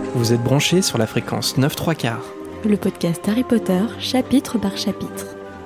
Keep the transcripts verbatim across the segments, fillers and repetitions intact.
Vous êtes branchés sur la fréquence neuf trois quarts. Le podcast Harry Potter, chapitre par chapitre.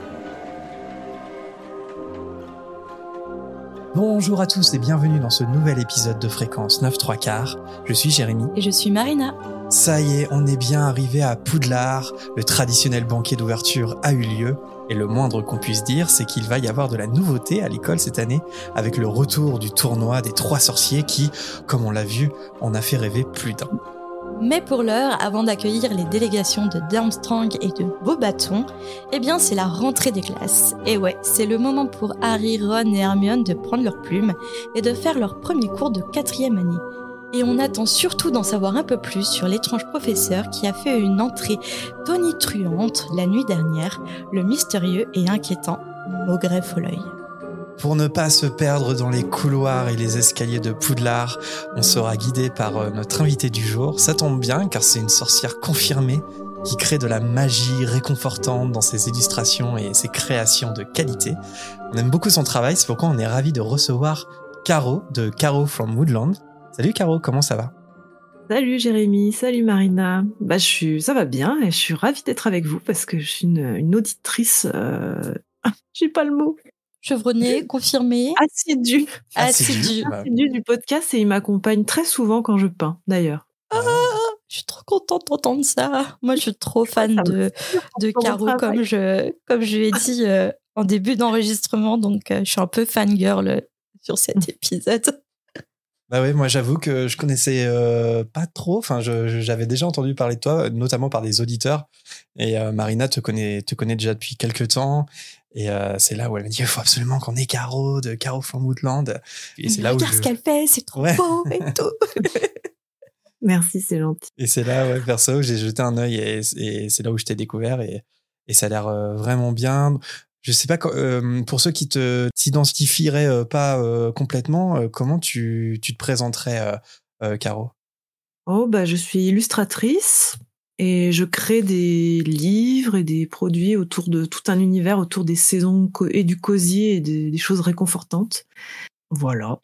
Bonjour à tous et bienvenue dans ce nouvel épisode de Fréquence neuf trois quarts. Je suis Jérémy. Et je suis Marina. Ça y est, on est bien arrivé à Poudlard. Le traditionnel banquet d'ouverture a eu lieu. Et le moindre qu'on puisse dire, c'est qu'il va y avoir de la nouveauté à l'école cette année, avec le retour du tournoi des trois sorciers qui, comme on l'a vu, en a fait rêver plus d'un. Mais pour l'heure, avant d'accueillir les délégations de Durmstrang et de Beauxbatons, eh bien c'est la rentrée des classes. Et ouais, c'est le moment pour Harry, Ron et Hermione de prendre leurs plumes et de faire leur premier cours de quatrième année. Et on attend surtout d'en savoir un peu plus sur l'étrange professeur qui a fait une entrée tonitruante la nuit dernière, le mystérieux et inquiétant Maugret Folloy. Pour ne pas se perdre dans les couloirs et les escaliers de Poudlard, on sera guidé par notre invité du jour. Ça tombe bien car c'est une sorcière confirmée qui crée de la magie réconfortante dans ses illustrations et ses créations de qualité. On aime beaucoup son travail, c'est pourquoi on est ravis de recevoir Caro de Caro from Woodland. Salut Caro, comment ça va ? Salut Jérémy, salut Marina. Bah je suis, ça va bien et je suis ravie d'être avec vous parce que je suis une, une auditrice. Euh... J'ai pas le mot. Chevronnée, confirmée. Assidue. Assidue. Assidue du podcast et il m'accompagne très souvent quand je peins, d'ailleurs. Ah, je suis trop contente d'entendre ça. Moi, je suis trop fan de, de Caro, comme je, comme je l'ai dit euh, en début d'enregistrement. Donc, euh, je suis un peu fangirl euh, sur cet épisode. Bah oui, moi j'avoue que je connaissais euh, pas trop. Enfin, je, j'avais déjà entendu parler de toi, notamment par des auditeurs. Et euh, Marina te connaît, te connaît déjà depuis quelques temps. Et euh, c'est là où elle m'a dit il faut absolument qu'on ait Caro de Caro from Woodland. Et c'est là où regarde je... ce qu'elle fait, c'est trop ouais. beau et tout. Merci, c'est gentil. Et c'est là, ouais, perso, j'ai jeté un œil et, et c'est là où je t'ai découvert et, et ça a l'air euh, vraiment bien. Je sais pas, euh, pour ceux qui te t'identifieraient euh, pas euh, complètement, euh, comment tu, tu te présenterais, euh, euh, Caro ? Oh, bah, je suis illustratrice et je crée des livres et des produits autour de tout un univers, autour des saisons et du cosy et des, des choses réconfortantes. Voilà.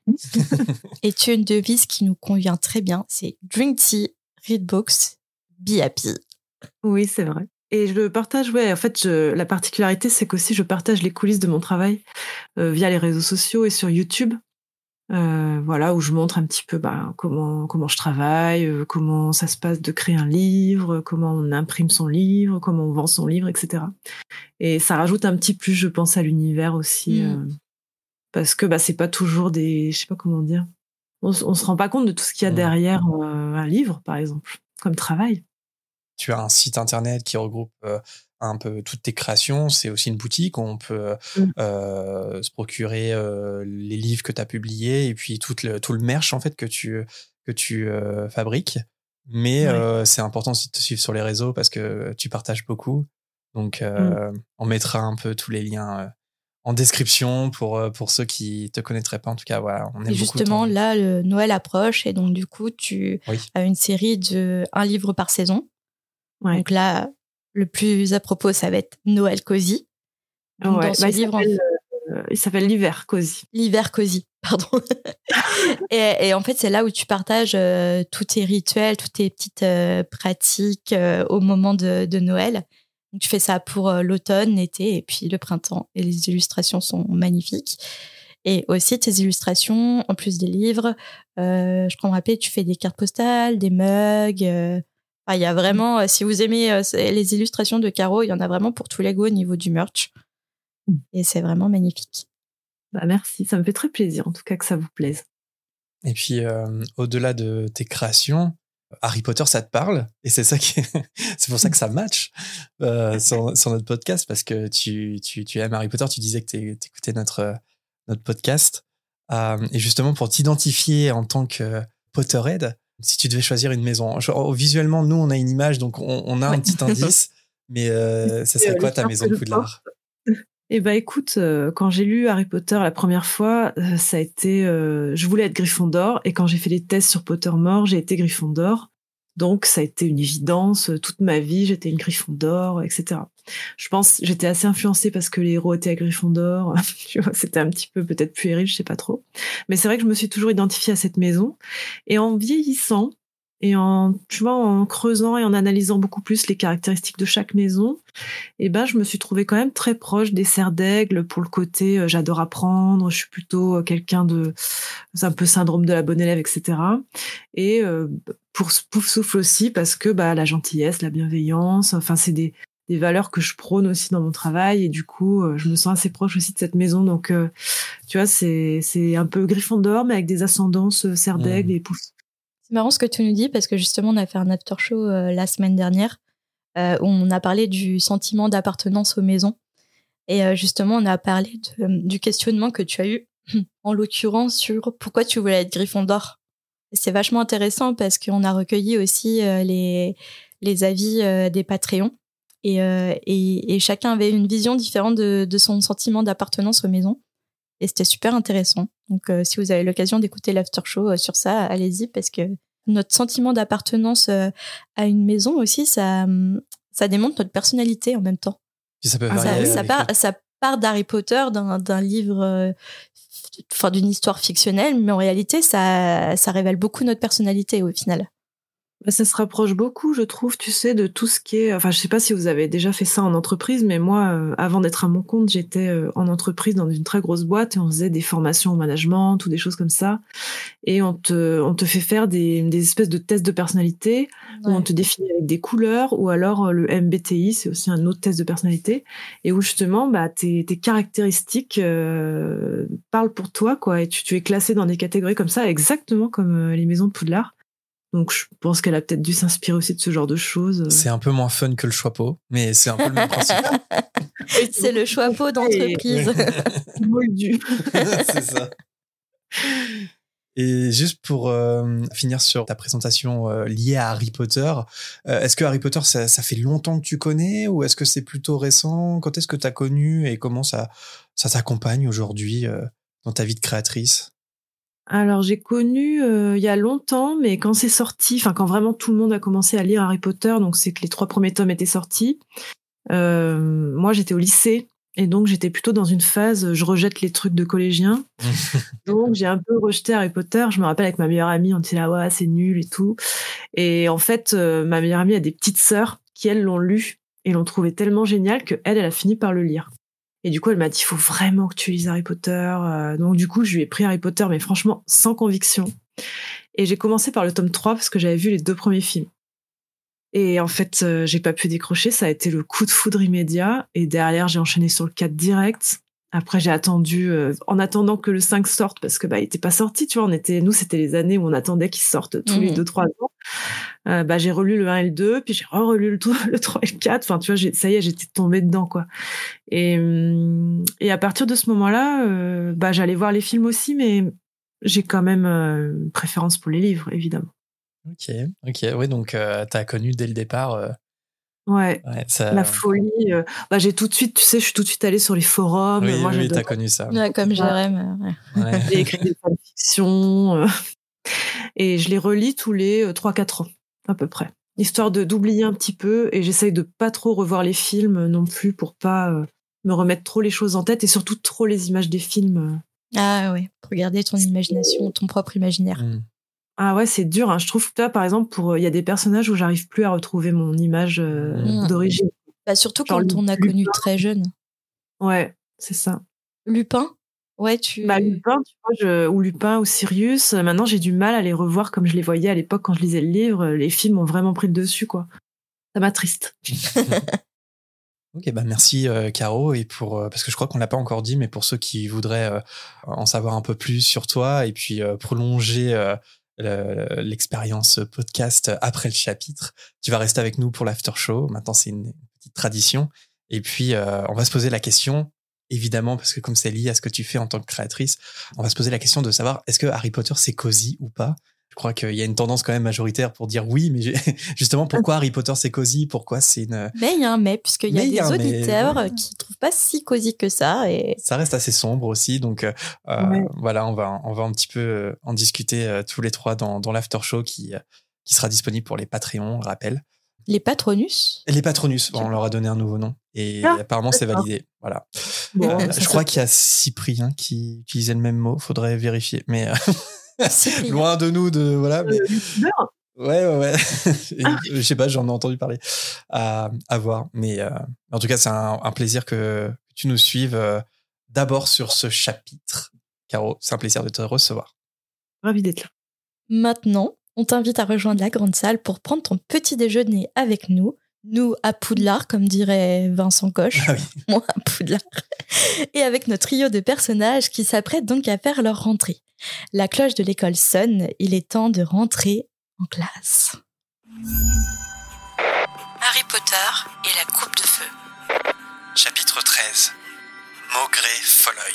Et tu as une devise qui nous convient très bien, c'est Drink tea, read books, be happy. Oui, c'est vrai. Et je partage, ouais, en fait, je, la particularité, c'est qu'aussi je partage les coulisses de mon travail euh, via les réseaux sociaux et sur YouTube. Euh, voilà, où je montre un petit peu bah, comment comment je travaille, euh, comment ça se passe de créer un livre, comment on imprime son livre, comment on vend son livre, et cetera. Et ça rajoute un petit plus, je pense, à l'univers aussi, mmh. euh, parce que bah c'est pas toujours des, je sais pas comment dire, on, on se rend pas compte de tout ce qu'il y a derrière euh, un livre, par exemple, comme travail. Tu as un site internet qui regroupe euh, un peu toutes tes créations. C'est aussi une boutique où on peut mmh. euh, se procurer euh, les livres que tu as publiés et puis tout le, tout le merch en fait, que tu, que tu euh, fabriques. Mais ouais. euh, c'est important aussi de te suivre sur les réseaux parce que tu partages beaucoup. Donc, euh, mmh. on mettra un peu tous les liens euh, en description pour, pour ceux qui ne te connaîtraient pas. En tout cas, voilà, on aime et justement, beaucoup ton... là, le Noël approche et donc du coup, tu oui. as une série de un livre par saison. Ouais. Donc là, le plus à propos, ça va être Noël Cosy. Donc ouais, dans ce bah, livre, il s'appelle, euh, il s'appelle l'hiver Cosy. L'hiver Cosy, pardon. et, et en fait, c'est là où tu partages euh, tous tes rituels, toutes tes petites euh, pratiques euh, au moment de, de Noël. Donc, tu fais ça pour euh, l'automne, l'été et puis le printemps. Et les illustrations sont magnifiques. Et aussi, tes illustrations, en plus des livres, euh, je crois me rappeler, tu fais des cartes postales, des mugs... Euh, il ah, y a vraiment, si vous aimez euh, les illustrations de Caro, il y en a vraiment pour tous les goûts au niveau du merch. Et c'est vraiment magnifique. Bah merci, ça me fait très plaisir en tout cas que ça vous plaise. Et puis, euh, au-delà de tes créations, Harry Potter, ça te parle ? Et c'est ça qui, c'est pour ça que ça match euh, sur, sur notre podcast, parce que tu, tu, tu aimes Harry Potter. Tu disais que t'écoutais notre, notre podcast. Euh, et justement, pour t'identifier en tant que Potterhead, si tu devais choisir une maison, genre, visuellement, nous, on a une image, donc on, on a ouais. un petit indice, mais euh, ça serait quoi ta maison de Poudlard ? Eh ben, écoute, euh, quand j'ai lu Harry Potter la première fois, euh, ça a été, euh, je voulais être Gryffondor, et quand j'ai fait les tests sur Pottermore, j'ai été Gryffondor. Donc, ça a été une évidence. Toute ma vie, j'étais une Gryffondor, et cetera. Je pense, j'étais assez influencée parce que les héros étaient à Gryffondor. Tu vois, c'était un petit peu peut-être puéril, je sais pas trop. Mais c'est vrai que je me suis toujours identifiée à cette maison. Et en vieillissant, Et en, tu vois, en creusant et en analysant beaucoup plus les caractéristiques de chaque maison, eh ben, je me suis trouvée quand même très proche des Serres d'Aigle pour le côté euh, j'adore apprendre, je suis plutôt euh, quelqu'un de, c'est un peu syndrome de la bonne élève, et cetera. Et euh, pour Poufsouffle aussi parce que bah la gentillesse, la bienveillance, enfin c'est des des valeurs que je prône aussi dans mon travail et du coup euh, je me sens assez proche aussi de cette maison. Donc euh, tu vois, c'est c'est un peu Gryffondor mais avec des ascendances euh, Serres d'Aigle mmh. et Poufsouffle. C'est marrant ce que tu nous dis parce que justement on a fait un after show euh, la semaine dernière euh, où on a parlé du sentiment d'appartenance aux maisons et euh, justement on a parlé de, du questionnement que tu as eu en l'occurrence sur pourquoi tu voulais être Gryffondor. Et c'est vachement intéressant parce qu'on a recueilli aussi euh, les les avis euh, des Patreons et, euh, et et chacun avait une vision différente de, de son sentiment d'appartenance aux maisons. Et c'était super intéressant. Donc, euh, si vous avez l'occasion d'écouter l'after show euh, sur ça, allez-y, parce que notre sentiment d'appartenance euh, à une maison aussi, ça, ça démontre notre personnalité en même temps. Puis ça peut ah, varier. Ça, ça, part, ça part d'Harry Potter, d'un, d'un livre, euh, enfin, d'une histoire fictionnelle, mais en réalité, ça, ça révèle beaucoup notre personnalité au final. Ça se rapproche beaucoup, je trouve, tu sais, de tout ce qui est... Enfin, je sais pas si vous avez déjà fait ça en entreprise, mais moi, euh, avant d'être à mon compte, j'étais euh, en entreprise dans une très grosse boîte et on faisait des formations au management ou des choses comme ça. Et on te, on te fait faire des, des espèces de tests de personnalité ouais. où on te définit avec des couleurs ou alors le M B T I, c'est aussi un autre test de personnalité et où justement, bah, tes, tes caractéristiques euh, parlent pour toi, quoi. Et tu, tu es classé dans des catégories comme ça, exactement comme euh, les maisons de Poudlard. Donc, je pense qu'elle a peut-être dû s'inspirer aussi de ce genre de choses. C'est un peu moins fun que le choix-peau, mais c'est un peu le même principe. C'est le choix-peau d'entreprise. Moldu. C'est ça. Et juste pour euh, finir sur ta présentation euh, liée à Harry Potter, euh, est-ce que Harry Potter, ça, ça fait longtemps que tu connais ou est-ce que c'est plutôt récent ? Quand est-ce que tu as connu et comment ça, ça t'accompagne aujourd'hui euh, dans ta vie de créatrice ? Alors j'ai connu euh, il y a longtemps, mais quand c'est sorti, enfin quand vraiment tout le monde a commencé à lire Harry Potter, donc c'est que les trois premiers tomes étaient sortis. Euh, moi j'étais au lycée et donc j'étais plutôt dans une phase, je rejette les trucs de collégiens. Donc j'ai un peu rejeté Harry Potter. Je me rappelle avec ma meilleure amie, on était là ouais c'est nul et tout. Et en fait euh, ma meilleure amie a des petites sœurs qui elles l'ont lu et l'ont trouvé tellement génial que elle elle a fini par le lire. Et du coup, elle m'a dit, il faut vraiment que tu lises Harry Potter. Euh, donc, du coup, je lui ai pris Harry Potter, mais franchement, sans conviction. Et j'ai commencé par le tome trois parce que j'avais vu les deux premiers films. Et en fait, euh, j'ai pas pu décrocher. Ça a été le coup de foudre immédiat. Et derrière, j'ai enchaîné sur le quatre direct. Après, j'ai attendu, euh, en attendant que le cinq sorte, parce que bah, il était pas sorti, tu vois. On était, nous, c'était les années où on attendait qu'il sorte tous mmh. les deux, trois ans. Euh, bah, j'ai relu le un et le deux, puis j'ai re-relu le, le trois et le quatre. Enfin, tu vois, j'ai, ça y est, j'étais tombée dedans, quoi. Et, et à partir de ce moment-là, euh, bah, j'allais voir les films aussi, mais j'ai quand même euh, une préférence pour les livres, évidemment. Ok, ok, oui, donc euh, t'as connu dès le départ. Euh... Ouais, ouais ça... la folie. Euh, bah, j'ai tout de suite, tu sais, je suis tout de suite allée sur les forums. Oui, Moi, oui, t'as connu ça. Ouais, comme Jérém. Ouais. Ouais. J'ai écrit des fanfictions. Euh, et je les relis tous les euh, trois quatre ans, à peu près. Histoire de, d'oublier un petit peu. Et j'essaye de pas trop revoir les films non plus pour pas euh, me remettre trop les choses en tête et surtout trop les images des films. Ah ouais, pour garder ton imagination, ton propre imaginaire. Mmh. Ah ouais, c'est dur. Hein. Je trouve que là, par exemple, pour il y a des personnages où j'arrive plus à retrouver mon image euh, mmh. d'origine. Bah surtout Genre quand on a Lupin. Connu très jeune. Ouais, c'est ça. Lupin. Ouais, tu. Bah Lupin, tu vois, je... ou Lupin ou Sirius. Maintenant, j'ai du mal à les revoir comme je les voyais à l'époque quand je lisais le livre. Les films ont vraiment pris le dessus, quoi. Ça m'attriste. Ok, bah merci euh, Caro et pour euh, parce que je crois qu'on l'a pas encore dit, mais pour ceux qui voudraient euh, en savoir un peu plus sur toi et puis euh, prolonger euh, le, l'expérience podcast après le chapitre, tu vas rester avec nous pour l'after show. Maintenant, c'est une petite tradition. Et puis, euh, on va se poser la question, évidemment, parce que comme c'est lié à ce que tu fais en tant que créatrice, on va se poser la question de savoir est-ce que Harry Potter c'est cosy ou pas. Je crois qu'il y a une tendance quand même majoritaire pour dire oui, mais justement, pourquoi Harry Potter c'est cosy ? Pourquoi c'est une... Mais il y a un mais, puisqu'il y a des auditeurs mais... qui ne trouvent pas si cosy que ça. Et... Ça reste assez sombre aussi, donc euh, ouais. voilà, on va, on va un petit peu en discuter euh, tous les trois dans, dans l'after show qui, euh, qui sera disponible pour les Patreons, on le rappelle. Les Patronus ? Les Patronus, bon, on leur a donné un nouveau nom et ah, apparemment c'est validé. Voilà. Bon, euh, je crois qu'il y a Cyprien qui utilisait le même mot, faudrait vérifier, mais... Loin de nous de voilà mais Ouais, ouais, ouais. Je sais pas, j'en ai entendu parler. À, à voir. Mais euh, en tout cas, c'est un, un plaisir que tu nous suives euh, d'abord sur ce chapitre. Caro, c'est un plaisir de te recevoir. Ravi d'être là. Maintenant, on t'invite à rejoindre la grande salle pour prendre ton petit déjeuner avec nous. Nous, à Poudlard, comme dirait Vincent Coche. Ah oui. Moi, à Poudlard. Et avec notre trio de personnages qui s'apprêtent donc à faire leur rentrée. La cloche de l'école sonne, il est temps de rentrer en classe. Harry Potter et la coupe de feu. Chapitre treize. Maugré Folleuil.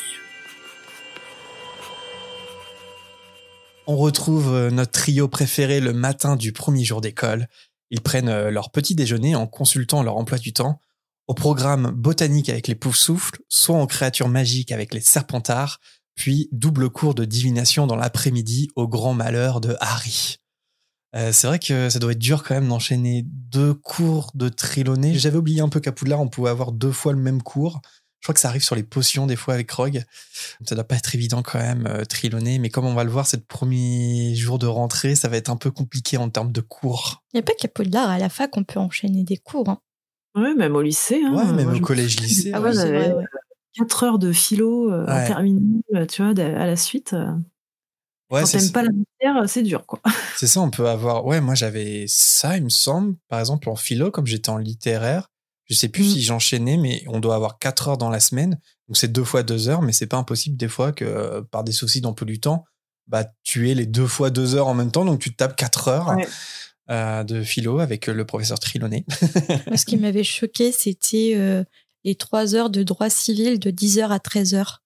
On retrouve notre trio préféré le matin du premier jour d'école. Ils prennent leur petit déjeuner en consultant leur emploi du temps. Au programme botanique avec les poufs-souffles, soit en créatures magiques avec les serpentards, puis double cours de divination dans l'après-midi au grand malheur de Harry. Euh, c'est vrai que ça doit être dur quand même d'enchaîner deux cours de Trelawney. J'avais oublié un peu qu'à Poudlard, on pouvait avoir deux fois le même cours. Je crois que ça arrive sur les potions des fois avec Rogue. Ça doit pas être évident quand même, euh, Trelawney. Mais comme on va le voir, cette premier jour de rentrée, ça va être un peu compliqué en termes de cours. Il n'y a pas qu'à Poudlard, à la fac, on peut enchaîner des cours. Hein. Ouais, même au lycée. Hein. Ouais, même Moi, au je collège-lycée. Ah ouais. ouais, c'est j'avais vrai, ouais. quatre heures de philo euh, Ouais. en terminale, tu vois, à la suite. Euh, Ouais, quand c'est t'aimes ça. pas la matière, c'est dur, quoi. C'est ça, on peut avoir... Ouais, moi, j'avais ça, il me semble. Par exemple, en philo, comme j'étais en littéraire, je sais plus Mm. si j'enchaînais, mais on doit avoir quatre heures dans la semaine. Donc, c'est deux fois deux heures, mais c'est pas impossible des fois que, euh, par des soucis d'emploi du temps, bah, tu aies les deux fois deux heures en même temps. Donc, tu te tapes quatre heures Ouais. euh, de philo avec le professeur Trelawney. Moi, ce qui m'avait choqué, c'était euh, les trois heures de droit civil de dix heures à treize heures.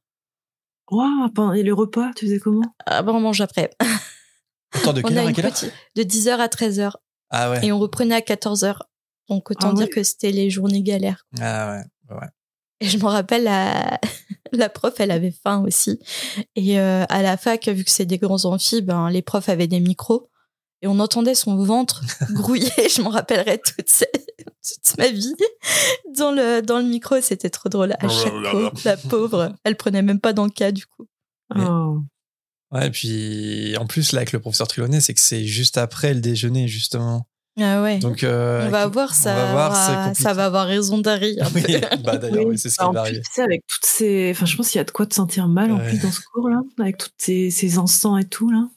Ouah, pendant- et le repas, tu faisais comment? Ah ben, on mange après. Attends, de On quelle a heure à une quelle heure petite... De dix heures à treize heures. Ah ouais. Et on reprenait à quatorze heures. Donc, autant Ah dire ouais. que c'était les journées galères. Ah ouais, ouais. Et je me rappelle, la, la prof, elle avait faim aussi. Et euh, à la fac, vu que c'est des grands amphis, ben, les profs avaient des micros. Et on entendait son ventre grouiller. Je m'en rappellerai toute, cette- toute ma vie. Dans le, dans le micro, c'était trop drôle. À chaque coup, la pauvre, elle prenait même pas dans le cas, du coup. Mais- Oh. Ouais, et puis en plus, là, avec le professeur Trelawney, c'est que c'est juste après le déjeuner, justement. Ah ouais. Donc, euh, on va voir, ça, va voir, c'est aura- compliqué. ça va avoir raison d'Harry. un peu. Oui, bah d'ailleurs, oui, c'est ce qui En va plus, arriver. tu sais, avec toutes ces. Enfin, je pense qu'il y a de quoi te sentir mal en Ouais. plus dans ce cours-là, avec toutes ces, ces encens et tout, là.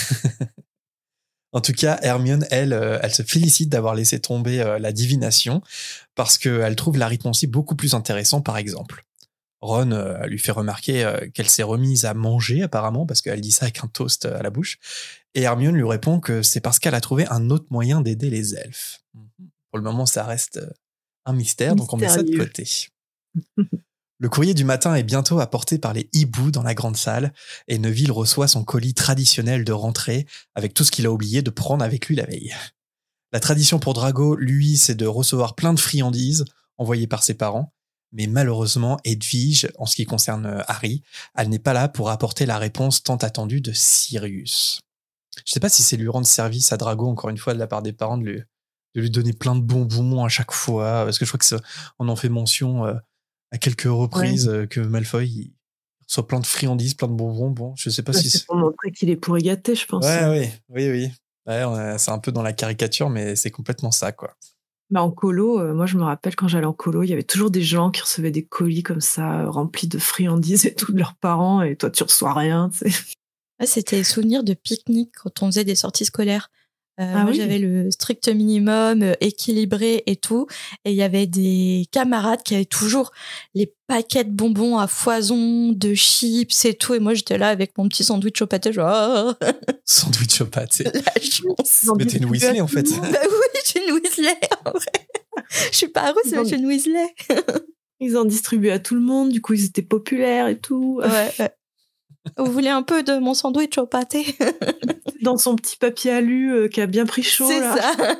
En tout cas, Hermione, elle, euh, elle se félicite d'avoir laissé tomber euh, la divination parce qu'elle trouve l'arithmancie beaucoup plus intéressant, par exemple. Ron euh, lui fait remarquer euh, qu'elle s'est remise à manger, apparemment, parce qu'elle dit ça avec un toast à la bouche. Et Hermione lui répond que c'est parce qu'elle a trouvé un autre moyen d'aider les elfes. Pour le moment, ça reste euh, un mystère, donc on met ça de Mystérieux. côté. Le courrier du matin est bientôt apporté par les hiboux dans la grande salle et Neville reçoit son colis traditionnel de rentrée avec tout ce qu'il a oublié de prendre avec lui la veille. La tradition pour Drago, lui, c'est de recevoir plein de friandises envoyées par ses parents, mais malheureusement, Edwige, en ce qui concerne Harry, elle n'est pas là pour apporter la réponse tant attendue de Sirius. Je sais pas si c'est lui rendre service à Drago, encore une fois, de la part des parents, de lui, de lui donner plein de bonbons à chaque fois, parce que je crois que ça, on en fait mention... Euh, à quelques reprises ouais. que Malfoy il reçoit plein de friandises, plein de bonbons. Bon, je sais pas ouais, si c'est pour montrer qu'il est pourri gâté, je pense. Ouais, oui, oui, oui. Ouais, a, c'est un peu dans la caricature, mais c'est complètement ça, quoi. Bah en colo, euh, moi je me rappelle quand j'allais en colo, il y avait toujours des gens qui recevaient des colis comme ça, euh, remplis de friandises et tout de leurs parents, et toi tu reçois rien. Tu sais. Ah, c'était souvenirs de pique-nique quand on faisait des sorties scolaires. Euh, ah moi, oui. j'avais le strict minimum, euh, équilibré et tout. Et il y avait des camarades qui avaient toujours les paquets de bonbons à foison, de chips et tout. Et moi, j'étais là avec mon petit sandwich au pâté, genre... Sandwich au pâté. La chance. Mais t'es une Weasley, en fait. Bah oui, je suis une Weasley, en vrai. Je suis pas rousse, mais je suis une Weasley. Ils en distribuaient à tout le monde, du coup, ils étaient populaires et tout. Ouais, ouais. Vous voulez un peu de mon sandwich au pâté? Dans son petit papier alu euh, qui a bien pris chaud. C'est là. ça.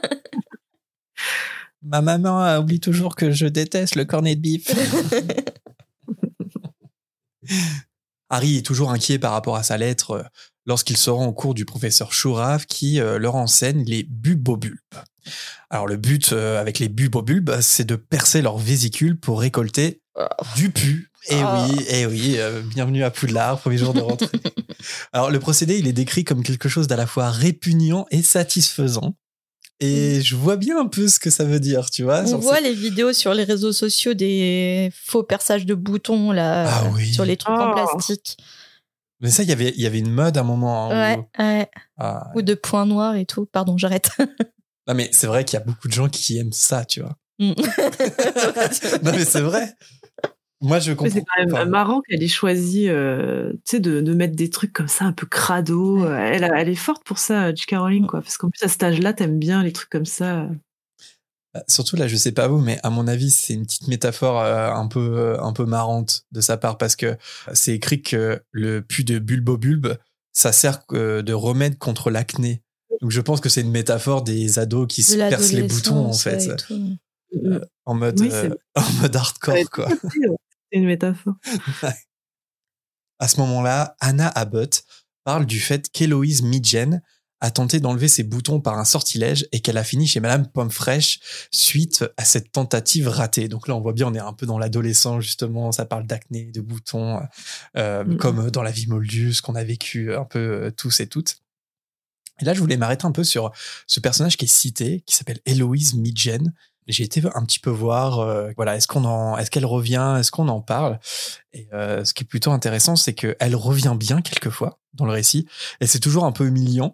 Ma maman oublie toujours que je déteste le cornet de bif. Harry est toujours inquiet par rapport à sa lettre lorsqu'il se rend au cours du professeur Chourave qui euh, leur enseigne les bubobulbes. Alors le but euh, avec les bubobulbes, c'est de percer leur vésicule pour récolter Du pu. Et Oh. oui, et oui, euh, bienvenue à Poudlard, premier jour de rentrée. Alors, le procédé, il est décrit comme quelque chose d'à la fois répugnant et satisfaisant. Et je vois bien un peu ce que ça veut dire, tu vois. On sur voit ces- les vidéos sur les réseaux sociaux des faux perçages de boutons là, Ah euh, oui. sur les trucs en Oh. plastique. Mais ça, il y avait, il y avait une mode à un moment. hein, Ouais, où- ouais. Ah, Ou de points noirs et tout. Pardon, j'arrête. non, mais c'est vrai qu'il y a beaucoup de gens qui aiment ça, tu vois. Mm. Non, mais c'est vrai. Moi, je Mais comprends. c'est quand même enfin, marrant qu'elle ait choisi euh, tu sais, de, de mettre des trucs comme ça un peu crado. Elle, a- elle est forte pour ça, J K. Rowling, quoi. Parce qu'en plus, à cet âge-là, t'aimes bien les trucs comme ça. Surtout là, je sais pas vous, mais à mon avis, c'est une petite métaphore euh, un peu euh, un peu marrante de sa part parce que c'est écrit que le pu de bulbobulbe, ça sert euh, de remède contre l'acné. Donc je pense que c'est une métaphore des ados qui De se percent les boutons en l'adolescence, fait, ouais, et tout. euh, en mode Oui, euh, c'est- en mode hardcore Ouais, quoi. C'est une métaphore. À ce moment-là, Anna Abbott parle du fait qu'Héloïse Midgen a tenté d'enlever ses boutons par un sortilège et qu'elle a fini chez Madame Pomme Fraîche suite à cette tentative ratée. Donc là, on voit bien, on est un peu dans l'adolescent, justement. Ça parle d'acné, de boutons, euh, Mhm. comme dans la vie Moldus qu'on a vécu un peu euh, tous et toutes. Et là, je voulais m'arrêter un peu sur ce personnage qui est cité, qui s'appelle Héloïse Midgen. J'ai été un petit peu voir, euh, voilà, est-ce qu'on en, est-ce qu'elle revient, est-ce qu'on en parle. Et euh, ce qui est plutôt intéressant, c'est qu'elle revient bien quelquefois dans le récit, et c'est toujours un peu humiliant.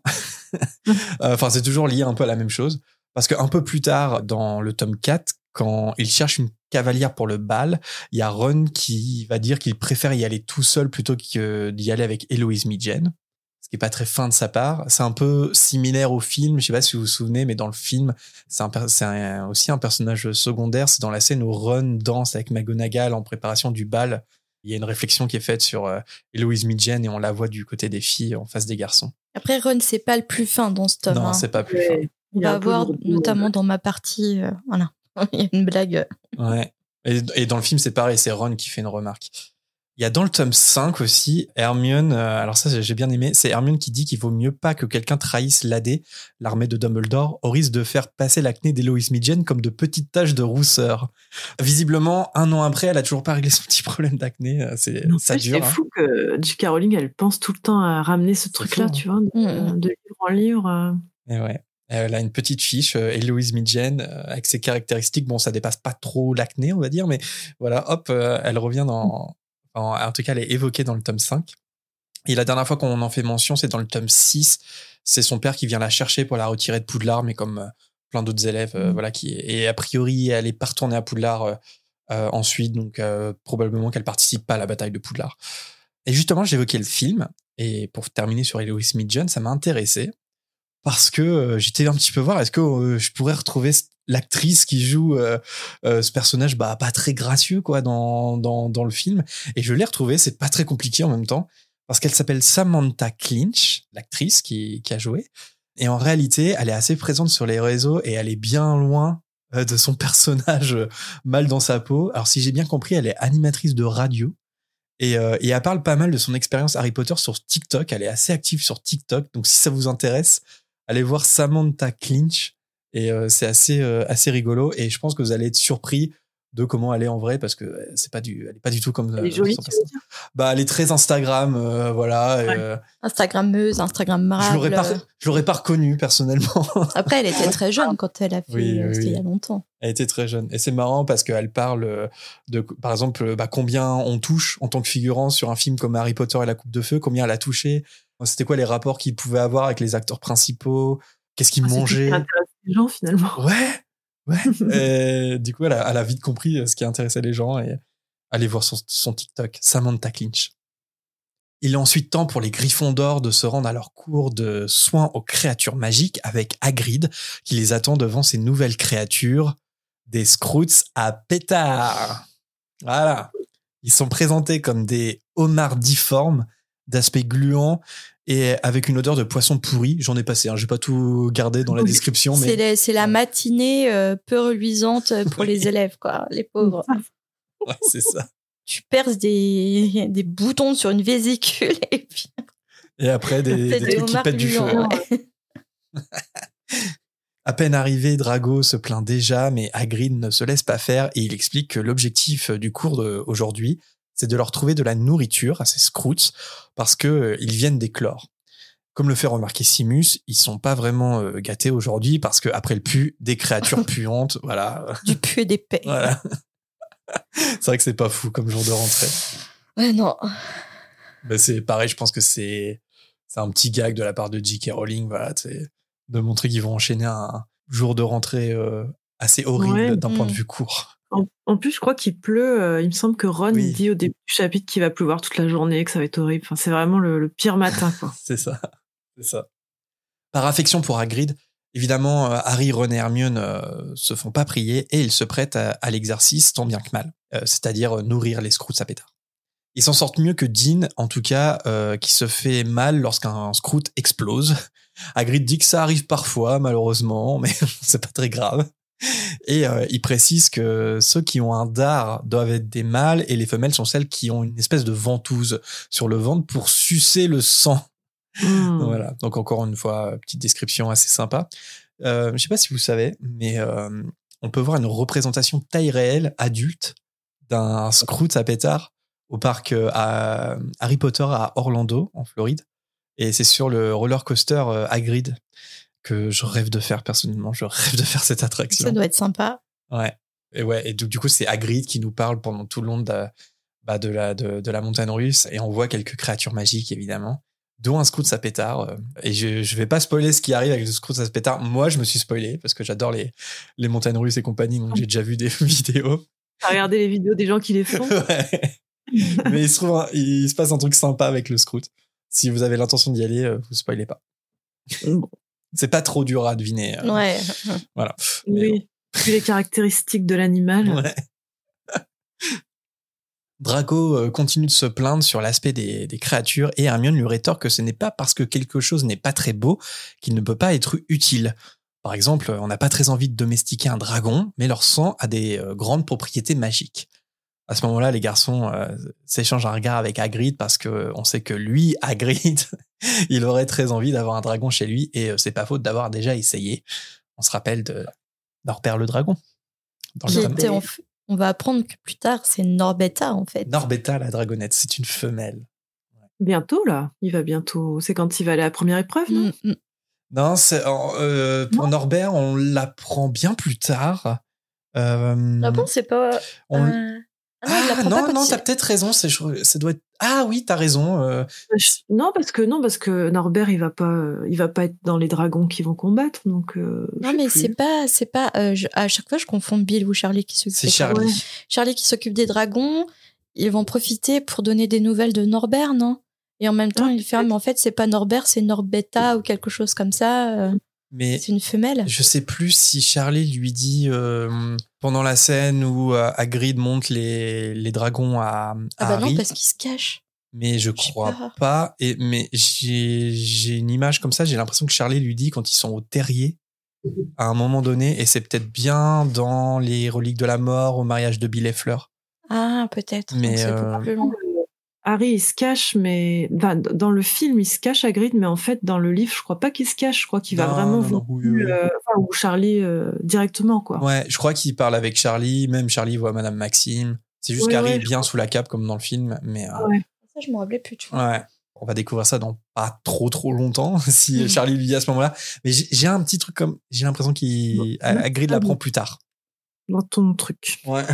Enfin, c'est toujours lié un peu à la même chose, parce qu'un peu plus tard, dans le tome quatre, quand il cherche une cavalière pour le bal, il y a Ron qui va dire qu'il préfère y aller tout seul plutôt que d'y aller avec Héloïse Midgen. Ce qui est pas très fin de sa part. C'est un peu similaire au film. Je sais pas si vous vous souvenez, mais dans le film, c'est, un, c'est un, aussi un personnage secondaire. C'est dans la scène où Ron danse avec McGonagall en préparation du bal. Il y a une réflexion qui est faite sur euh, Héloïse Midgen et on la voit du côté des filles en face des garçons. Après, Ron, c'est pas le plus fin dans ce tome. non, hein. c'est pas plus Ouais. fin. On Il y a va un peu voir, lourd. notamment dans ma partie. euh, voilà. Il y a une blague. Ouais. Et, et dans le film, c'est pareil, c'est Ron qui fait une remarque. Il y a dans le tome cinq aussi, Hermione, euh, alors ça j'ai bien aimé, c'est Hermione qui dit qu'il vaut mieux pas que quelqu'un trahisse l'A D, l'armée de Dumbledore, au risque de faire passer l'acné d'Héloïse Midgen comme de petites taches de rousseur. Visiblement, un an après, elle a toujours pas réglé son petit problème d'acné, c'est, ça dure. C'est hein. fou que J K. Rowling, elle pense tout le temps à ramener ce truc-là, fou, tu vois, de, Mmh. de livre en livre. euh. Et ouais. Elle a une petite fiche, euh, Héloïse Midgen, euh, avec ses caractéristiques. Bon, ça dépasse pas trop l'acné, on va dire, mais voilà, hop, euh, elle revient dans... En, en tout cas, elle est évoquée dans le tome cinq. Et la dernière fois qu'on en fait mention, c'est dans le tome six. C'est son père qui vient la chercher pour la retirer de Poudlard, mais comme euh, plein d'autres élèves, euh, Mm. voilà, qui... Et a priori, elle est pas retournée à Poudlard euh, euh, ensuite, donc euh, probablement qu'elle participe pas à la bataille de Poudlard. Et justement, j'évoquais le film, et pour terminer sur Héloïse Midgen, ça m'a intéressé. Parce que euh, j'étais un petit peu voir, est-ce que euh, je pourrais retrouver l'actrice qui joue euh, euh, ce personnage bah, pas très gracieux quoi, dans, dans, dans le film. Et je l'ai retrouvée, c'est pas très compliqué en même temps, parce qu'elle s'appelle Samantha Clinch, l'actrice qui, qui a joué. Et en réalité, elle est assez présente sur les réseaux et elle est bien loin euh, de son personnage euh, mal dans sa peau. Alors si j'ai bien compris, elle est animatrice de radio. Et, euh, et elle parle pas mal de son expérience Harry Potter sur TikTok. Elle est assez active sur TikTok. Donc si ça vous intéresse, allez voir Samantha Clinch et euh, c'est assez euh, assez rigolo et je pense que vous allez être surpris de comment elle est en vrai parce que c'est pas du elle est pas du tout comme Elle est euh, jolie, son tu veux personnage. Bah elle est très Instagram euh, voilà Ouais. euh, Instagrammeuse, Instagrammable. je l'aurais pas je l'aurais pas reconnue personnellement. Après, elle était très jeune quand elle a fait. Oui, euh, oui, C'était oui. il y a longtemps. Elle était très jeune et c'est marrant parce qu'elle parle euh, de par exemple bah, combien on touche en tant que figurant sur un film comme Harry Potter et la Coupe de Feu, combien elle a touché, c'était quoi les rapports qu'il pouvait avoir avec les acteurs principaux, qu'est-ce qu'ils Ah, c'est tout ce mangeaient. qui intéresse les gens, finalement. Ouais, ouais. Et du coup, elle a, elle a vite compris ce qui intéressait les gens et allez voir son, son TikTok, Samantha Clinch. Il est ensuite temps pour les Gryffondors de se rendre à leur cours de soins aux créatures magiques avec Hagrid qui les attend devant ces nouvelles créatures, des Scroots à pétard. Voilà. Ils sont présentés comme des homards difformes, d'aspect gluant et avec une odeur de poisson pourri. J'en ai passé, hein. J'ai pas tout gardé dans la Oui. description, C'est, mais la, c'est la Ouais. matinée euh, peu reluisante pour les élèves, quoi, les pauvres. ouais, c'est ça. Tu perces des, des boutons sur une vésicule et puis Et après, des, c'est des des trucs qui homards pètent du feu. gluants, ouais. À peine arrivé, Drago se plaint déjà, mais Hagrid ne se laisse pas faire et il explique que l'objectif du cours d'aujourd'hui, c'est de leur trouver de la nourriture à ces Scroots parce que euh, ils viennent d'éclore. Comme le fait remarquer Simus, ils sont pas vraiment euh, gâtés aujourd'hui parce que après le pu, des créatures puantes, voilà. Du pu et des paix. Voilà. C'est vrai que c'est pas fou comme jour de rentrée. Ouais, non. Ben c'est pareil, je pense que c'est c'est un petit gag de la part de J K. Rowling, voilà, de montrer qu'ils vont enchaîner un jour de rentrée euh, assez horrible ouais. d'un mmh. point de vue court. En, en plus, je crois qu'il pleut. Euh, il me semble que Ron oui. dit au début du chapitre qu'il va pleuvoir toute la journée, que ça va être horrible. Enfin, c'est vraiment le, le pire matin, quoi. c'est ça, c'est ça. Par affection pour Hagrid, évidemment, euh, Harry, Ron et Hermione euh, se font pas prier et ils se prêtent à, à l'exercice tant bien que mal, euh, c'est-à-dire euh, nourrir les Scroots à pétard. Ils s'en sortent mieux que Dean, en tout cas, euh, qui se fait mal lorsqu'un Scroot explose. Hagrid dit que ça arrive parfois, malheureusement, mais c'est pas très grave. Et euh, il précise que ceux qui ont un dard doivent être des mâles et les femelles sont celles qui ont une espèce de ventouse sur le ventre pour sucer le sang. Mmh. Voilà. Donc encore une fois, petite description assez sympa. Euh, je sais pas si vous savez, mais euh, on peut voir une représentation taille réelle adulte d'un Scroot à pétard au parc à Harry Potter à Orlando, en Floride. Et c'est sur le roller coaster Hagrid que je rêve de faire personnellement. Je rêve de faire cette attraction. Ça doit être sympa. Ouais. Et ouais. Et du, du coup, c'est Hagrid qui nous parle pendant tout le long de, bah, de la de, de la montagne russe. Et on voit quelques créatures magiques, évidemment, dont un Scrooge à pétard. Et je je vais pas spoiler ce qui arrive avec le Scrooge à pétard. Moi, je me suis spoilé parce que j'adore les les montagnes russes et compagnie. Donc j'ai déjà vu des vidéos. T'as regardé les vidéos des gens qui les font. Ouais. Mais il se trouve, il se passe un truc sympa avec le Scroot. Si vous avez l'intention d'y aller, vous spoilez pas. Bon. C'est pas trop dur à deviner. Euh, ouais. Voilà. Oui. Puis les caractéristiques de l'animal. Ouais. Draco euh, continue de se plaindre sur l'aspect des, des créatures et Hermione lui rétorque que ce n'est pas parce que quelque chose n'est pas très beau qu'il ne peut pas être utile. Par exemple, on n'a pas très envie de domestiquer un dragon, mais leur sang a des euh, grandes propriétés magiques. À ce moment-là, les garçons euh, s'échangent un regard avec Hagrid parce que on sait que lui, Hagrid, il aurait très envie d'avoir un dragon chez lui et euh, c'est pas faute d'avoir déjà essayé. On se rappelle de Norbert le dragon. Dans le était, on, f... on va apprendre que plus tard, c'est Norbetta en fait. Norbetta la dragonnette, c'est une femelle. Bientôt là, il va bientôt. C'est quand il va aller à la première épreuve, non mm, mm. Non, c'est, euh, pour non. Norbert, on l'apprend bien plus tard. Euh, ah bon, c'est pas. On... Euh... Ah, ah non, non, t'as peut-être raison. C'est, ça doit être. Ah oui, t'as raison. Euh... Non, parce que non, parce que Norbert, il va pas, il va pas être dans les dragons qui vont combattre, donc. Euh, non, mais plus. c'est pas, c'est pas. Euh, je, à chaque fois, je confonds Bill ou Charlie qui s'occupe. C'est Charlie. Ouais. Charlie qui s'occupe des dragons. Ils vont profiter pour donner des nouvelles de Norbert, non? Et en même temps, ah, il fait, mais en fait, c'est pas Norbert, c'est Norbetta ou quelque chose comme ça. Mais c'est une femelle. Je sais plus si Charlie lui dit euh, pendant la scène où euh, Hagrid monte les les dragons à, à ah bah Harry. non, parce qu'il se cache. Mais je crois pas. pas. Et mais j'ai j'ai une image comme ça. J'ai l'impression que Charlie lui dit quand ils sont au terrier à un moment donné, et c'est peut-être bien dans les Reliques de la Mort au mariage de Bill et Fleur. Ah peut-être. Mais c'est euh... plus long. Harry, il se cache, mais enfin, dans le film, il se cache Hagrid, mais en fait, dans le livre, je crois pas qu'il se cache. Je crois qu'il non, va vraiment non, vous, non, oui, oui. Euh, enfin, ou Charlie euh, directement, quoi. Ouais, je crois qu'il parle avec Charlie. Même Charlie voit Madame Maxime. C'est juste ouais, qu'Harry ouais, est bien crois. Sous la cape, comme dans le film, mais. Euh... Ouais. Ça, je m'en rappelais plus. Tu vois. Ouais. On va découvrir ça dans pas trop trop longtemps si mmh. Charlie lui dit à ce moment-là. Mais j'ai, j'ai un petit truc comme, j'ai l'impression qu'il bon, Hagrid ah, l'apprend bon. plus tard. Dans ton truc. Ouais.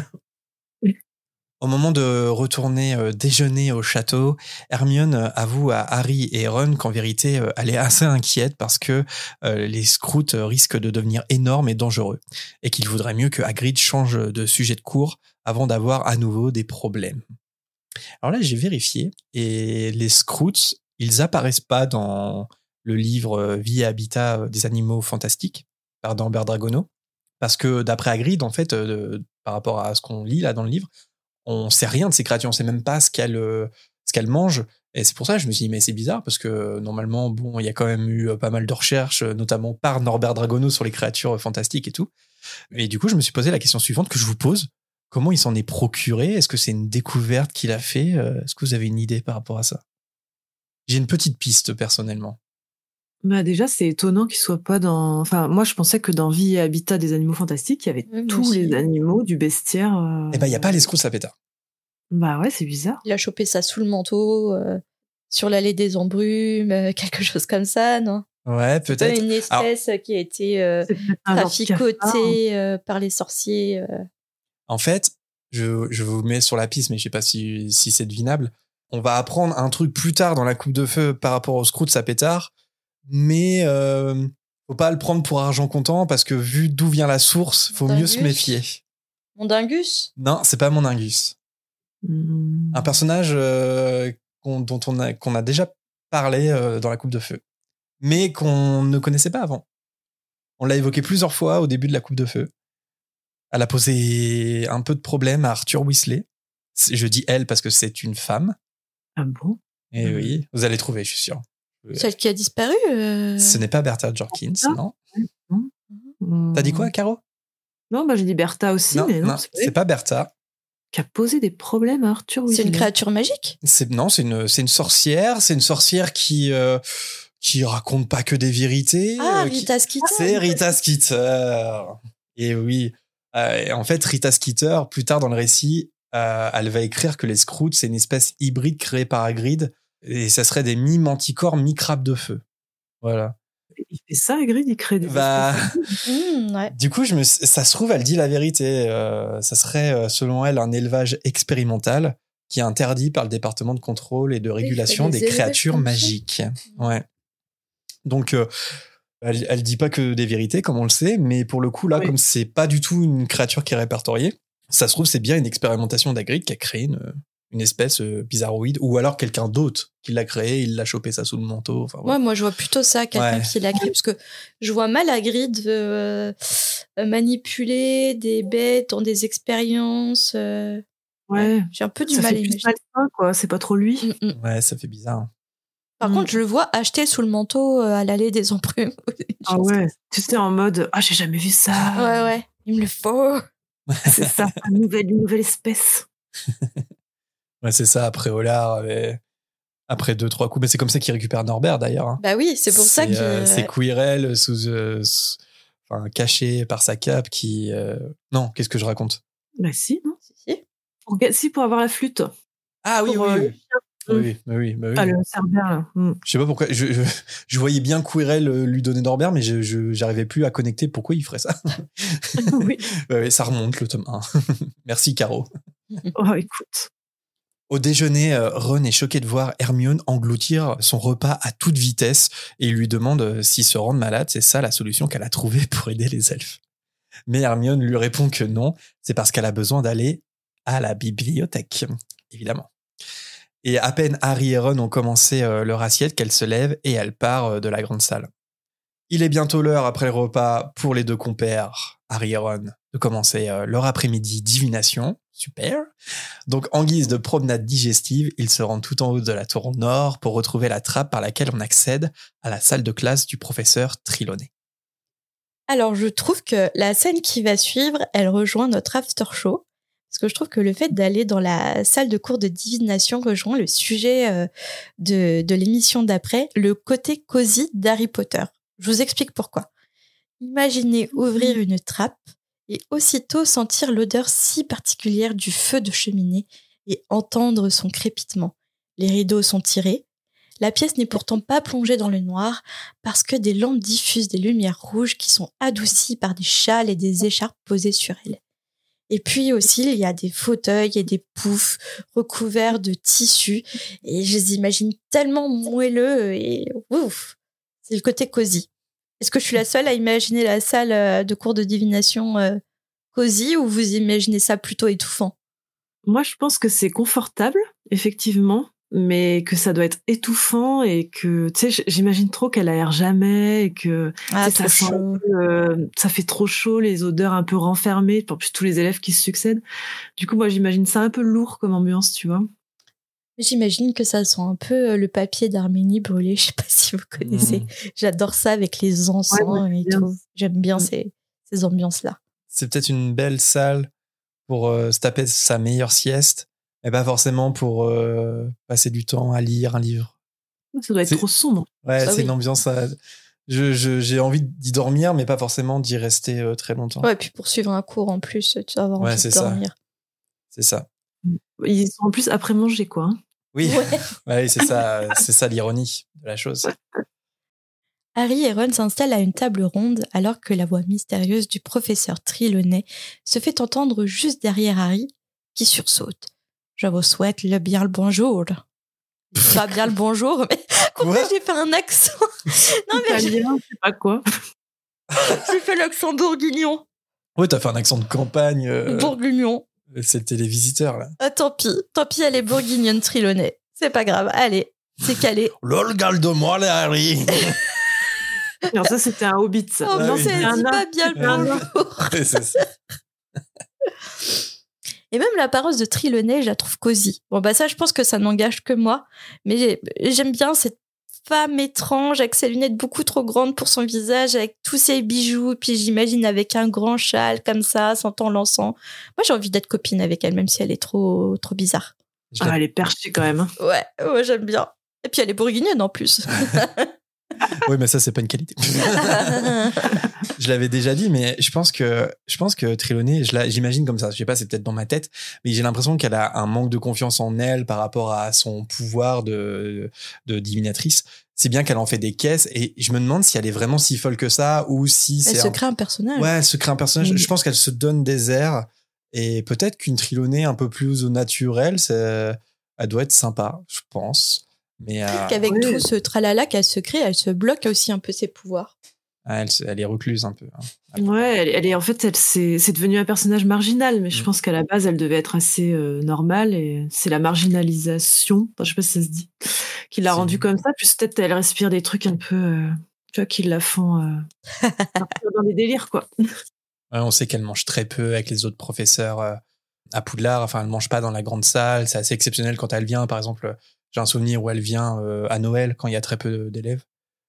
Au moment de retourner euh, déjeuner au château, Hermione euh, avoue à Harry et Ron qu'en vérité, euh, elle est assez inquiète parce que euh, les Scroots risquent de devenir énormes et dangereux et qu'il vaudrait mieux que Hagrid change de sujet de cours avant d'avoir à nouveau des problèmes. Alors là, j'ai vérifié et les Scroots, ils apparaissent pas dans le livre Vie et habitat des animaux fantastiques par d'Amber Dragono parce que d'après Hagrid, en fait, euh, par rapport à ce qu'on lit là dans le livre, on sait rien de ces créatures, on sait même pas ce qu'elles, ce qu'elles mangent. Et c'est pour ça que je me suis dit, mais c'est bizarre, parce que normalement, bon, il y a quand même eu pas mal de recherches, notamment par Norbert Dragono sur les créatures fantastiques et tout. Et du coup, je me suis posé la question suivante que je vous pose. Comment il s'en est procuré? Est-ce que c'est une découverte qu'il a fait? Est-ce que vous avez une idée par rapport à ça? J'ai une petite piste, personnellement. Bah déjà, c'est étonnant qu'il soit pas dans. Enfin, moi, je pensais que dans Vie et Habitat des animaux fantastiques, il y avait Oui, moi tous aussi. les animaux du bestiaire. euh, Eh ben, il n'y a pas les scouts à pétard. Bah ouais, c'est bizarre. Il a chopé ça sous le manteau, euh, sur l'allée des embrumes, euh, quelque chose comme ça, non? Ouais, C'est pas peut-être. une espèce qui a été euh, C'est peut-être un genre de cafard. traficotée euh, par les sorciers. euh. En fait, je, je vous mets sur la piste, mais je sais pas si, si c'est devinable. On va apprendre un truc plus tard dans la coupe de feu par rapport au Scrooge à pétard, mais euh, faut pas le prendre pour argent comptant parce que vu d'où vient la source, faut mieux se Dingus. méfier. Mondingus? Non, c'est pas Mondingus. Hmm. Un personnage euh, qu'on, dont on a, qu'on a déjà parlé euh, dans la coupe de feu, mais qu'on ne connaissait pas avant. On l'a évoqué plusieurs fois au début de la coupe de feu. Elle a posé un peu de problème à Arthur Weasley. C'est- Je dis elle parce que c'est une femme. Ah bon? Et Mhm. oui, vous allez trouver, je suis sûr. Celle qui a disparu? euh. Ce n'est pas Bertha Jorkins, Ah. non. Hmm. T'as dit quoi, Caro? Non, bah j'ai dit Bertha aussi, Non, mais non, non, c'est, c'est pas Bertha. qui a posé des problèmes à Arthur C'est Weasley. une créature magique? C'est non, c'est une, c'est une sorcière. C'est une sorcière qui euh, qui raconte pas que des vérités. Ah, euh, qui- Rita Skeeter. C'est Rita Skeeter. Et oui, Euh, et en fait, Rita Skeeter, plus tard dans le récit, euh, elle va écrire que les Scroots, c'est une espèce hybride créée par Hagrid, et ça serait des mi-manticores, mi-crabes de feu. Voilà. Il fait ça, Hagrid, il crée des Bah, espèces. Mmh, ouais. du coup, je me, ça se trouve, elle dit la vérité. Euh, ça serait, euh, selon elle, un élevage expérimental qui est interdit par le département de contrôle et de régulation des des élevages créatures comme ça. magiques. Ouais. Donc, euh, elle, elle dit pas que des vérités, comme on le sait, mais pour le coup, là, Oui. comme c'est pas du tout une créature qui est répertoriée, ça se trouve, c'est bien une expérimentation d'Hagrid qui a créé une, une espèce euh, bizarroïde, ou alors quelqu'un d'autre qui l'a créé, il l'a chopé ça sous le manteau. Enfin, Ouais, voilà. moi je vois plutôt ça, quelqu'un Ouais. qui l'a créé, parce que je vois mal Hagrid euh, manipuler des bêtes dans des expériences. euh, Ouais. J'ai un peu du Ça mal à fait plus imaginer. malsain, quoi. C'est pas trop lui. Mm, mm. Ouais, ça fait bizarre. Par Mm. contre, je le vois acheter sous le manteau euh, à l'allée des embrumes. Ah ouais. Tu sais, en mode, ah, j'ai jamais vu ça. Ouais, ouais, il me le faut. C'est ça, une nouvelle, une nouvelle espèce. Ouais, c'est ça, après Olar, mais après deux, trois coups. Mais c'est comme ça qu'il récupère Norbert, d'ailleurs. hein. Bah oui, c'est pour ça que. euh, c'est Quirrell, sous, euh, sous- enfin, caché par sa cape, qui... euh, Non, qu'est-ce que je raconte? Bah si, non? Si, si. Pour, si, pour avoir la flûte. Ah oui, Pour, oui, euh, oui. le chien. Oui, oui, oui, oui, bah oui. Ah, le cerbère, là. Mm. Je sais pas pourquoi. Je, je, je voyais bien Quirrell euh, lui donner Norbert, mais je, je j'arrivais plus à connecter pourquoi il ferait ça. Oui. Ouais, ouais, ça remonte le tome un. Merci, Caro. Oh, écoute. Au déjeuner, euh, Ron est choqué de voir Hermione engloutir son repas à toute vitesse et il lui demande euh, s'il se rend malade. C'est ça la solution qu'elle a trouvée pour aider les elfes. Mais Hermione lui répond que non, c'est parce qu'elle a besoin d'aller à la bibliothèque, évidemment. Et à peine Harry et Ron ont commencé euh, leur assiette qu'elle se lève et elle part euh, de la grande salle. Il est bientôt l'heure après le repas pour les deux compères, Harry et Ron, de commencer euh, leur après-midi divination. Super. Donc, en guise de promenade digestive, ils se rendent tout en haut de la tour nord pour retrouver la trappe par laquelle on accède à la salle de classe du professeur Trelawney. Alors, je trouve que la scène qui va suivre, elle rejoint notre after show. Parce que je trouve que le fait d'aller dans la salle de cours de divination rejoint le sujet euh, de, de l'émission d'après, le côté cosy d'Harry Potter. Je vous explique pourquoi. Imaginez ouvrir une trappe et aussitôt sentir l'odeur si particulière du feu de cheminée et entendre son crépitement. Les rideaux sont tirés. La pièce n'est pourtant pas plongée dans le noir parce que des lampes diffusent des lumières rouges qui sont adoucies par des châles et des écharpes posées sur elles. Et puis aussi, il y a des fauteuils et des poufs recouverts de tissus. Et je les imagine tellement moelleux et ouf, c'est le côté cosy. Est-ce que je suis la seule à imaginer la salle de cours de divination euh, cosy ou vous imaginez ça plutôt étouffant? Moi, je pense que c'est confortable, effectivement, mais que ça doit être étouffant et que, tu sais, j'imagine trop qu'elle aère jamais et que Ah, ça, trop sent un chaud. peu, euh, ça fait trop chaud, les odeurs un peu renfermées, en plus tous les élèves qui se succèdent. Du coup, moi, j'imagine ça un peu lourd comme ambiance, tu vois. J'imagine que ça sent un peu le papier d'Arménie brûlé. Je sais pas si vous connaissez. Mmh. J'adore ça avec les encens Ouais, ouais, et bien. tout. J'aime bien Mmh. ces, ces ambiances-là. C'est peut-être une belle salle pour euh, se taper sa meilleure sieste, mais pas forcément pour euh, passer du temps à lire un livre. Ça doit être C'est- trop sombre. Ouais, Ça, c'est oui. une ambiance. à- Je, je- j'ai envie d'y dormir, mais pas forcément d'y rester euh, très longtemps. Ouais, puis pour suivre un cours en plus, tu vas avoir Ouais, envie c'est de ça. dormir. C'est ça. Ils sont en plus après manger, quoi. hein. Oui, Ouais. ouais, c'est ça, c'est ça l'ironie de la chose. Harry et Ron s'installent à une table ronde alors que la voix mystérieuse du professeur Trelawney se fait entendre juste derrière Harry, qui sursaute. Je vous souhaite le bien le bonjour. Pas bien le bonjour, mais pourquoi Quoi j'ai fait un accent? Non, mais j'ai Italien, je sais pas quoi. j'ai fait l'accent bourguignon. Ouais, t'as fait un accent de campagne. euh, Bourguignon. C'était les visiteurs, là. Ah, tant pis. Tant pis, elle est bourguignonne Trelawney. C'est pas grave. Allez, c'est calé. Lol, garde de moi, là, Harry. Alors ça, c'était un hobbit, ça. Oh, Ah non, oui. c'est un dit nain. pas bien le Un nain. bonjour. Ouais, c'est ça. Et même l'apparence de Trelawney, je la trouve cosy. Bon, bah ça, je pense que ça n'engage que moi. Mais j'aime bien cette femme étrange avec ses lunettes beaucoup trop grandes pour son visage, avec tous ses bijoux. Puis j'imagine avec un grand châle comme ça, sentant l'encens. Moi, j'ai envie d'être copine avec elle, même si elle est trop, trop bizarre. Je l'ai- Ah, elle est perchée quand même. hein. Ouais, ouais, j'aime bien. Et puis elle est bourguignonne en plus. Oui, mais ça, c'est pas une qualité. Je l'avais déjà dit, mais je pense que, je pense que Trelawney, je la- j'imagine comme ça. Je sais pas, c'est peut-être dans ma tête, mais j'ai l'impression qu'elle a un manque de confiance en elle par rapport à son pouvoir de, de divinatrice. C'est bien qu'elle en fait des caisses, et je me demande si elle est vraiment si folle que ça, ou si Elle c'est se un- crée un personnage. ouais, elle se crée un personnage. Mm. Je pense qu'elle se donne des airs, et peut-être qu'une Trelawney un peu plus au naturel, c'est, elle doit être sympa, je pense. Mais euh, Qu'avec Ouais. tout ce tralala qu'elle se crée, elle se bloque aussi un peu ses pouvoirs. elle, elle est recluse un peu. hein. Ouais, elle, elle est en fait, elle c'est c'est devenu un personnage marginal, mais je Mm. pense qu'à la base, elle devait être assez euh, normale et c'est la marginalisation, enfin, je sais pas si ça se dit, qui l'a Si. rendue comme ça. Puis peut-être elle respire des trucs un peu, euh, tu vois, qui la font euh, partir dans des délires, quoi. Ouais, on sait qu'elle mange très peu avec les autres professeurs euh, à Poudlard. Enfin, elle mange pas dans la grande salle. C'est assez exceptionnel quand elle vient. Par exemple, j'ai un souvenir où elle vient euh, à Noël quand il y a très peu d'élèves.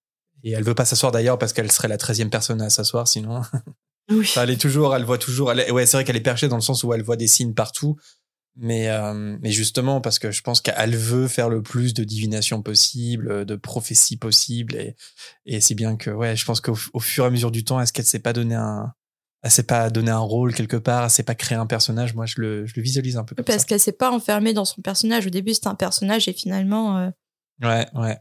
Et elle veut pas s'asseoir d'ailleurs parce qu'elle serait la treizième personne à s'asseoir sinon. Oui. Enfin, elle est toujours, elle voit toujours. Elle est- ouais, c'est vrai qu'elle est perchée dans le sens où elle voit des signes partout. Mais, euh, mais justement, parce que je pense qu'elle veut faire le plus de divination possible, de prophétie possible. Et, et c'est bien que, ouais, je pense qu'au au fur et à mesure du temps, est-ce qu'elle s'est pas donné un, elle s'est pas donné un rôle quelque part, elle s'est pas créé un personnage. Moi, je le, je le visualise un peu comme Parce ça. qu'elle s'est pas enfermée dans son personnage. Au début, c'était un personnage et finalement, euh, Ouais, ouais.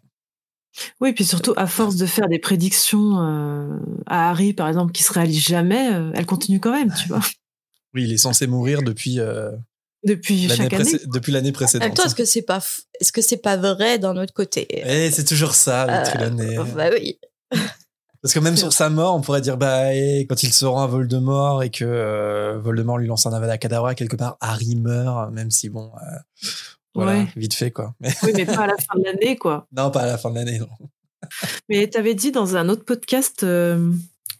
Oui, puis surtout, à force de faire des prédictions euh, à Harry, par exemple, qui se réalisent jamais, euh, elle continue quand même, tu vois, Oui, il est censé mourir depuis, euh, depuis l'année chaque année. précé- depuis l'année en même précédente. temps, est-ce que c'est pas, f- est-ce que c'est pas vrai d'un autre côté? Et c'est toujours ça, avec Euh, Trelawney. Bah oui. Parce que même C'est sur vrai. sa mort, on pourrait dire, bah, eh, quand il se rend à Voldemort et que euh, Voldemort lui lance un Avada Kedavra, quelque part, Harry meurt, même si bon, euh, voilà, Ouais. vite fait, quoi. Mais Oui, mais pas à la fin de l'année, quoi. non, pas à la fin de l'année, non. Mais tu avais dit dans un autre podcast euh,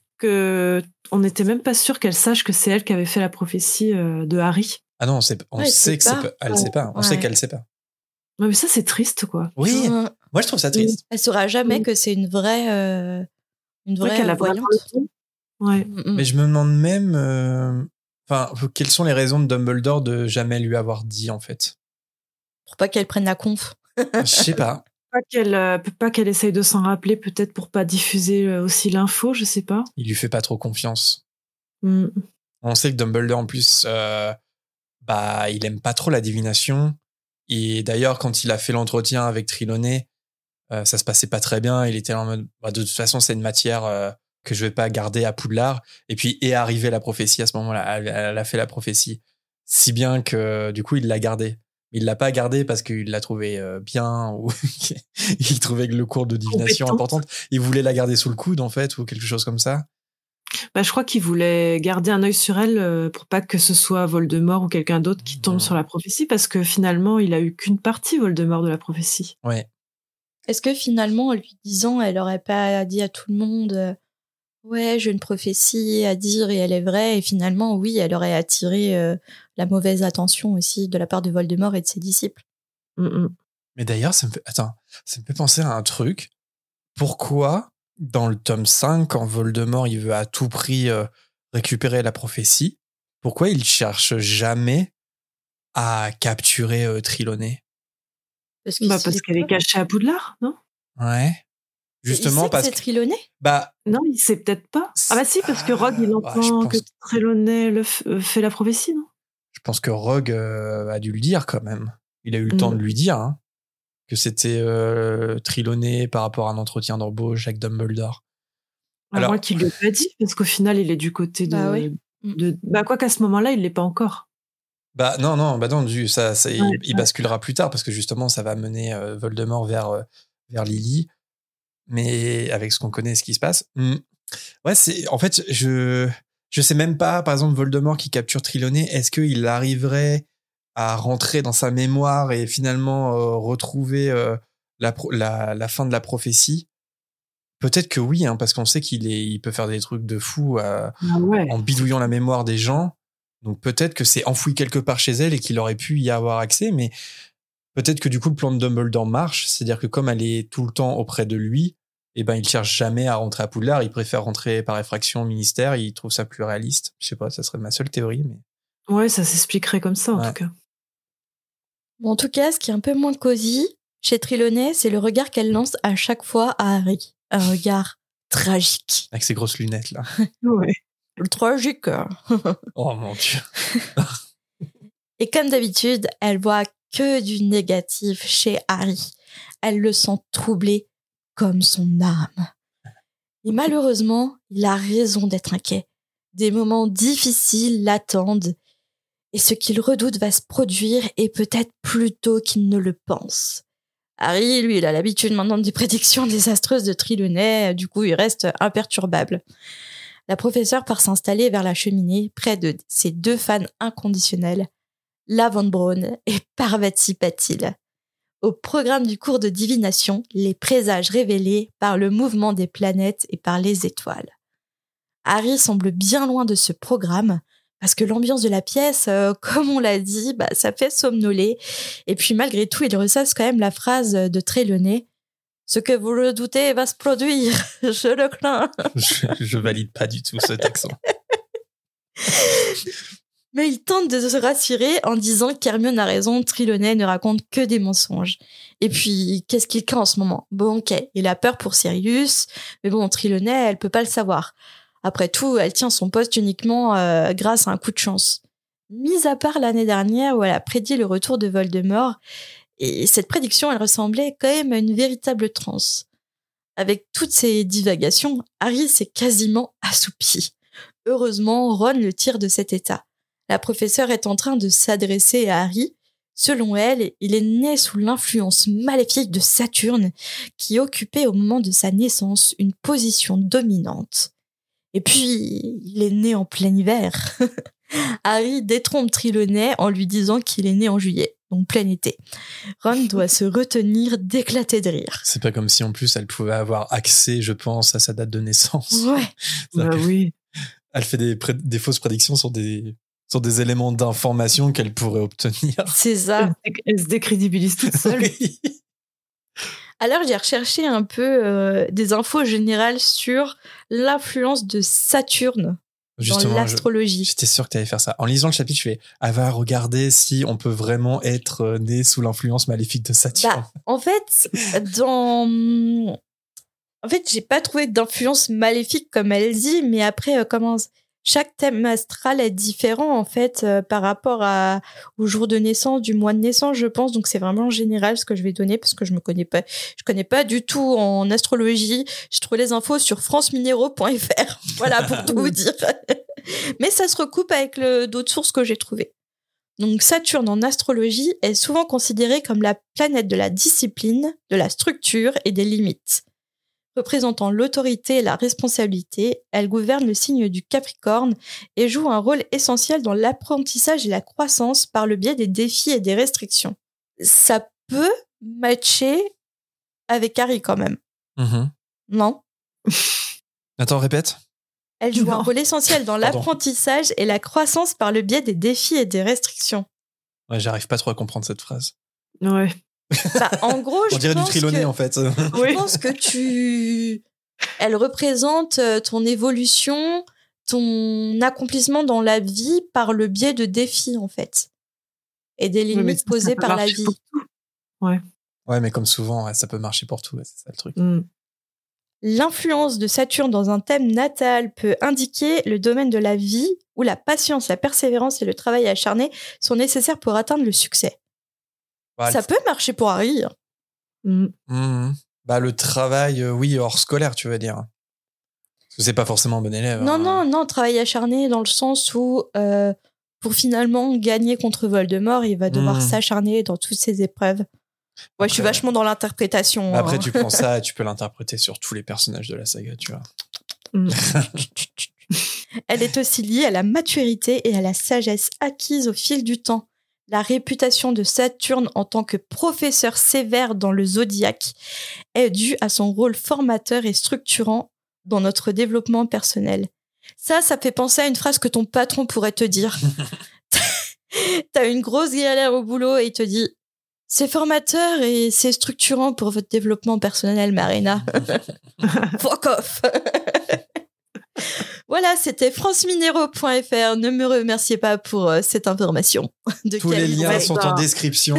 que on n'était même pas sûr qu'elle sache que c'est elle qui avait fait la prophétie euh, de Harry. Ah non, on sait, on Ouais, elle sait sait que c'est pas. pas, elle sait pas. On Ouais. sait qu'elle sait pas. Ouais, mais ça, c'est triste, quoi. Oui, Euh, moi je trouve ça triste. Elle saura jamais Oui. que c'est une vraie, euh, une Ouais, vraie qu'elle a euh, voyante. vraiment le ton. Ouais. Mm, mm. Mais je me demande même, euh, enfin, quelles sont les raisons de Dumbledore de jamais lui avoir dit, en fait. Pour pas qu'elle prenne la conf. Je sais pas. Pas qu'elle, euh, pas qu'elle essaye de s'en rappeler, peut-être pour pas diffuser euh, aussi l'info, je sais pas. Il lui fait pas trop confiance. Mm. On sait que Dumbledore, en plus, euh, bah, il aime pas trop la divination. Et d'ailleurs, quand il a fait l'entretien avec Trelawney, euh, ça se passait pas très bien. Il était en mode, bah, de toute façon, c'est une matière euh, que je vais pas garder à Poudlard. Et puis est arrivée la prophétie à ce moment-là. Elle, elle a fait la prophétie, si bien que du coup, il l'a gardée. Il l'a pas gardée parce qu'il l'a trouvée euh, bien ou il trouvait que le cours de divination Compétente. importante. Il voulait la garder sous le coude, en fait, ou quelque chose comme ça. Bah, je crois qu'il voulait garder un œil sur elle euh, pour pas que ce soit Voldemort ou quelqu'un d'autre qui tombe Mhm. sur la prophétie, parce que finalement, il a eu qu'une partie, Voldemort, de la prophétie. Ouais. Est-ce que finalement, en lui disant, elle aurait pas dit à tout le monde, euh, ouais, j'ai une prophétie à dire et elle est vraie, et finalement, oui, elle aurait attiré euh, la mauvaise attention aussi de la part de Voldemort et de ses disciples. Mm, mm. Mais d'ailleurs, ça me fait, attends, ça me fait penser à un truc. Pourquoi, dans le tome cinq, quand Voldemort, il veut à tout prix euh, récupérer la prophétie, pourquoi il cherche jamais à capturer euh, Trelawney? Parce, qu'il Bah, s'y parce est qu'elle est pas. cachée à Poudlard, non? Ouais. Justement il sait parce que c'est Trelawney. Bah non, il sait peut-être pas. Ah bah si, parce que Rogue, il entend ouais, pense... que Trelawney le f- fait la prophétie, non? Je pense que Rogue euh, a dû le dire quand même. Il a eu le mmh. temps de lui dire hein, que c'était euh, Trelawney par rapport à un entretien d'embauche avec Dumbledore. Alors, Alors moi qui lui ai pas dit, parce qu'au final, il est du côté de... Bah, oui. de... bah quoi qu'à ce moment-là, il l'est pas encore. Bah non, non, bah non, ça, ça, ouais, il, ouais. il basculera plus tard, parce que justement, ça va mener euh, Voldemort vers, euh, vers Lily. Mais avec ce qu'on connaît, ce qui se passe... Hmm. Ouais, c'est... En fait, je... Je sais même pas, par exemple, Voldemort qui capture Trelawney, est-ce qu'il arriverait à rentrer dans sa mémoire et finalement euh, retrouver euh, la, pro- la, la fin de la prophétie? Peut-être que oui, hein, parce qu'on sait qu'il est, il peut faire des trucs de fou euh, ah ouais. en bidouillant la mémoire des gens. Donc peut-être que c'est enfoui quelque part chez elle et qu'il aurait pu y avoir accès, mais peut-être que du coup le plan de Dumbledore marche, c'est-à-dire que comme elle est tout le temps auprès de lui, eh ben, il cherche jamais à rentrer à Poudlard, il préfère rentrer par effraction au ministère, il trouve ça plus réaliste. Je sais pas, ça serait ma seule théorie, mais... Ouais, ça s'expliquerait comme ça, en ouais. tout cas. Bon, en tout cas, ce qui est un peu moins cosy chez Trelawney, c'est le regard qu'elle lance à chaque fois à Harry. Un regard tragique. Avec ses grosses lunettes, là. Ouais. Le tragique. Oh, mon Dieu. Et comme d'habitude, elle voit que du négatif chez Harry. Elle le sent troublé comme son âme. Et malheureusement, il a raison d'être inquiet. Des moments difficiles l'attendent et ce qu'il redoute va se produire et peut-être plus tôt qu'il ne le pense. Harry, lui, il a l'habitude maintenant des prédictions désastreuses de Trelawney, du coup, il reste imperturbable. La professeure part s'installer vers la cheminée, près de ses deux fans inconditionnels, Lavande Braun et Parvati Patil. Au programme du cours de divination, les présages révélés par le mouvement des planètes et par les étoiles. Harry semble bien loin de ce programme, parce que l'ambiance de la pièce, euh, comme on l'a dit, bah, ça fait somnoler. Et puis malgré tout, il ressasse quand même la phrase de Trelawney. « Ce que vous redoutez va se produire, je le crains. » Je, je valide pas du tout cet accent. Mais il tente de se rassurer en disant qu'Hermione a raison, Trelawney ne raconte que des mensonges. Et puis, qu'est-ce qu'il craint en ce moment? Bon, ok, il a peur pour Sirius, mais bon, Trelawney, elle peut pas le savoir. Après tout, elle tient son poste uniquement euh, grâce à un coup de chance. Mis à part l'année dernière où elle a prédit le retour de Voldemort, et cette prédiction, elle ressemblait quand même à une véritable transe. Avec toutes ces divagations, Harry s'est quasiment assoupi. Heureusement, Ron le tire de cet état. La professeure est en train de s'adresser à Harry. Selon elle, il est né sous l'influence maléfique de Saturne, qui occupait au moment de sa naissance une position dominante. Et puis, il est né en plein hiver. Harry détrompe Trelawney en lui disant qu'il est né en juillet, donc plein été. Ron doit se retenir d'éclater de rire. C'est pas comme si en plus elle pouvait avoir accès, je pense, à sa date de naissance. Ouais. Bah oui. Elle fait des, pré- des fausses prédictions sur des... sur des éléments d'information qu'elle pourrait obtenir. C'est ça. Elle, elle se décrédibilise toute seule. Oui. Alors, j'ai recherché un peu euh, des infos générales sur l'influence de Saturne Justement, dans l'astrologie. Je, j'étais sûr que tu allais faire ça. En lisant le chapitre, je fais « Elle va regarder si on peut vraiment être né sous l'influence maléfique de Saturne. Bah, » En fait, dans... En fait, j'ai pas trouvé d'influence maléfique comme elle dit, mais après, euh, comment... Chaque thème astral est différent en fait euh, par rapport à, au jour de naissance, du mois de naissance, je pense. Donc c'est vraiment général ce que je vais donner parce que je me connais pas, je connais pas du tout en astrologie. J'ai trouvé les infos sur france minéraux point f r. Voilà pour tout vous dire. Mais ça se recoupe avec le, d'autres sources que j'ai trouvées. Donc Saturne en astrologie est souvent considérée comme la planète de la discipline, de la structure et des limites. Représentant l'autorité et la responsabilité, elle gouverne le signe du Capricorne et joue un rôle essentiel dans l'apprentissage et la croissance par le biais des défis et des restrictions. Ça peut matcher avec Harry quand même. Mmh. Non? Attends, répète. Elle joue non. un rôle essentiel dans l'apprentissage et la croissance par le biais des défis et des restrictions. Ouais, j'arrive pas trop à comprendre cette phrase. Ouais. Bah, en gros, je On dirait pense du Trelawney que, en fait. Je Oui. pense que tu... Elle représente ton évolution, ton accomplissement dans la vie par le biais de défis, en fait. Et des limites Oui, ça, posées ça par la vie. Ouais. Ouais, mais comme souvent, ouais, ça peut marcher pour tout, ouais, c'est ça le truc. Mm. L'influence de Saturne dans un thème natal peut indiquer le domaine de la vie où la patience, la persévérance et le travail acharné sont nécessaires pour atteindre le succès. Bah, Ça le... peut marcher pour Harry. Mm. Mmh. Bah, le travail, euh, oui, hors scolaire, tu veux dire. Parce que c'est pas forcément un bon élève. Non, hein. non, non, travail acharné dans le sens où, euh, pour finalement gagner contre Voldemort, il va devoir Mmh. s'acharner dans toutes ses épreuves. Ouais, Après, je suis vachement dans l'interprétation. Bah, après, hein. tu prends ça et tu peux l'interpréter sur tous les personnages de la saga, tu vois. Mm. Elle est aussi liée à la maturité et à la sagesse acquise au fil du temps. La réputation de Saturne en tant que professeur sévère dans le zodiaque est due à son rôle formateur et structurant dans notre développement personnel. Ça, ça fait penser à une phrase que ton patron pourrait te dire. T'as une grosse galère au boulot et il te dit « C'est formateur et c'est structurant pour votre développement personnel, Marina. » Fuck off. Voilà, c'était france minéraux point f r. Ne me remerciez pas pour euh, cette information. De Tous les Camille liens Rouet. sont en description.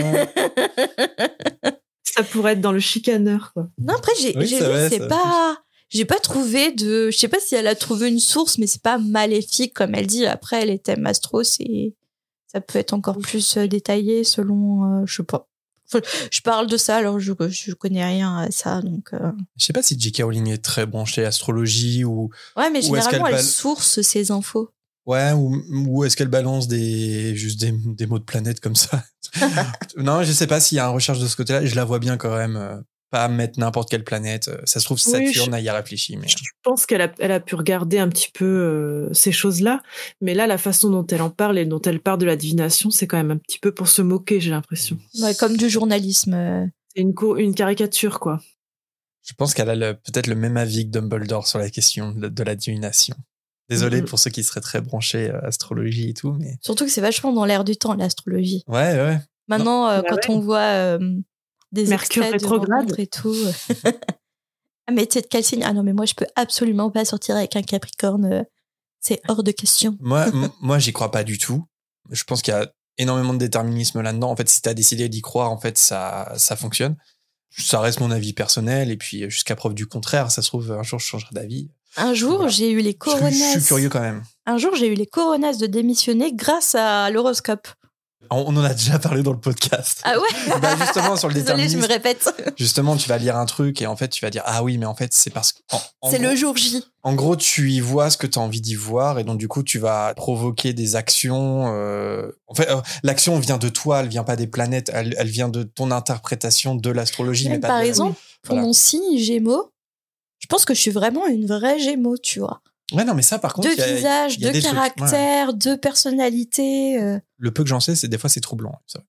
Ça pourrait être dans le chicaneur, quoi. Non, après, j'ai, Oui, j'ai c'est vu, vrai, c'est ça. pas... J'ai pas trouvé de... Je sais pas si elle a trouvé une source, mais c'est pas maléfique, comme elle dit. Après, les thèmes astro, c'est... Ça peut être encore plus euh, détaillé selon... Euh, je sais pas. Enfin, je parle de ça, alors je, je connais rien à ça, donc... Euh... Je sais pas si J K. Rowling est très branchée astrologie ou... Ouais, mais Ou est-ce généralement, qu'elle elle bal- source ses infos. Ouais, ou, ou est-ce qu'elle balance des, juste des, des mots de planète comme ça? Non, je sais pas s'il y a une recherche de ce côté-là. Je la vois bien quand même. euh, Pas mettre n'importe quelle planète. Ça se trouve, Oui, Saturne je- a y réfléchi. Mais... Je pense qu'elle a, elle a pu regarder un petit peu euh, ces choses-là, mais là, la façon dont elle en parle et dont elle parle de la divination, c'est quand même un petit peu pour se moquer, j'ai l'impression. Ouais, comme du journalisme. euh. C'est une, co- une caricature, quoi. Je pense qu'elle a le- peut-être le même avis que Dumbledore sur la question de, de la divination. Désolé Mhm. pour ceux qui seraient très branchés à astrologie et tout, mais... Surtout que c'est vachement dans l'air du temps, l'astrologie. Ouais, ouais. Maintenant, euh, Bah quand ouais. on voit euh, des Mercure extraits de rétrograde. rencontres et tout... euh, ah, mais t'es de quel signe? Ah non, mais moi, je peux absolument pas sortir avec un Capricorne. euh, C'est hors de question. Moi, m- moi, j'y crois pas du tout. Je pense qu'il y a énormément de déterminisme là-dedans. En fait, si t'as décidé d'y croire, en fait, ça, ça fonctionne. Ça reste mon avis personnel. Et puis, jusqu'à preuve du contraire, ça se trouve, un jour, je changerai d'avis. Un jour, Voilà. j'ai eu les Je suis, coronas. je suis curieux quand même. Un jour, j'ai eu les coronas de démissionner grâce à l'horoscope. On, on en a déjà parlé dans le podcast. Ah ouais? Bah, justement, sur le Désolée, je déterminisme. me répète. Justement, tu vas lire un truc et en fait, tu vas dire ah oui, mais en fait, c'est parce que en, en C'est gros, le jour J. en gros, tu y vois ce que tu as envie d'y voir et donc du coup, tu vas provoquer des actions. Euh, en fait, euh, l'action vient de toi, elle vient pas des planètes, elle, elle vient de ton interprétation de l'astrologie, mais Même pas par de la- exemple, pour Voilà. mon signe Gémeaux, je pense que je suis vraiment une vraie Gémeaux, tu vois. Ouais, non, mais ça, par contre, De il y a- visage, il y a de des trucs, ouais. caractère, de personnalité. euh. Le peu que j'en sais, c'est des fois c'est troublant. C'est vrai.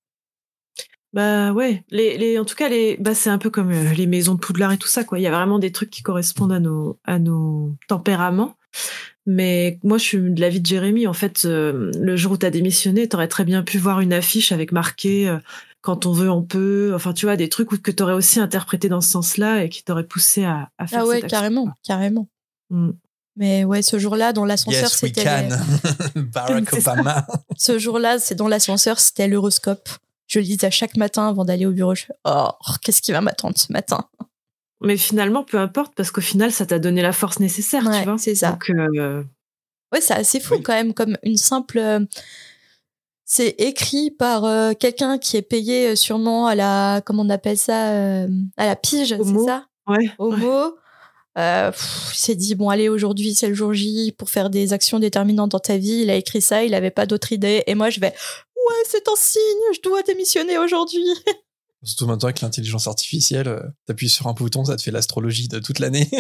Bah ouais, les, les, en tout cas, les, bah c'est un peu comme euh, les maisons de Poudlard et tout ça, quoi. Il y a vraiment des trucs qui correspondent à nos, à nos tempéraments. Mais moi, je suis de l'avis de Jérémy. En fait, euh, le jour où t'as démissionné, t'aurais très bien pu voir une affiche avec marqué euh, quand on veut, on peut. Enfin, tu vois, des trucs où- que t'aurais aussi interprété dans ce sens-là et qui t'auraient poussé à, à faire Ah ouais, cette action, carrément, quoi. carrément. Mm. Mais ouais, ce jour-là, dans l'ascenseur, Yes, we c'était... can. Barack C'est ça. Obama. Ce jour-là, c'est dans l'ascenseur, c'était l'horoscope. Je le lisais chaque matin avant d'aller au bureau. Je fais, oh, qu'est-ce qui va m'attendre ce matin? Mais finalement, peu importe, parce qu'au final, ça t'a donné la force nécessaire, Ouais, tu vois. c'est ça. Donc, euh, Ouais, c'est assez fou Oui. quand même, comme une simple... euh, C'est écrit par euh, quelqu'un qui est payé euh, sûrement à la... Comment on appelle ça euh, À la pige, Au c'est mot. ça? ouais. Au ouais. mot. Euh, pff, il s'est dit, bon, allez, aujourd'hui, c'est le jour J pour faire des actions déterminantes dans ta vie. Il a écrit ça, il avait pas d'autre idée. Et moi, je vais, ouais, c'est un signe, je dois démissionner aujourd'hui. Surtout maintenant avec l'intelligence artificielle, euh, t'appuies sur un bouton, ça te fait l'astrologie de toute l'année.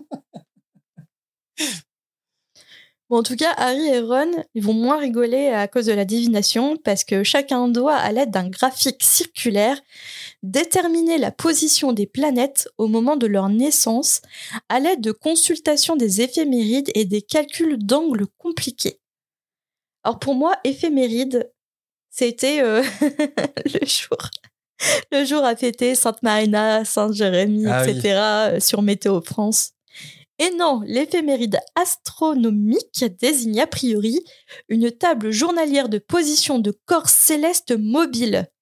Bon, en tout cas, Harry et Ron, ils vont moins rigoler à cause de la divination parce que chacun doit, à l'aide d'un graphique circulaire, déterminer la position des planètes au moment de leur naissance à l'aide de consultations des éphémérides et des calculs d'angles compliqués. Alors pour moi, éphéméride, c'était euh, le jour... Le jour à fêter Sainte Marina, Saint Jérémy, Ah oui. et cetera euh, sur Météo France. Et non, l'éphéméride astronomique désigne a priori une table journalière de position de corps céleste mobile.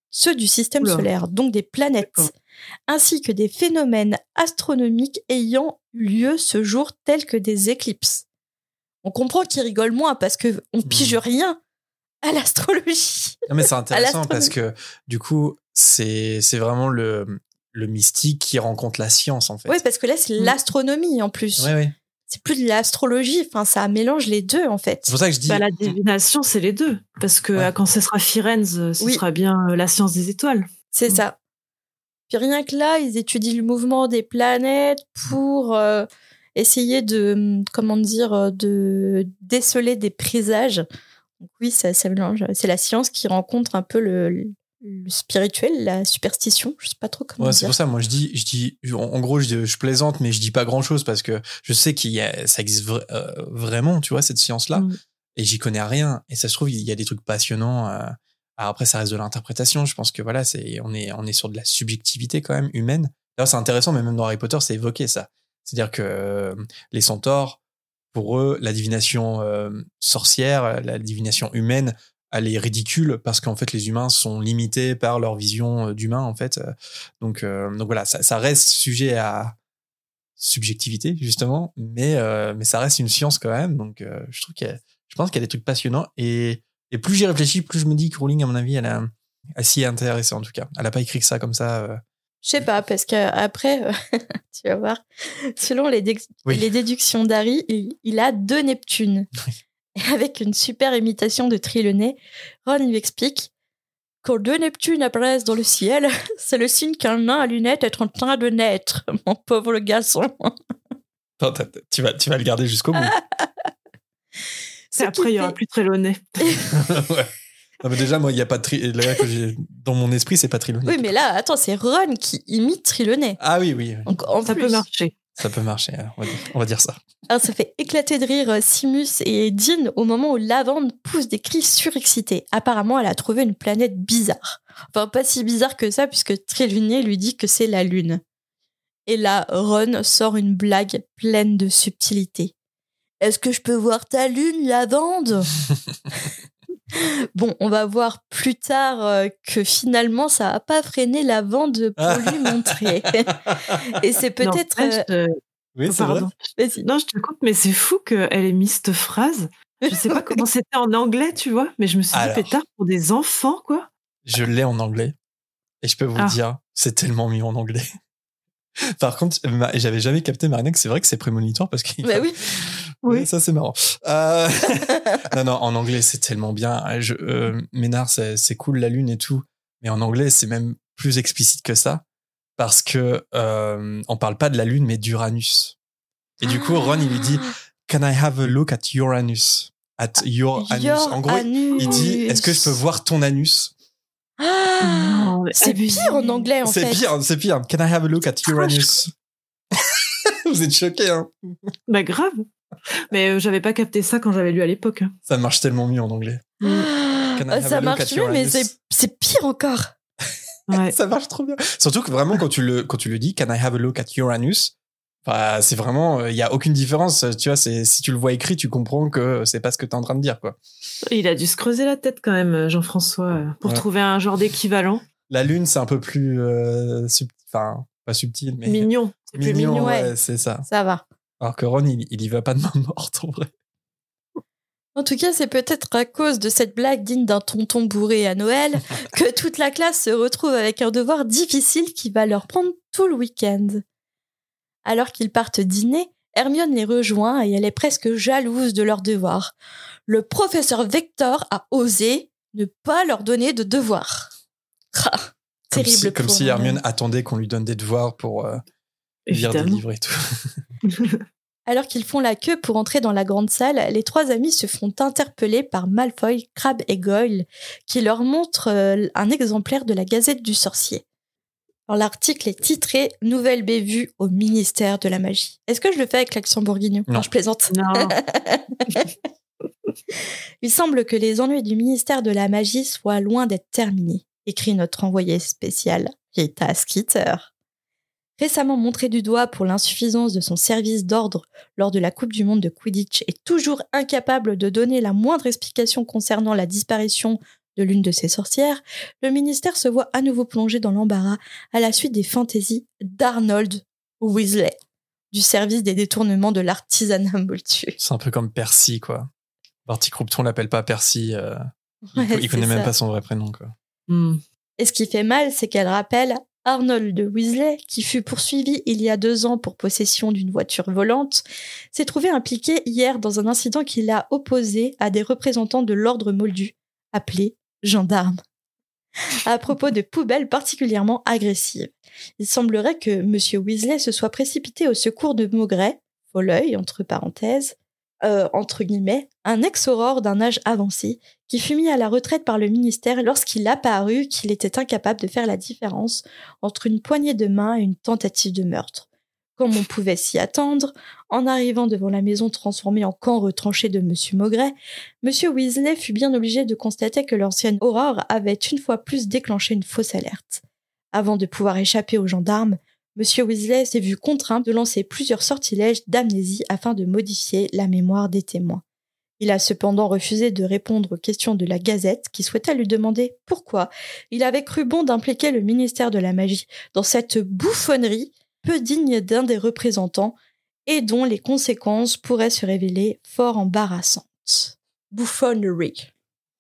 ceux du système Oula. solaire, donc des planètes, D'accord. ainsi que des phénomènes astronomiques ayant lieu ce jour, tels que des éclipses. On comprend qu'ils rigolent moins parce qu'on pige rien à l'astrologie. Non, mais c'est intéressant l'astronomie. parce que du coup, c'est, c'est vraiment le, le mystique qui rencontre la science, en fait. Oui, parce que là, c'est Mm. l'astronomie en plus. Ouais, ouais. C'est plus de l'astrologie, enfin, ça mélange les deux en fait. C'est pour ça que je dis. Bah, la divination, c'est les deux. Parce que Ouais. euh, quand ce sera Firenze, ce Oui. sera bien euh, la science des étoiles. C'est Mm. ça. Puis rien que là, ils étudient le mouvement des planètes pour euh, essayer de, comment dire, euh, de déceler des présages. Donc oui, ça, ça mélange. C'est la science qui rencontre un peu le, le spirituel, la superstition. Je sais pas trop comment Ouais, dire. c'est pour ça, moi je dis, je dis, en, en gros, je, je plaisante, mais je dis pas grand chose parce que je sais qu'il y a, ça existe vra- euh, vraiment, tu vois, cette science-là, Mm. et j'y connais rien. Et ça se trouve, il y a des trucs passionnants. Euh, alors après, ça reste de l'interprétation. Je pense que voilà, c'est, on est, on est sur de la subjectivité quand même humaine. D'ailleurs, c'est intéressant, mais même dans Harry Potter, c'est évoqué ça. C'est-à-dire que euh, les centaures, pour eux, la divination euh, sorcière, la divination humaine, elle est ridicule parce qu'en fait les humains sont limités par leur vision d'humain en fait. Donc euh, donc voilà, ça, ça reste sujet à subjectivité justement, mais euh, mais ça reste une science quand même. Donc euh, je trouve qu'il y a, je pense qu'il y a des trucs passionnants et et plus j'y réfléchis, plus je me dis que Rowling à mon avis elle a elle s'y est intéressée en tout cas. Elle a pas écrit que ça comme ça. Euh... Je sais pas, parce qu'après, euh, tu vas voir, selon les, dé- Oui. les déductions d'Harry, il, il a deux Neptunes. Oui. Et avec une super imitation de Trelawney, Ron lui explique: quand deux Neptunes apparaissent dans le ciel, c'est le signe qu'un nain à lunettes est en train de naître, mon pauvre garçon. Attends, t'as- t'as- tu vas tu vas le garder jusqu'au bout. Ce Et après, qui il y aura fait- plus Trelawney. Ouais. Non, mais déjà moi il y a pas de tri... là que j'ai dans mon esprit c'est pas Trelawney. Oui, mais là, attends, c'est Ron qui imite Trelawney. Ah oui oui, oui. Donc, en Ça plus, peut marcher. Ça peut marcher, hein, on va dire, on va dire ça. alors, ça fait éclater de rire euh, Simus et Dean au moment où Lavande pousse des cris surexcités. Apparemment, elle a trouvé une planète bizarre. Enfin, pas si bizarre que ça, puisque Trelawney lui dit que c'est la Lune. Et là, Ron sort une blague pleine de subtilité. Est-ce que je peux voir ta Lune, Lavande? Bon, on va voir plus tard euh, que finalement, ça n'a pas freiné Lavande pour lui montrer. Et c'est peut-être... N'empêche, euh, euh, Oui, oh, c'est vrai. pardon. Vas-y. Non, je te coupe, mais c'est fou qu'elle ait mis cette phrase. Je sais pas comment c'était en anglais, tu vois, mais je me suis Alors. dit, pétard, pour des enfants, quoi. Je l'ai en anglais. Et je peux vous Ah. dire, c'est tellement mieux en anglais. Par contre, ma- j'avais jamais capté, Marina, que c'est vrai que c'est prémonitoire parce que. Bah oui. Oui, Oui. ça c'est marrant. Euh... non, non, en anglais c'est tellement bien. Je, euh, Ménard, c'est, c'est cool la lune et tout, mais en anglais c'est même plus explicite que ça parce que euh, on parle pas de la lune mais d'Uranus. Et du coup, Ron il lui dit, "Can I have a look at Uranus? At your anus." Your En gros, anus. il dit, "Est-ce que je peux voir ton anus?" Ah, Non, mais c'est abusé. pire en anglais, en C'est fait. pire, c'est pire. Can I have a look at Ah, Uranus? Vous êtes choqués, hein? Bah, grave. Mais euh, j'avais pas capté ça quand j'avais lu à l'époque. hein. Ça marche tellement mieux en anglais. Ah, Can I have a ça look marche at mieux, mais Uranus? c'est, c'est pire encore. Ouais. Ça marche trop bien. Surtout que vraiment, quand tu le, quand tu le dis, "Can I have a look at Uranus?" Enfin, c'est vraiment, il y a aucune différence. Tu vois, c'est, si tu le vois écrit, tu comprends que c'est pas ce que t'es en train de dire, quoi. Il a dû se creuser la tête quand même, Jean-François, euh, pour Ouais. trouver un genre d'équivalent. La lune, c'est un peu plus, euh, sub- enfin, pas subtil, mais Mignon. C'est plus mignon, mignon. ouais, ouais. c'est ça. Ça va. Alors que Ron, il, il y va pas de main morte, en vrai. En tout cas, c'est peut-être à cause de cette blague digne d'un tonton bourré à Noël que toute la classe se retrouve avec un devoir difficile qui va leur prendre tout le week-end. Alors qu'ils partent dîner, Hermione les rejoint et elle est presque jalouse de leur devoir. Le professeur Vector a osé ne pas leur donner de devoirs. Ah, Comme terrible si, comme pour si Hermione. Hermione attendait qu'on lui donne des devoirs pour euh, lire des Évidemment. livres et tout. Alors qu'ils font la queue pour entrer dans la grande salle, les trois amis se font interpeller par Malfoy, Crabbe et Goyle, qui leur montrent euh, un exemplaire de la Gazette du Sorcier. Alors, l'article est titré « Nouvelle bévue au ministère de la magie ». Est-ce que je le fais avec l'accent bourguignon? Non. Je plaisante. Non. Il semble que les ennuis du ministère de la magie soient loin d'être terminés, écrit notre envoyé spécial, Rita Skeeter. Récemment montré du doigt pour l'insuffisance de son service d'ordre lors de la Coupe du Monde de Quidditch et toujours incapable de donner la moindre explication concernant la disparition de l'une de ses sorcières, le ministère se voit à nouveau plongé dans l'embarras à la suite des fantaisies d'Arnold Weasley, du service des détournements de l'artisanat moldu. C'est un peu comme Percy, quoi. Barty Croupton l'appelle pas Percy. Euh, Ouais, il il connaît c'est même ça. pas son vrai prénom, quoi. Hmm. Et ce qui fait mal, c'est qu'elle rappelle Arnold Weasley, qui fut poursuivi il y a deux ans pour possession d'une voiture volante, s'est trouvé impliqué hier dans un incident qui l'a opposé à des représentants de l'ordre moldu, appelés gendarmes, à propos de poubelles particulièrement agressives. Il semblerait que M. Weasley se soit précipité au secours de Maugret, Folleuil, entre parenthèses, euh, entre guillemets, un ex-aurore d'un âge avancé, qui fut mis à la retraite par le ministère lorsqu'il apparut qu'il était incapable de faire la différence entre une poignée de main et une tentative de meurtre. Comme on pouvait s'y attendre, en arrivant devant la maison transformée en camp retranché de M. Maugret, M. Weasley fut bien obligé de constater que l'ancienne Aurore avait une fois plus déclenché une fausse alerte. Avant de pouvoir échapper aux gendarmes, M. Weasley s'est vu contraint de lancer plusieurs sortilèges d'amnésie afin de modifier la mémoire des témoins. Il a cependant refusé de répondre aux questions de la Gazette qui souhaitait lui demander pourquoi il avait cru bon d'impliquer le ministère de la Magie dans cette bouffonnerie peu digne d'un des représentants et dont les conséquences pourraient se révéler fort embarrassantes. Bouffonnerie.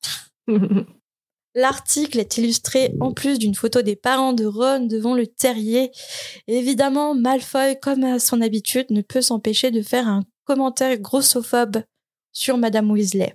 L'article est illustré en plus d'une photo des parents de Ron devant le terrier. Évidemment, Malfoy, comme à son habitude, ne peut s'empêcher de faire un commentaire grossophobe sur Madame Weasley.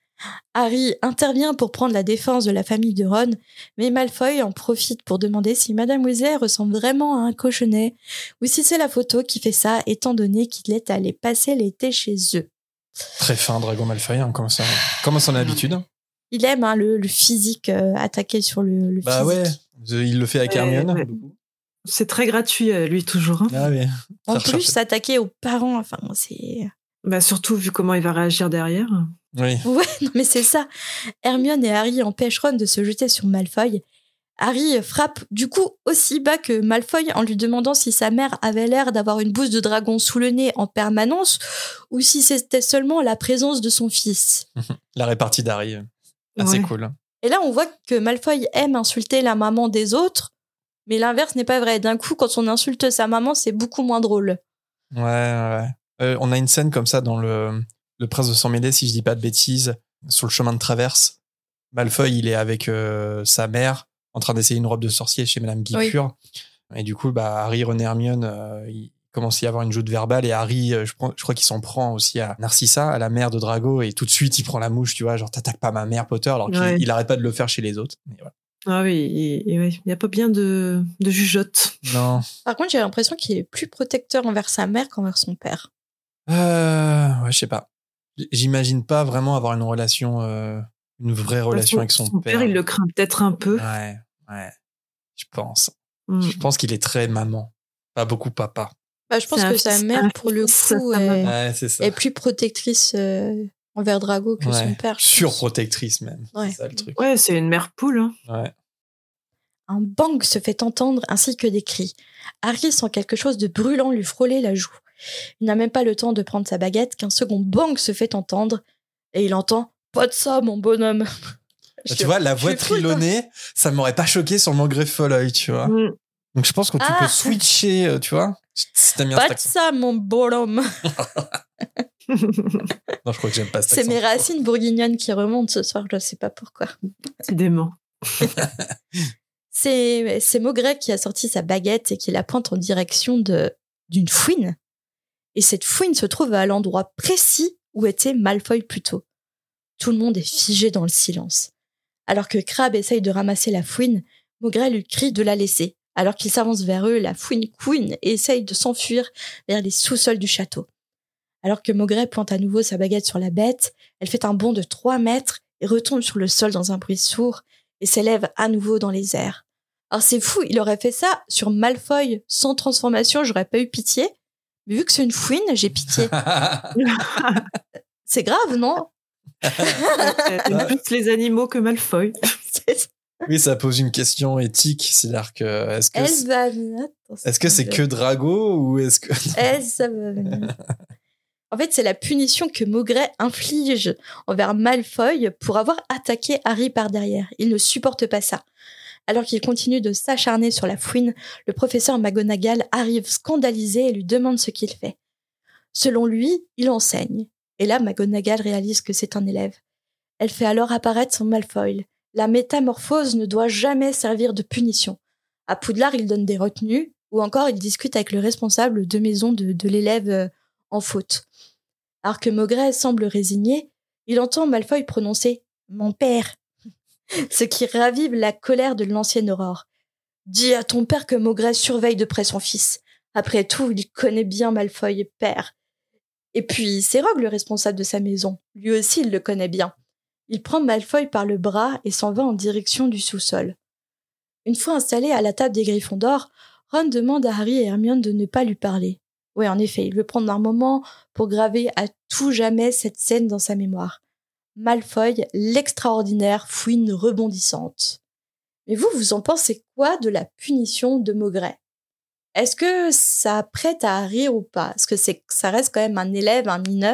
Harry intervient pour prendre la défense de la famille de Ron, mais Malfoy en profite pour demander si Madame Weasley ressemble vraiment à un cochonnet ou si c'est la photo qui fait ça, étant donné qu'il est allé passer l'été chez eux. Très fin, Drago Malfoy, hein, comme ça, comme à son habitude. Il aime hein, le, le physique, euh, attaquer sur le, le Bah physique. ouais, il le fait avec Ouais, Hermione. ouais. C'est très gratuit, euh, lui, toujours. Hein. Ah oui. En Ça plus, recherche- s'attaquer aux parents, enfin, c'est... Bah, surtout vu comment il va réagir derrière. Oui. Ouais, non mais c'est ça. Hermione et Harry empêchent Ron de se jeter sur Malfoy. Harry frappe du coup aussi bas que Malfoy en lui demandant si sa mère avait l'air d'avoir une bouse de dragon sous le nez en permanence ou si c'était seulement la présence de son fils. La répartie d'Harry, assez Ouais. cool. Et là, on voit que Malfoy aime insulter la maman des autres, mais l'inverse n'est pas vrai. D'un coup, quand on insulte sa maman, c'est beaucoup moins drôle. Ouais, ouais. Euh, on a une scène comme ça dans le, le Prince de Sang-Mêlé, si je dis pas de bêtises, sur le chemin de traverse. Malfoy, il est avec euh, sa mère en train d'essayer une robe de sorcier chez Madame Guipure. Oui. Et du coup, bah, Harry, Ron et Hermione, euh, il commence à y avoir une joute verbale et Harry, euh, je, prends, je crois qu'il s'en prend aussi à Narcissa, à la mère de Drago, et tout de suite, il prend la mouche, tu vois, genre t'attaques pas ma mère, Potter, alors qu'il Ouais. il arrête pas de le faire chez les autres. Mais voilà. Ah oui, il ouais, il y a pas bien de, de jugeote. Non. Par contre, j'ai l'impression qu'il est plus protecteur envers sa mère qu'envers son père. Euh, ouais, je sais pas. J'imagine pas vraiment avoir une relation, euh, une vraie relation avec son, son père. père. Il le craint peut-être un peu. Ouais, ouais. Je pense. Mm. Je pense qu'il est très maman. Pas beaucoup papa. Bah, je pense C'est un que sa fils- mère, un pour le fils, coup, sa est, maman. Ouais, c'est ça. est plus protectrice euh, envers Drago que Ouais. son père. je pense. Surprotectrice même. Ouais. C'est ça le truc. Ouais, c'est une mère poule. Hein. Ouais. Un bang se fait entendre ainsi que des cris. Harry sent quelque chose de brûlant lui frôler la joue. Il n'a même pas le temps de prendre sa baguette qu'un second bang se fait entendre et il entend « Pas de ça, mon bonhomme !» Bah, tu vois, la je voix suis full trilonnée, ça m'aurait pas choqué sur mon greffe Folleuil, tu vois. Mm. Donc je pense que tu Ah. peux switcher, euh, tu vois. Si t'aimes bien Pas cet de accent. ça, mon bonhomme. Non, je crois que j'aime pas cet C'est accent. mes racines bourguignonnes qui remontent ce soir, je sais pas pourquoi. C'est dément. C'est, c'est Maugret qui a sorti sa baguette et qui la pointe en direction de, d'une fouine. Et cette fouine se trouve à l'endroit précis où était Malfoy plus tôt. Tout le monde est figé dans le silence. Alors que Crabbe essaye de ramasser la fouine, Maugret lui crie de la laisser. Alors qu'il s'avance vers eux, la fouine couine et essaye de s'enfuir vers les sous-sols du château. Alors que Maugret pointe à nouveau sa baguette sur la bête, elle fait un bond de trois mètres et retombe sur le sol dans un bruit sourd et s'élève à nouveau dans les airs. Alors c'est fou, il aurait fait ça sur Malfoy sans transformation, j'aurais pas eu pitié. Mais vu que c'est une fouine, j'ai pitié. C'est grave, non? T'aimes plus les animaux que Malfoy. C'est- Oui, ça pose une question éthique. C'est-à-dire que est-ce que Elle c'est, va venir. Attends, est-ce que c'est que Drago ou est-ce que Elle, ça va venir. En fait, fait, c'est la punition que Maugrey inflige envers Malfoy pour avoir attaqué Harry par derrière. Il ne supporte pas ça. Alors qu'il continue de s'acharner sur la fouine, le professeur McGonagall arrive scandalisé et lui demande ce qu'il fait. Selon lui, il enseigne. Et là, McGonagall réalise que c'est un élève. Elle fait alors apparaître son Malfoy. La métamorphose ne doit jamais servir de punition. À Poudlard, il donne des retenues, ou encore il discute avec le responsable de maison de, de l'élève en faute. Alors que Maugrey semble résigné, il entend Malfoy prononcer « Mon père », ce qui ravive la colère de l'ancienne Aurore. « Dis à ton père que Maugrey surveille de près son fils. Après tout, il connaît bien Malfoy, père. » Et puis, c'est Rogue le responsable de sa maison. Lui aussi, il le connaît bien. Il prend Malfoy par le bras et s'en va en direction du sous-sol. Une fois installé à la table des Gryffondors, Ron demande à Harry et Hermione de ne pas lui parler. Oui, en effet, il veut prendre un moment pour graver à tout jamais cette scène dans sa mémoire. Malfoy, l'extraordinaire fouine rebondissante. Mais vous, vous en pensez quoi de la punition de Maugrey ? Est-ce que ça prête à rire ou pas ? Est-ce que c'est, ça reste quand même un élève, un mineur ?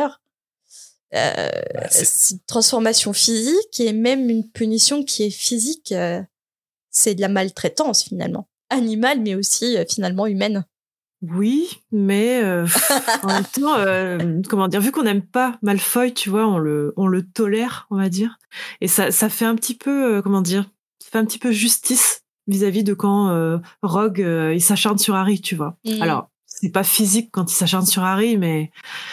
euh, bah, c'est... c'est une transformation physique et même une punition qui est physique. Euh, c'est de la maltraitance finalement. Animale, mais aussi euh, finalement humaine. Oui, mais euh, en même temps, euh, comment dire, vu qu'on n'aime pas Malfoy, tu vois, on le, on le tolère, on va dire, et ça, ça fait un petit peu, euh, comment dire, ça fait un petit peu justice vis-à-vis de quand euh, Rogue euh, il s'acharne sur Harry, tu vois. Mmh. Alors, c'est pas physique quand il s'acharne sur Harry, mais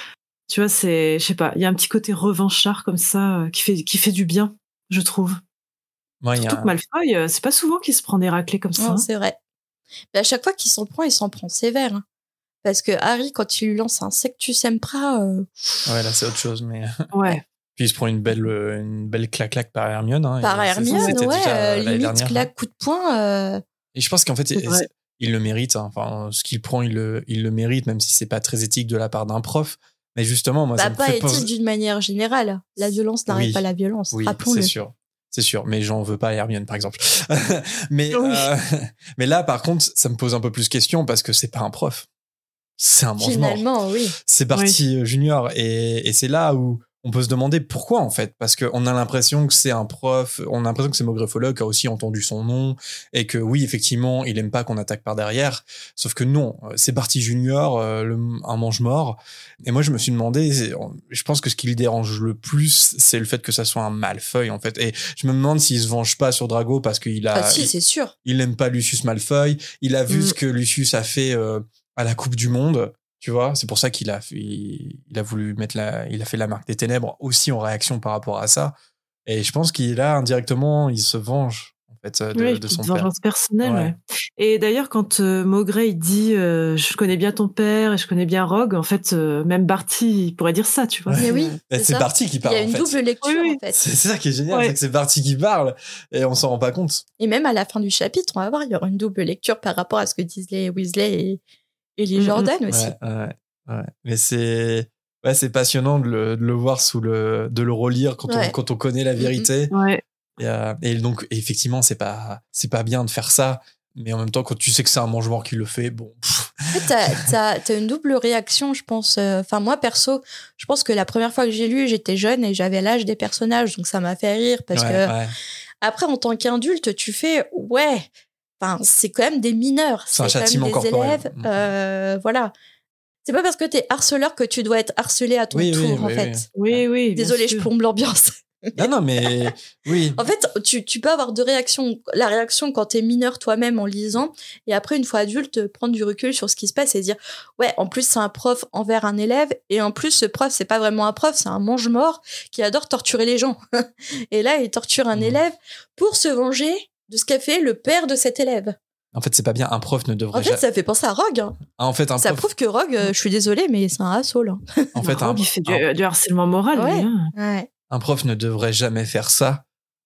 tu vois, c'est, je sais pas, il y a un petit côté revanchard comme ça euh, qui fait, qui fait du bien, je trouve. Ouais, Surtout a... que Malfoy, euh, c'est pas souvent qu'il se prend des raclées comme ça. Non, hein. C'est vrai. Mais à chaque fois qu'il s'en prend, il s'en prend sévère. Hein. Parce que Harry, quand il lui lance un Sectus Empra... Euh... Ouais, là, c'est autre chose, mais... Ouais. Puis il se prend une belle, une belle claque-claque par Hermione. Hein, par Hermione, c'était ouais, déjà, euh, limite dernière, claque, hein. coup de poing. Euh... Et je pense qu'en fait, il le mérite. Hein. Enfin, ce qu'il prend, il le, il le mérite, même si c'est pas très éthique de la part d'un prof. Mais justement, moi, bah, ça me pas fait éthique pose... d'une manière générale. La violence n'arrête oui. pas la violence, oui, rappelons-le. c'est sûr. C'est sûr, mais j'en veux pas à Hermione, par exemple. mais, oui. euh, mais là, par contre, ça me pose un peu plus question parce que c'est pas un prof. C'est un mange-mort. Finalement, oui. C'est parti oui. junior. Et, et c'est là où on peut se demander pourquoi, en fait. Parce qu'on a l'impression que c'est un prof, on a l'impression que c'est Maugreyfologue qui a aussi entendu son nom et que oui, effectivement, il aime pas qu'on attaque par derrière. Sauf que non, c'est Barty Junior, euh, le, un mange-mort. Et moi, je me suis demandé, je pense que ce qui le dérange le plus, c'est le fait que ça soit un Malfoy, en fait. Et je me demande s'il se venge pas sur Drago parce qu'il a... Ah si, c'est sûr. Il aime pas Lucius Malfoy. Il a vu mm. ce que Lucius a fait euh, à la Coupe du Monde. Tu vois, c'est pour ça qu'il a, il, il a voulu mettre la, il a fait la marque des ténèbres aussi en réaction par rapport à ça. Et je pense qu'il a indirectement, il se venge en fait de, oui, de son de père. vengeance personnelle. Ouais. Ouais. Et d'ailleurs, quand euh, Maugrey il dit, euh, je connais bien ton père et je connais bien Rogue, en fait, euh, même Barty il pourrait dire ça, tu vois. Ouais. Mais oui, c'est, c'est Barty qui parle. Il y a une en fait. double lecture oui, oui. en fait. C'est, c'est ça qui est génial, ouais. c'est que c'est Barty qui parle et on s'en rend pas compte. Et même à la fin du chapitre, on va voir, il y aura une double lecture par rapport à ce que disent les Weasley et, et les Jordan mmh, aussi. Ouais, ouais. Ouais, mais c'est ouais, c'est passionnant de le, de le voir sous le de le relire quand ouais. on quand on connaît la vérité. Ouais. Et, euh, et donc effectivement, c'est pas c'est pas bien de faire ça, mais en même temps quand tu sais que c'est un mange-mort qui le fait, bon. En fait, t'as, t'as, t'as une double réaction, je pense. Enfin, moi perso, je pense que la première fois que j'ai lu, j'étais jeune et j'avais l'âge des personnages, donc ça m'a fait rire parce ouais, que ouais. après, en tant qu'adulte, tu fais ouais. Enfin, c'est quand même des mineurs, c'est, c'est un quand châtiment même des corporel. élèves. Euh, voilà. C'est pas parce que t'es harceleur que tu dois être harcelé à ton oui, tour, oui, en oui, fait. Oui, oui. Désolée, je plombe l'ambiance. Non, non, mais oui. En fait, tu, tu peux avoir deux réactions. La réaction quand t'es mineur toi-même en lisant, et après, une fois adulte, prendre du recul sur ce qui se passe et dire, ouais, en plus, c'est un prof envers un élève, et en plus, ce prof, c'est pas vraiment un prof, c'est un mange-mort qui adore torturer les gens. Et là, il torture un mmh. élève pour se venger de ce qu'a fait le père de cet élève. En fait, c'est pas bien. Un prof ne devrait. En fait, ja... ça fait penser à Rogue. Hein. Ah, en fait, un ça prof... prouve que Rogue, euh, je suis désolée, mais c'est un asshole. Hein. En fait, Rogue, un... il fait du, un... du harcèlement moral. Ouais. Lui, hein. Ouais. Un prof ne devrait jamais faire ça.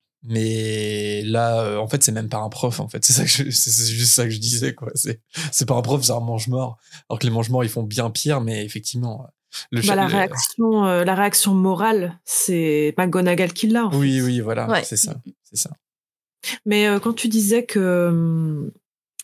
Mais là, euh, en fait, c'est même pas un prof. En fait, c'est ça que je... c'est juste ça que je disais, quoi. C'est c'est pas un prof, c'est un mange-mort. Alors que les mange-morts, ils font bien pire, mais effectivement. Le bah, la le... réaction, euh, la réaction morale, c'est McGonagall qui l'a. En oui, fait. oui, voilà, ouais. c'est ça, c'est ça. Mais euh, quand tu disais que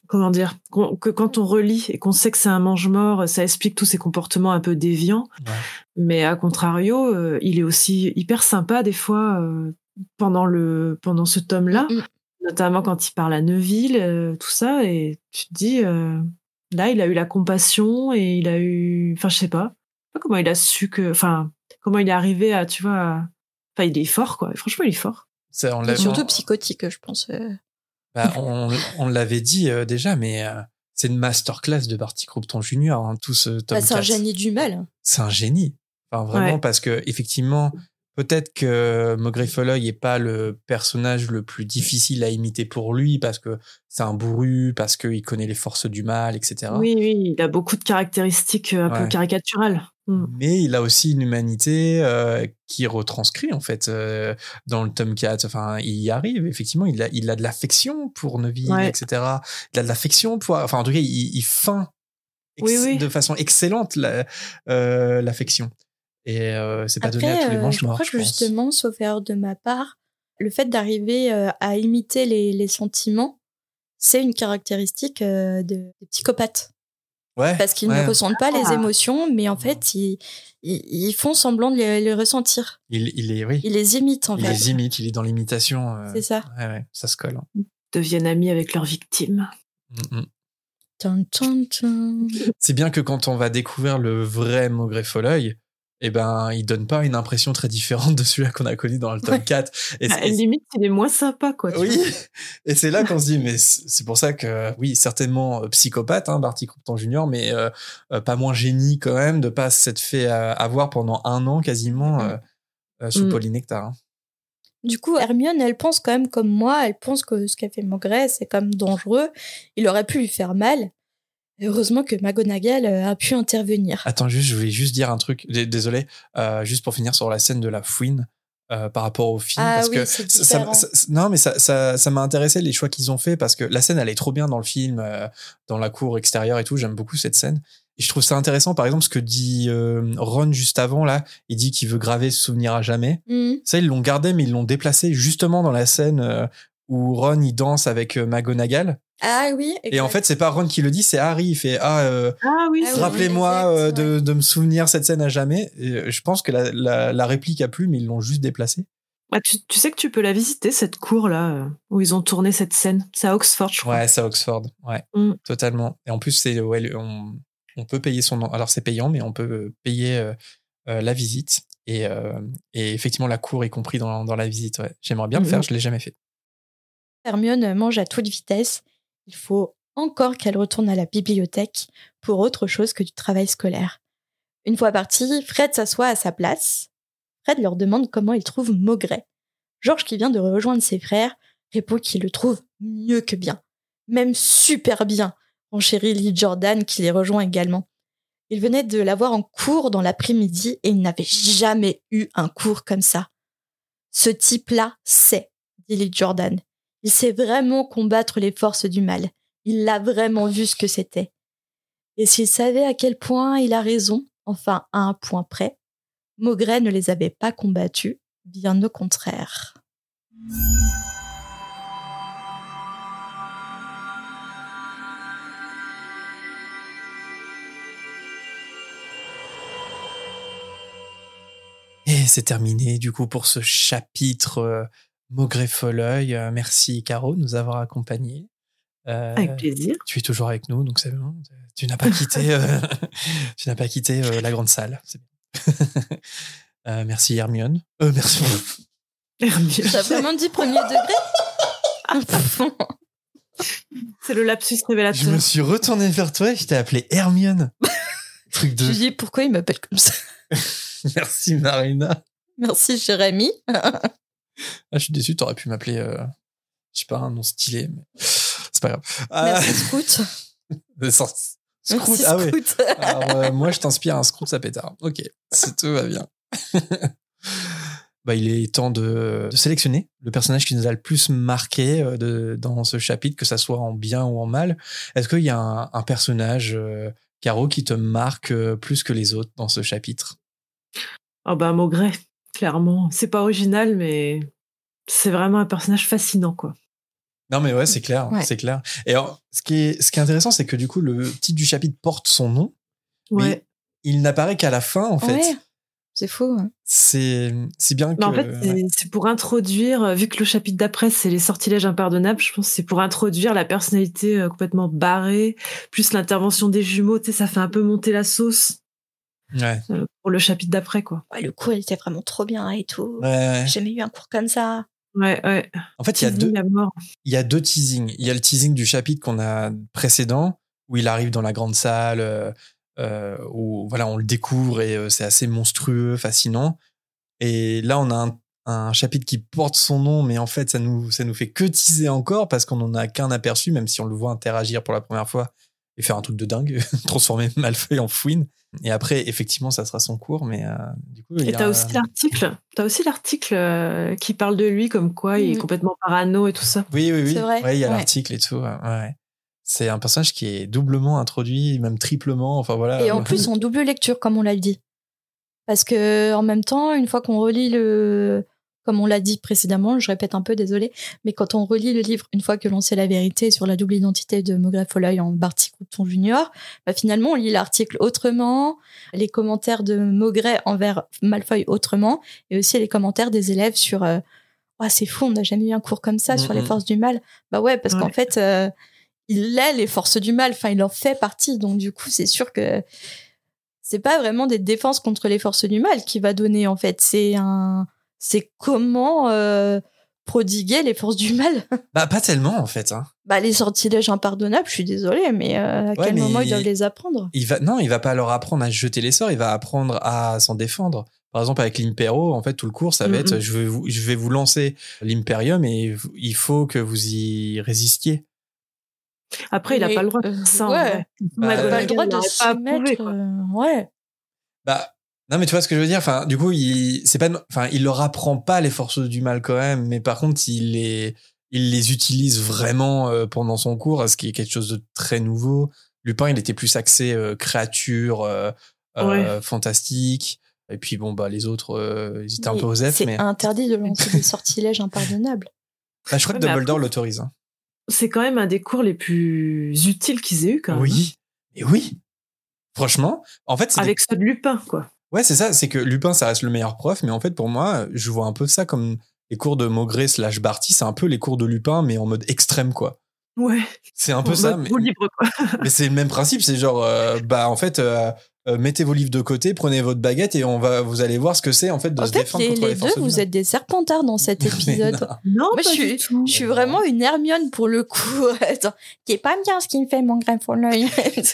comment dire, qu'on, que quand on relit et qu'on sait que c'est un mange-mort, ça explique tous ses comportements un peu déviants. Ouais. Mais à contrario, euh, il est aussi hyper sympa des fois euh, pendant le pendant ce tome-là, mmh. notamment quand il parle à Neville, euh, tout ça, et tu te dis euh, là, il a eu la compassion et il a eu, enfin, je sais pas, je sais pas comment il a su que, enfin, comment il est arrivé à, tu vois, à... enfin, il est fort, quoi. Et franchement, il est fort. C'est, on l'a... surtout psychotique, je pense. Euh... Bah, on, on l'avait dit euh, déjà, mais euh, c'est une masterclass de Barty Croupton Junior, hein, tout ce tome bah, c'est quatre. un génie du mal. C'est un génie. Enfin, vraiment, ouais. Parce que, effectivement, peut-être que Maugrey Folleuil est pas le personnage le plus difficile à imiter pour lui, parce que c'est un bourru, parce qu'il connaît les forces du mal, et cetera. Oui, oui, il a beaucoup de caractéristiques un ouais. peu caricaturales. Mm. Mais il a aussi une humanité euh, qui retranscrit, en fait, euh, dans le tome quatre. Enfin, il y arrive, effectivement, il a, il a de l'affection pour Neville, ouais. et cetera. Il a de l'affection pour... Enfin, en tout cas, il, il feint ex- oui, oui. de façon excellente la, euh, l'affection. Et euh, c'est pas Après, donné à tous les euh, manches je morts, crois je que pense. justement, sauf erreur de ma part, le fait d'arriver euh, à imiter les, les sentiments, c'est une caractéristique euh, de, de psychopathe. Ouais, parce qu'ils ouais. ne ressentent pas les émotions, mais en fait, ils, ils, ils font semblant de les, les ressentir. Il, il, est, oui. il les imite, en il fait. Il les imite, il est dans l'imitation. Euh, c'est ça. Ouais, ouais, ça se colle. Ils deviennent amis avec leurs victimes. Mm-hmm. Tun, tun, tun. C'est bien que quand on va découvrir le vrai Maugrey Folleuil, eh ben, il donne pas une impression très différente de celui-là qu'on a connu dans le tome ouais. quatre. Et bah, limite, il est moins sympa, quoi. Tu oui. vois. Et c'est là qu'on se dit, mais c'est pour ça que, oui, certainement euh, psychopathe, hein, Barty Croupton Junior, mais euh, euh, pas moins génie quand même de pas s'être fait euh, avoir pendant un an quasiment euh, euh, sous mm. Polynectar. Hein. Du coup, Hermione, elle pense quand même comme moi, elle pense que ce qu'a fait Maugrey, c'est quand même dangereux. Il aurait pu lui faire mal. Heureusement que McGonagall a pu intervenir. Attends, juste, je voulais juste dire un truc. Désolé, euh, juste pour finir sur la scène de la fouine euh, par rapport au film, ah parce oui, que c'est ça, ça, ça, non, mais ça, ça, ça m'a intéressé les choix qu'ils ont fait parce que la scène elle est trop bien dans le film, euh, dans la cour extérieure et tout. J'aime beaucoup cette scène. Et je trouve ça intéressant, par exemple, ce que dit euh, Ron juste avant là. Il dit qu'il veut graver ce souvenir à jamais. Mm. Ça, ils l'ont gardé, mais ils l'ont déplacé justement dans la scène euh, où Ron il danse avec euh, McGonagall. Ah oui. Exact. Et en fait, c'est pas Ron qui le dit, c'est Harry. Il fait ah, euh, ah oui. Rappelez-moi exact, euh, de, ouais. de me souvenir cette scène à jamais. Et je pense que la, la, la réplique a plu, mais ils l'ont juste déplacée. Ah, tu, tu sais que tu peux la visiter cette cour là où ils ont tourné cette scène. C'est à Oxford, je crois. Ouais, c'est à Oxford. Ouais, mm. totalement. Et en plus, c'est ouais, on, on peut payer son. Alors c'est payant, mais on peut payer euh, euh, la visite et, euh, et effectivement la cour est compris dans dans la visite. Ouais. J'aimerais bien mm-hmm. le faire, je l'ai jamais fait. Hermione mange à toute vitesse. Il faut encore qu'elle retourne à la bibliothèque pour autre chose que du travail scolaire. Une fois parti, Fred s'assoit à sa place. Fred leur demande comment il trouve Maugrey. George, qui vient de rejoindre ses frères, répond qu'il le trouve mieux que bien. Même super bien, enchérit Lee Jordan, qui les rejoint également. Il venait de l'avoir en cours dans l'après-midi et il n'avait jamais eu un cours comme ça. Ce type-là sait, dit Lee Jordan. Il sait vraiment combattre les forces du mal. Il a vraiment vu ce que c'était. Et s'il savait à quel point il a raison, enfin à un point près, Maugrey ne les avait pas combattus, bien au contraire. Et c'est terminé du coup pour ce chapitre euh, Maugrey Folleuil. Euh, merci Caro de nous avoir accompagnés. Euh, avec plaisir. Tu es toujours avec nous, donc c'est bon. Tu n'as pas quitté, euh, tu n'as pas quitté euh, la grande salle. C'est bien. euh, merci Hermione. Euh, merci. Hermione. T'as vraiment dit premier degré? C'est le lapsus révélateur. Je me suis retourné vers toi et je t'ai appelé Hermione. Truc de. Je dis pourquoi il m'appelle comme ça. Merci Marina. Merci Jérémy. Ah, je suis déçu, t'aurais pu m'appeler, euh, je sais pas, un nom stylé, mais c'est pas grave. Merci ah... Scout. Scout, Merci ah Scout. Oui. Alors, euh, moi, je t'inspire un Scout, ça pétard. Ok, c'est tout va bien. Bah, il est temps de, de sélectionner le personnage qui nous a le plus marqué euh, de, dans ce chapitre, que ça soit en bien ou en mal. Est-ce qu'il y a un, un personnage, euh, Caro, qui te marque euh, plus que les autres dans ce chapitre? Oh bah Maugrey, clairement. C'est pas original, mais c'est vraiment un personnage fascinant, quoi. Non, mais ouais, c'est clair, ouais. c'est clair. Et alors, ce qui est, ce qui est intéressant, c'est que du coup, le titre du chapitre porte son nom, ouais. mais il n'apparaît qu'à la fin, en fait. Ouais. C'est fou. Hein. C'est, c'est bien que. Mais en fait, c'est, ouais. c'est pour introduire, vu que le chapitre d'après, c'est les sortilèges impardonnables, je pense que c'est pour introduire la personnalité complètement barrée, plus l'intervention des jumeaux, tu sais, ça fait un peu monter la sauce. Ouais. Euh, pour le chapitre d'après, quoi. Ouais, le cours, il était vraiment trop bien et tout. Ouais, ouais. J'ai jamais eu un cours comme ça. Ouais, ouais. En fait, il y a deux, il y a deux teasings. Il y a le teasing du chapitre qu'on a précédent, où il arrive dans la grande salle, euh, euh, où voilà, on le découvre et euh, c'est assez monstrueux, fascinant. Et là, on a un, un chapitre qui porte son nom, mais en fait, ça nous, ça nous fait que teaser encore parce qu'on en a qu'un aperçu, même si on le voit interagir pour la première fois et faire un truc de dingue, transformer Malfoy en fouine. Et après, effectivement, ça sera son cours, mais euh, du coup... Et il y t'as a... aussi l'article, t'as aussi l'article euh, qui parle de lui, comme quoi mmh. il est complètement parano et tout ça. Oui, oui, oui. C'est vrai. Ouais, il y a ouais. l'article et tout. Ouais, ouais. C'est un personnage qui est doublement introduit, même triplement, enfin voilà. Et en plus, en double lecture, comme on l'a dit. Parce que, en même temps, une fois qu'on relit le... Comme on l'a dit précédemment, je répète un peu, désolée, mais quand on relit le livre, une fois que l'on sait la vérité sur la double identité de Maugrey Folleuil en Barty Croughton Junior, bah finalement, on lit l'article autrement, les commentaires de Maugrey envers Malfoy autrement, et aussi les commentaires des élèves sur euh, « Oh, c'est fou, on n'a jamais eu un cours comme ça mm-hmm. sur les forces du mal. » Bah ouais, parce ouais. qu'en fait, euh, il est les forces du mal, enfin, il en fait partie, donc du coup, c'est sûr que c'est pas vraiment des défenses contre les forces du mal qu'il va donner, en fait, c'est un... c'est comment euh, prodiguer les forces du mal. Bah, pas tellement, en fait. Hein. Bah, les sortilèges impardonnables, je suis désolée, mais euh, à ouais, quel mais moment ils doivent les apprendre il va, Non, il va pas leur apprendre à jeter les sorts, il va apprendre à s'en défendre. Par exemple, avec l'Impero, en fait, tout le cours, ça va mm-hmm. être je vais, vous, je vais vous lancer l'Imperium et il faut que vous y résistiez. Après, mais, il a pas le droit de faire ça. Ouais. ouais. Bah, il a pas le droit de se mettre... Euh, ouais. Bah... Non, mais tu vois ce que je veux dire. Enfin, du coup, il, c'est pas, enfin, il leur apprend pas les forces du mal quand même, mais par contre, il les, il les utilise vraiment euh, pendant son cours, ce qui est quelque chose de très nouveau. Lupin, il était plus axé euh, créature, euh, ouais. euh, fantastique. Et puis bon, bah les autres, euh, ils étaient mais un peu aux F. C'est mais... interdit de lancer des sortilèges impardonnables. Bah, je crois ouais, que Dumbledore après, l'autorise. Hein. C'est quand même un des cours les plus utiles qu'ils aient eu, quand même. Oui, et oui. Franchement, en fait, c'est avec des... ceux de Lupin, quoi. Ouais, c'est ça, c'est que Lupin, ça reste le meilleur prof, mais en fait, pour moi, je vois un peu ça comme les cours de Maugrey slash Barty, c'est un peu les cours de Lupin, mais en mode extrême, quoi. Ouais. C'est un peu en ça. Mais, libre, quoi. mais c'est le même principe, c'est genre, euh, bah, en fait, euh, euh, mettez vos livres de côté, prenez votre baguette et on va, vous allez voir ce que c'est, en fait, de en se fait, défendre les, contre les les forces deux, du vous mal. êtes des serpentards dans cet épisode. non, Moi, pas je suis, du tout. je suis vraiment une Hermione pour le coup. Attends, qui est pas bien ce qu'il me fait, mon grain pour l'œil.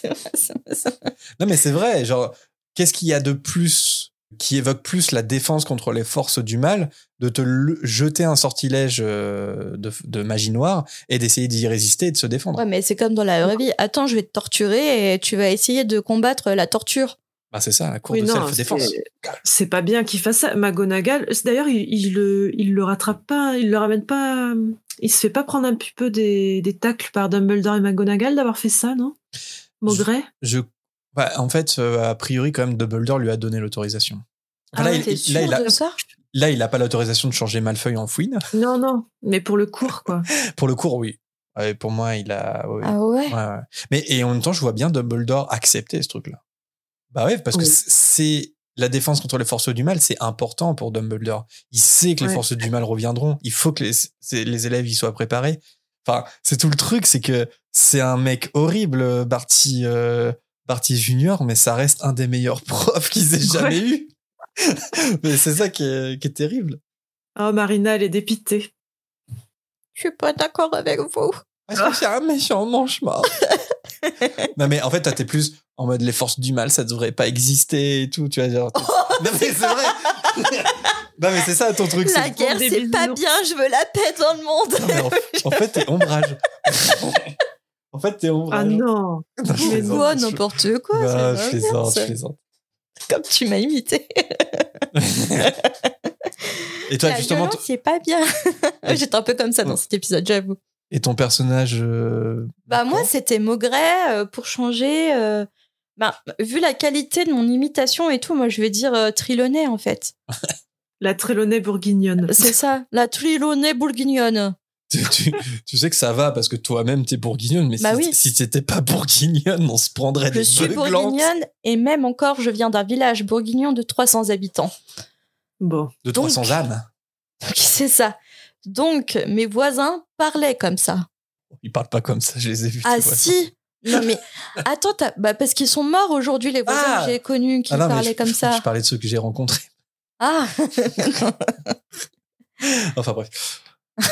Non, mais c'est vrai, genre, qu'est-ce qu'il y a de plus qui évoque plus la défense contre les forces du mal, de te le, jeter un sortilège de, de magie noire et d'essayer d'y résister et de se défendre. Ouais, mais c'est comme dans la vraie vie. Attends, je vais te torturer et tu vas essayer de combattre la torture. Bah c'est ça, la cour oui, de non, self-défense. C'est, c'est pas bien qu'il fasse ça. McGonagall, d'ailleurs, il, il, le, il le rattrape pas, il le ramène pas... Il se fait pas prendre un petit peu des, des tacles par Dumbledore et McGonagall d'avoir fait ça, non Maugrey Je... je... Bah, en fait, euh, a priori, quand même, Dumbledore lui a donné l'autorisation. Ah là, ouais, il, t'es il, sûr là, il a, de ça là, il a pas l'autorisation de changer Malfoy en fouine. Non, non, mais pour le cours, quoi. Pour le cours, oui. Ouais, pour moi, il a... Ouais. Ah ouais, ouais, ouais. Mais et en même temps, je vois bien Dumbledore accepter ce truc-là. Bah ouais, parce oui. que c'est... La défense contre les forces du mal, c'est important pour Dumbledore. Il sait que les ouais. forces du mal reviendront. Il faut que les, les élèves y soient préparés. Enfin, c'est tout le truc, c'est que c'est un mec horrible, Barty, euh, Barty Junior, mais ça reste un des meilleurs profs qu'ils aient jamais ouais. eu. Mais c'est ça qui est, qui est terrible. Oh, Marina, elle est dépitée. Je suis pas d'accord avec vous. Parce que c'est un méchant mange-mort. Non, mais en fait, toi, t'es plus en mode les forces du mal, ça devrait pas exister et tout, tu vois. Genre, oh, non, mais c'est vrai. Non, mais c'est ça ton truc. La c'est guerre, c'est pas bien, je veux la paix dans le monde. Non, mais en, en fait, t'es ombrage. En fait, t'es ombrage. Ah non. non mais quoi, n'importe quoi. Bah, je plaisante, je plaisante. Comme tu m'as imité. Et toi, la justement. Violence, c'est pas bien. J'étais un peu comme ça dans cet épisode, j'avoue. Et ton personnage euh... Bah moi c'était Maugrey euh, pour changer. Euh... Bah vu la qualité de mon imitation et tout, moi je vais dire euh, Trelawney en fait. La Trelawney bourguignonne. C'est ça, la Trelawney bourguignonne. tu, tu, tu sais que ça va parce que toi-même t'es bourguignonne, mais bah si, oui. si t'étais pas bourguignonne, on se prendrait Je des suis beuglantes. bourguignonne et même encore, je viens d'un village bourguignon de trois cents habitants. Bon. De Donc, trois cents âmes. c'est ça. Donc, mes voisins parlaient comme ça. Ils parlent pas comme ça, je les ai vus. Ah tes voisins. si. Non mais attends, t'as... bah parce qu'ils sont morts aujourd'hui les voisins Ah que j'ai connus qui Ah non, mais parlaient je, comme je, ça. Je parlais de ceux que j'ai rencontrés. Ah. Enfin bref.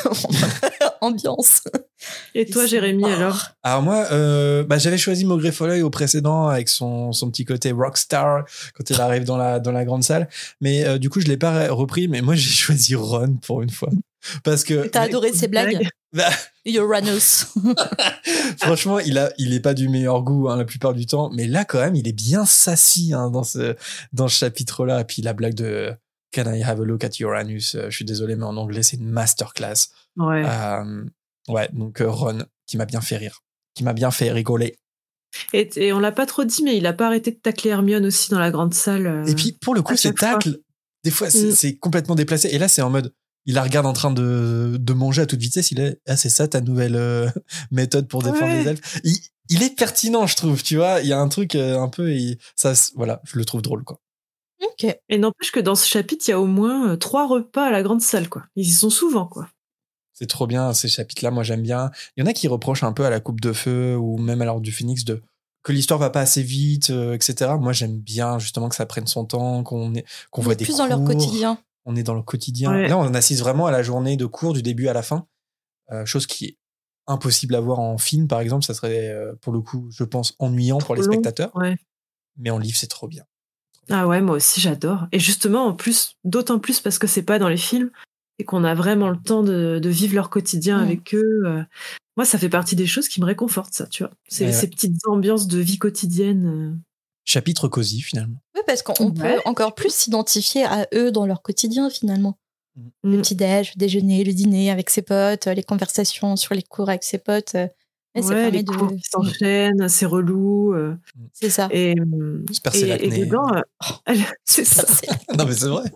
Ambiance. Et toi, Jérémy, alors? Alors moi, euh, bah, j'avais choisi Maugrey Folleuil au précédent avec son, son petit côté rockstar quand il arrive dans la, dans la grande salle. Mais euh, du coup, je l'ai pas repris, mais moi, j'ai choisi Ron pour une fois. Parce que... T'as adoré ses blagues? Bah, Uranus. franchement, il a, il est pas du meilleur goût hein, la plupart du temps, mais là quand même, il est bien sassy hein, dans ce, dans ce chapitre-là. Et puis la blague de Can I have a look at Uranus? euh, Je suis désolé, mais en anglais, c'est une masterclass. Ouais. Euh, ouais, donc euh, Ron, qui m'a bien fait rire, qui m'a bien fait rigoler. Et, et on l'a pas trop dit, mais il a pas arrêté de tacler Hermione aussi dans la grande salle. Euh, Et puis pour le coup, ces tacles, des fois, c'est, mm. c'est complètement déplacé. Et là, c'est en mode, il la regarde en train de, de manger à toute vitesse. Il est, ah, c'est ça ta nouvelle euh, méthode pour défendre ouais. les elfes. Il, il est pertinent, je trouve. Tu vois, il y a un truc euh, un peu, il, ça, voilà, je le trouve drôle, quoi. Ok. Et n'empêche que dans ce chapitre, il y a au moins euh, trois repas à la grande salle, quoi. Ils y sont souvent, quoi. C'est trop bien ces chapitres-là. Moi, j'aime bien. Il y en a qui reprochent un peu à la Coupe de Feu ou même à l'Ordre du Phénix de que l'histoire va pas assez vite, euh, et cetera. Moi, j'aime bien justement que ça prenne son temps, qu'on est, qu'on On voit est des plus cours. dans leur quotidien. On est dans le quotidien. Ouais. Là, on assiste vraiment à la journée de cours du début à la fin. Euh, chose qui est impossible à voir en film, par exemple. Ça serait, euh, pour le coup, je pense, ennuyant pour les Long. spectateurs. Ouais. Mais en livre, c'est trop bien. Ah ouais, moi aussi, j'adore. Et justement, en plus, d'autant plus parce que c'est pas dans les films et qu'on a vraiment le temps de, de vivre leur quotidien Mmh. avec eux. Euh, moi, ça fait partie des choses qui me réconfortent, ça, tu vois. C'est Ouais, ces ouais. petites ambiances de vie quotidienne. euh. Chapitre cosy, finalement. Oui, parce qu'on Ouais. peut encore plus s'identifier à eux dans leur quotidien finalement. Mm. Le petit-déj, le déjeuner, le dîner avec ses potes, les conversations sur les cours avec ses potes. euh, et ça Ouais, permet les de. cours qui s'enchaînent, c'est relou. euh. C'est ça. Et, euh, Se percer et, et l'acné. dedans, euh, elle, c'est ça. Non, mais c'est vrai.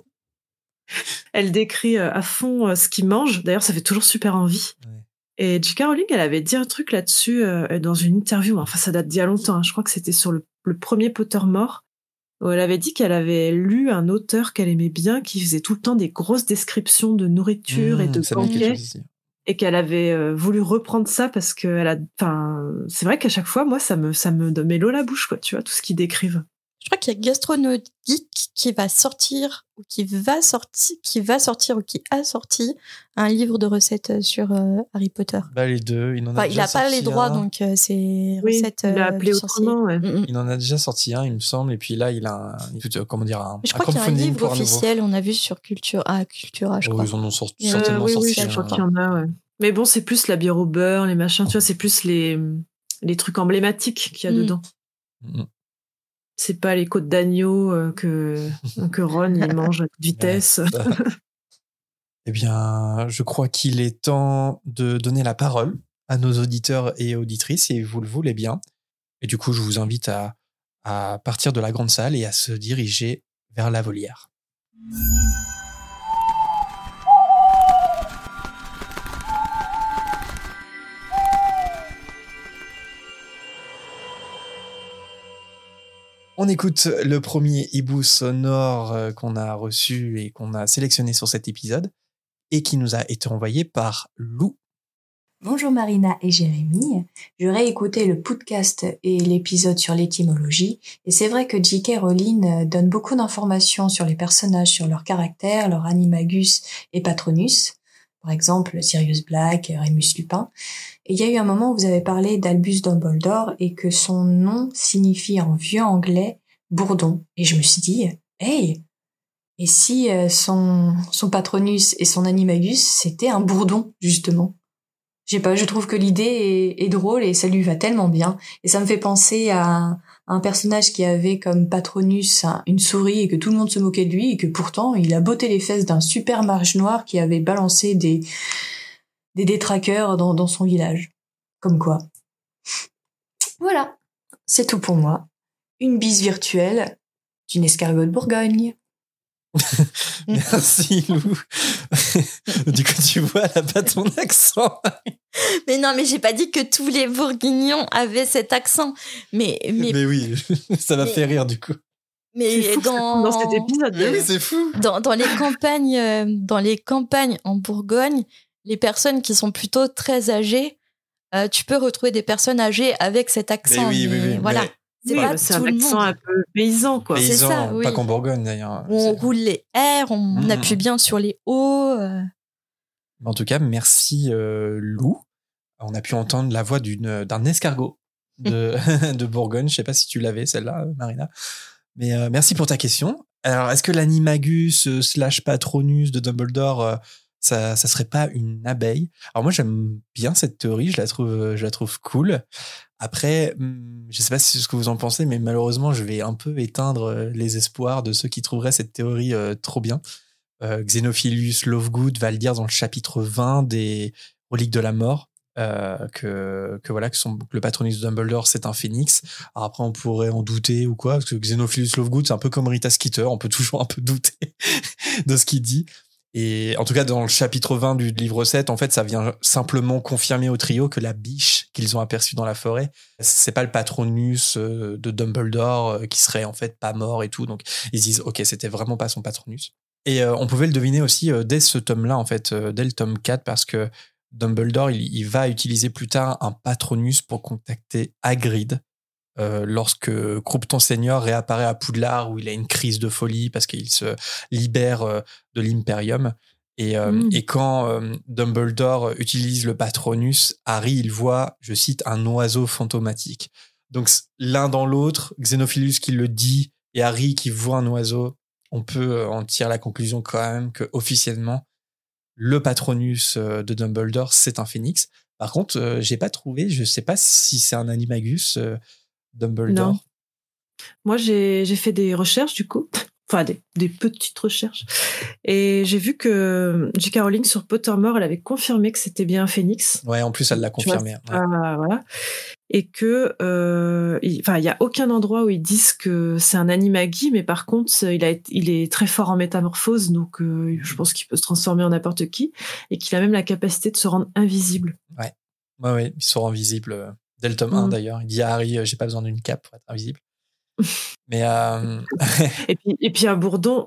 Elle décrit euh, à fond euh, ce qu'ils mangent. D'ailleurs, ça fait toujours super envie. Ouais. Et J K. Rowling, elle avait dit un truc là-dessus euh, dans une interview. Enfin, ça date d'il y a longtemps. hein. Je crois que c'était sur le, le premier Pottermore, où elle avait dit qu'elle avait lu un auteur qu'elle aimait bien, qui faisait tout le temps des grosses descriptions de nourriture et Mmh, de ça me dit quelque banquets, chose aussi. et qu'elle avait euh, voulu reprendre ça parce que elle a. Enfin, c'est vrai qu'à chaque fois, moi, ça me ça me met l'eau à la bouche, quoi. Tu vois, tout ce qu'ils décrivent. Je crois qu'il y a Gastronomique qui va sortir ou qui va sortir, qui va sortir ou qui a sorti un livre de recettes sur euh, Harry Potter. Bah, les deux, il en a Enfin, il déjà n'a pas sorti les droits, un. donc euh, c'est Oui, recettes. il l'a euh, appelé du sorcier. autrement, ouais. Mm, mm. Il en a déjà sorti un, il me semble, et puis là, il a un, il- comment dire, un, Mais je un crois qu'il y a un crowdfunding livre pour un nouveau. officiel, on a vu sur Culture, ah, Cultura, je Oh, crois. ils en ont sorti, Euh, certainement oui, sorti. oui, je un. crois qu'il y en a, ouais. Mais bon, c'est plus la bière au beurre, les machins, tu vois, c'est plus les, les trucs emblématiques qu'il y a Mm. dedans. Mm. C'est pas les côtes d'agneau euh, que, que Ron il mange à toute vitesse. Ouais, ça. Eh bien, je crois qu'il est temps de donner la parole à nos auditeurs et auditrices, si vous le voulez bien. Et du coup, je vous invite à, à partir de la grande salle et à se diriger vers la volière. On écoute le premier hibou sonore euh, qu'on a reçu et qu'on a sélectionné sur cet épisode et qui nous a été envoyé par Lou. Bonjour Marina et Jérémy, je réécoutais le podcast et l'épisode sur l'étymologie et c'est vrai que J K. Rowling donne beaucoup d'informations sur les personnages, sur leur caractère, leur animagus et patronus, par exemple Sirius Black, Remus Lupin. Et il y a eu un moment où vous avez parlé d'Albus Dumbledore et que son nom signifie en vieux anglais bourdon. Et je me suis dit, hey, et si euh, son, son patronus et son animagus c'était un bourdon justement? Je sais pas, je trouve que l'idée est, est drôle et ça lui va tellement bien. Et ça me fait penser à un, un personnage qui avait comme patronus un, une souris et que tout le monde se moquait de lui et que pourtant il a botté les fesses d'un super mage noir qui avait balancé des, des détraqueurs dans, dans son village. Comme quoi. Voilà, c'est tout pour moi. Une bise virtuelle d'une escargot de Bourgogne. Merci, Lou. Du coup, tu vois, elle n'a pas ton accent. Mais non, mais j'ai pas dit que tous les Bourguignons avaient cet accent. Mais, mais, mais oui, ça m'a mais, fait rire, du coup. Mais fou, dans... dans cet épisode. Mais oui, c'est fou. Dans, dans, les campagnes, euh, dans les campagnes en Bourgogne, les personnes qui sont plutôt très âgées, euh, tu peux retrouver des personnes âgées avec cet accent. Mais oui, mais oui, oui. Voilà. Mais... C'est, oui, pas c'est tout un accent le monde. un peu paysan, quoi. Paysan, c'est ça, oui. Pas qu'en Bourgogne, d'ailleurs. On c'est... roule les R, on mmh. appuie bien sur les O. Euh... En tout cas, merci euh, Lou. On a pu entendre la voix d'une, d'un escargot de, de Bourgogne. Je ne sais pas si tu l'avais, celle-là, Marina. Mais euh, merci pour ta question. Alors, est-ce que l'animagus euh, slash patronus de Dumbledore, euh, ça, ça serait pas une abeille? Alors moi, j'aime bien cette théorie. Je la trouve, je la trouve cool. Après, je sais pas si c'est ce que vous en pensez, mais malheureusement, je vais un peu éteindre les espoirs de ceux qui trouveraient cette théorie euh, trop bien. Euh, Xenophilus Lovegood va le dire dans le chapitre vingt des Reliques de la Mort. Euh, que, que voilà, que, son, que le patronus de Dumbledore, c'est un phénix. Alors après, on pourrait en douter ou quoi, parce que Xenophilus Lovegood, c'est un peu comme Rita Skeeter, on peut toujours un peu douter de ce qu'il dit. Et en tout cas, dans le chapitre vingt du livre sept, en fait, ça vient simplement confirmer au trio que la biche qu'ils ont aperçue dans la forêt, c'est pas le patronus de Dumbledore qui serait en fait pas mort et tout. Donc, ils disent, ok, c'était vraiment pas son patronus. Et euh, on pouvait le deviner aussi euh, dès ce tome-là, en fait, euh, dès le tome quatre, parce que Dumbledore, il, il va utiliser plus tard un patronus pour contacter Hagrid euh, lorsque Croupton Senior réapparaît à Poudlard où il a une crise de folie parce qu'il se libère euh, de l'Imperium. Et, euh, mmh. et quand euh, Dumbledore utilise le patronus, Harry, il voit, je cite, un oiseau fantomatique. Donc l'un dans l'autre, Xenophilus qui le dit et Harry qui voit un oiseau, on peut en tirer la conclusion quand même que officiellement le patronus de Dumbledore, c'est un phénix. Par contre, euh, j'ai pas trouvé, je sais pas si c'est un animagus, euh, Dumbledore. Non. Moi, j'ai, j'ai fait des recherches, du coup. Enfin, des, des petites recherches. Et j'ai vu que J K. Rowling, sur Pottermore, elle avait confirmé que c'était bien un phénix. Ouais, en plus, elle l'a confirmé. Tu vois, ouais. euh, voilà. Et que, euh, il, enfin, il y a aucun endroit où ils disent que c'est un animagi, mais par contre, il a, il est très fort en métamorphose, donc euh, je pense qu'il peut se transformer en n'importe qui, et qu'il a même la capacité de se rendre invisible. Ouais, ouais, ouais, il se rend invisible dès le tome mmh. un d'ailleurs. Il dit à Harry, j'ai pas besoin d'une cape pour être invisible. Mais euh... et puis, et puis un bourdon,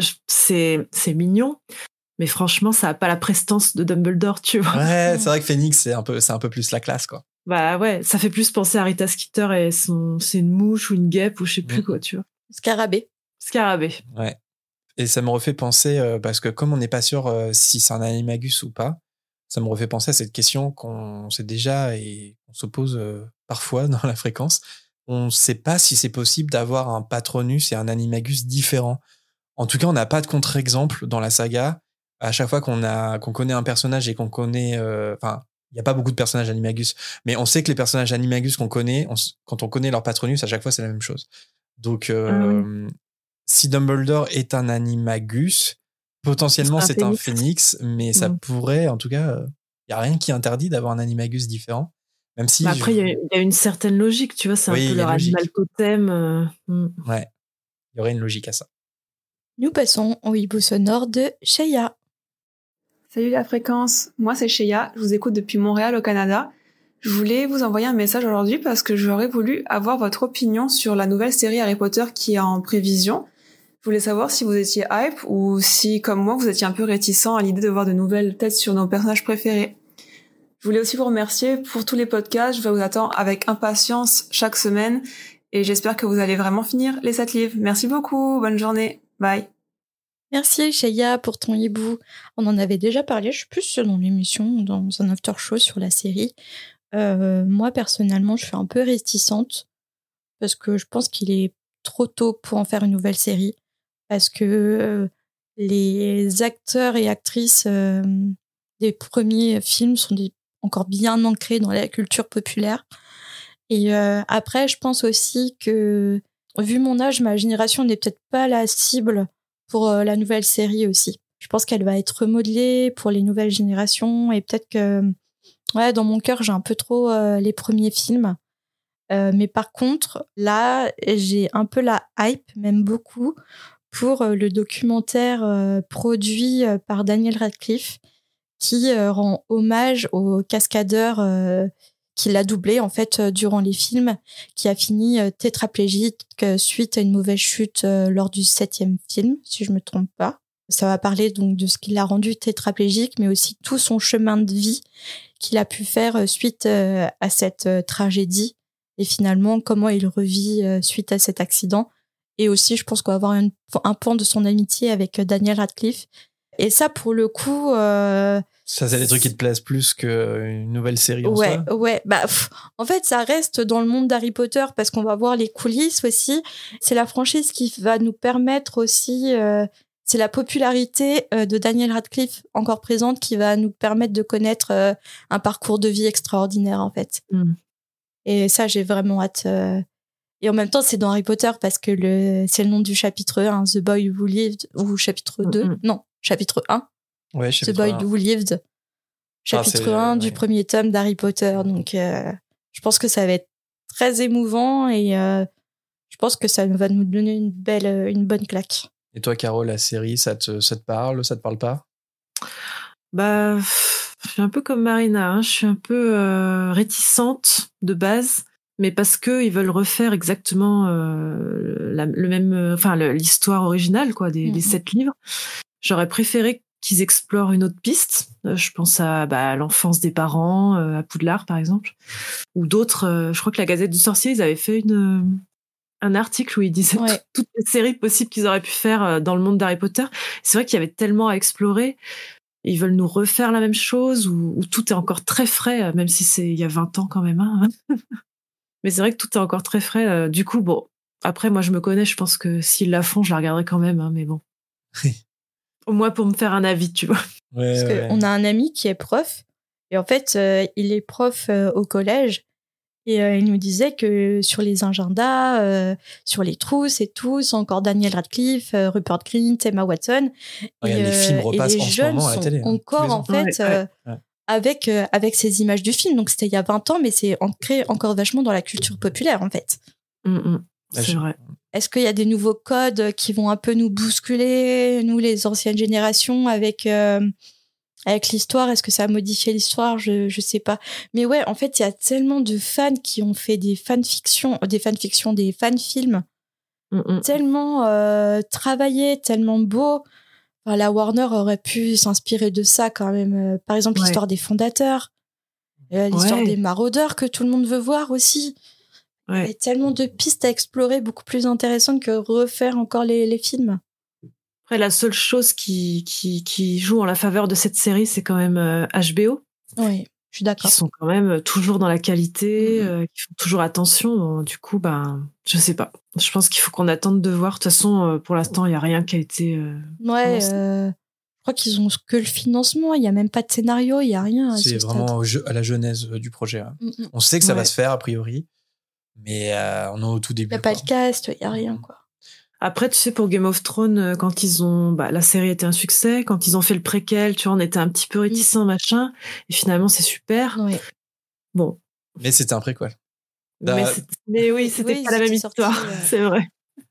c'est, c'est mignon. Mais franchement, ça a pas la prestance de Dumbledore, tu vois. Ouais, c'est vrai que Phoenix, c'est un peu, c'est un peu plus la classe, quoi. Bah ouais, ça fait plus penser à Rita Skeeter et son, c'est une mouche ou une guêpe ou je sais plus mmh. quoi, tu vois. Scarabée. Scarabée. Ouais. Et ça me refait penser, euh, parce que comme on n'est pas sûr euh, si c'est un animagus ou pas, ça me refait penser à cette question qu'on sait déjà et qu'on se pose euh, parfois dans la fréquence. On ne sait pas si c'est possible d'avoir un patronus et un animagus différents. En tout cas, on n'a pas de contre-exemple dans la saga. À chaque fois qu'on a, qu'on connaît un personnage et qu'on connaît, enfin, euh, il n'y a pas beaucoup de personnages animagus, mais on sait que les personnages animagus qu'on connaît, on, quand on connaît leur patronus, à chaque fois, c'est la même chose. Donc, euh, ah oui. si Dumbledore est un animagus, potentiellement, c'est, c'est un, phénix. un phénix, mais mmh. ça pourrait, en tout cas, il euh, n'y a rien qui interdit d'avoir un animagus différent. Même si bah après, il je... y, y a une certaine logique, tu vois, c'est oui, un peu leur animal totem. Euh... Mm. Ouais, il y aurait une logique à ça. Nous passons au hibou sonore de Shea. Salut la fréquence, moi c'est Shea, je vous écoute depuis Montréal au Canada. Je voulais vous envoyer un message aujourd'hui parce que j'aurais voulu avoir votre opinion sur la nouvelle série Harry Potter qui est en prévision. Je voulais savoir si vous étiez hype ou si, comme moi, vous étiez un peu réticent à l'idée de voir de nouvelles têtes sur nos personnages préférés. Je voulais aussi vous remercier pour tous les podcasts, je vous attends avec impatience chaque semaine et j'espère que vous allez vraiment finir les sept livres. Merci beaucoup, bonne journée, bye. Merci Shea pour ton hibou. On en avait déjà parlé, je suis plus dans l'émission, dans un after show sur la série. Euh, moi personnellement, je suis un peu réticente parce que je pense qu'il est trop tôt pour en faire une nouvelle série. Parce que euh, les acteurs et actrices euh, des premiers films sont des, encore bien ancrés dans la culture populaire. Et euh, après, je pense aussi que, vu mon âge, ma génération n'est peut-être pas la cible pour euh, la nouvelle série aussi. Je pense qu'elle va être remodelée pour les nouvelles générations et peut-être que, ouais, dans mon cœur, j'ai un peu trop euh, les premiers films. Euh, mais par contre, là, j'ai un peu la hype, même beaucoup, pour le documentaire euh, produit par Daniel Radcliffe, qui euh, rend hommage au cascadeur euh, qui l'a doublé en fait euh, durant les films, qui a fini euh, tétraplégique euh, suite à une mauvaise chute euh, lors du septième film, si je me trompe pas. Ça va parler donc de ce qui l'a rendu tétraplégique, mais aussi tout son chemin de vie qu'il a pu faire euh, suite euh, à cette euh, tragédie, et finalement comment il revit euh, suite à cet accident. Et aussi, je pense qu'on va avoir un, un pan de son amitié avec euh, Daniel Radcliffe. Et ça, pour le coup... Euh, ça, c'est des trucs qui te plaisent plus qu'une nouvelle série en ouais, soi. Ouais, bah, pff, en fait, ça reste dans le monde d'Harry Potter parce qu'on va voir les coulisses aussi. C'est la franchise qui va nous permettre aussi... Euh, c'est la popularité euh, de Daniel Radcliffe encore présente qui va nous permettre de connaître euh, un parcours de vie extraordinaire, en fait. Mm. Et ça, j'ai vraiment hâte... Euh, Et en même temps, c'est dans Harry Potter parce que le, c'est le nom du chapitre un, The Boy Who Lived, ou chapitre deux. Mm-hmm. Non, chapitre un. Ouais, The Boy Who Lived. Chapitre ah, un du ouais. premier tome d'Harry Potter. Donc, euh, je pense que ça va être très émouvant et euh, je pense que ça va nous donner une belle, une bonne claque. Et toi, Caro, la série, ça te, ça te parle, ça te parle pas? Bah, je suis un peu comme Marina, hein. Je suis un peu euh, réticente de base. Mais parce que ils veulent refaire exactement euh, la, le même, euh, enfin le, l'histoire originale quoi des, mmh. des sept livres. J'aurais préféré qu'ils explorent une autre piste. Euh, je pense à bah, l'enfance des parents, euh, à Poudlard par exemple, ou d'autres. Euh, je crois que la Gazette du Sorcier, ils avaient fait une euh, un article où ils disaient ouais. t- toutes les séries possibles qu'ils auraient pu faire euh, dans le monde d'Harry Potter. C'est vrai qu'il y avait tellement à explorer. Ils veulent nous refaire la même chose où, où tout est encore très frais, même si c'est il y a vingt ans quand même. Hein. Mais c'est vrai que tout est encore très frais. Euh, du coup, bon, après, moi, je me connais. Je pense que s'ils la font, je la regarderai quand même. Hein, mais bon. Au moins pour me faire un avis, tu vois. Ouais, Parce ouais. qu'on a un ami qui est prof. Et en fait, euh, il est prof euh, au collège. Et euh, il nous disait que sur les agendas, euh, sur les trousses et tout, c'est encore Daniel Radcliffe, euh, Rupert Grint, Emma Watson. Ouais, et, les euh, films repassent en ce moment à la télé. Hein, encore, en fait... Ouais, euh, ouais. avec euh, avec ces images du film. Donc c'était il y a vingt ans, mais c'est ancré encore vachement dans la culture populaire en fait. Mmh, c'est je... vrai. Est-ce qu'il y a des nouveaux codes qui vont un peu nous bousculer, nous les anciennes générations, avec euh, avec l'histoire? Est-ce que ça a modifié l'histoire? Je je sais pas. Mais ouais, en fait, il y a tellement de fans qui ont fait des fanfictions, des fanfictions, des fanfilms, mmh. tellement euh, travaillés, tellement beaux. Enfin, la Warner aurait pu s'inspirer de ça quand même. Par exemple, ouais. l'histoire des fondateurs, l'histoire ouais. des maraudeurs que tout le monde veut voir aussi. Ouais. Il y a tellement de pistes à explorer, beaucoup plus intéressantes que refaire encore les, les films. Après, la seule chose qui, qui, qui joue en la faveur de cette série, c'est quand même euh, H B O. Oui, je suis d'accord. Qui sont quand même toujours dans la qualité, mmh. euh, qui font toujours attention. Donc, du coup, ben, je sais pas. Je pense qu'il faut qu'on attende de voir. De toute façon, euh, pour l'instant, il n'y a rien qui a été... Euh, ouais, euh, je crois qu'ils ont que le financement. Il n'y a même pas de scénario, il n'y a rien. C'est vraiment au jeu, à la genèse euh, du projet. Hein. Mmh. On sait que ça ouais. va se faire, a priori. Mais euh, on est au tout début. Il n'y a quoi. Pas de cast, il n'y a rien, quoi. Après, tu sais, pour Game of Thrones, quand ils ont, bah, la série était un succès, quand ils ont fait le préquel, tu vois, on était un petit peu réticents, mmh. machin, et finalement, c'est super. Ouais. Bon. Mais c'était un préquel. Mais, mais oui, c'était oui, pas la même sorti, histoire, ouais. C'est vrai.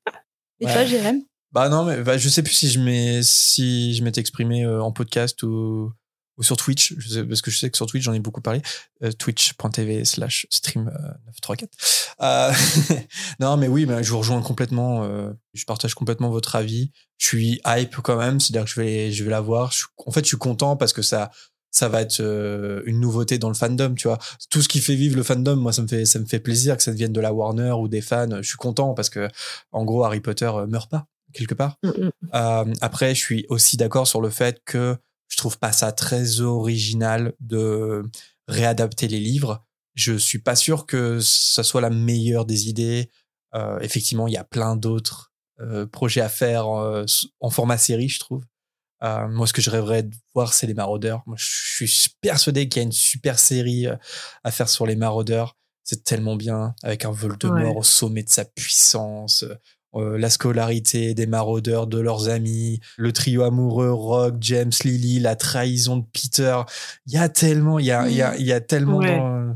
Et ouais. toi, Jérém? Bah non, mais bah, je sais plus si je m'ai, si je m'étais exprimé euh, en podcast ou, ou sur Twitch, je sais, parce que je sais que sur Twitch, j'en ai beaucoup parlé. Euh, twitch.tv slash stream neuf trois quatre. Euh, non, mais oui, bah, je vous rejoins complètement. Euh, je partage complètement votre avis. Je suis hype quand même, c'est-à-dire que je vais, je vais la voir. Je suis, en fait, je suis content parce que ça, ça va être euh, une nouveauté dans le fandom, tu vois. Tout ce qui fait vivre le fandom, moi, ça me fait, ça me fait plaisir que ça devienne de la Warner ou des fans. Je suis content parce que, en gros, Harry Potter euh, meurt pas quelque part. Mm-hmm. Euh, après, je suis aussi d'accord sur le fait que je trouve pas ça très original de réadapter les livres. Je suis pas sûr que ça soit la meilleure des idées. Euh, effectivement, il y a plein d'autres euh, projets à faire euh, en format série, je trouve. Euh, moi, ce que je rêverais de voir, c'est les Maraudeurs. Moi, je suis persuadé qu'il y a une super série à faire sur les Maraudeurs. C'est tellement bien, avec un Voldemort ouais. au sommet de sa puissance. Euh, la scolarité des Maraudeurs, de leurs amis, le trio amoureux, Rogue, James, Lily, la trahison de Peter. Il y a tellement, il y a, il y a, il y a tellement, ouais. dans,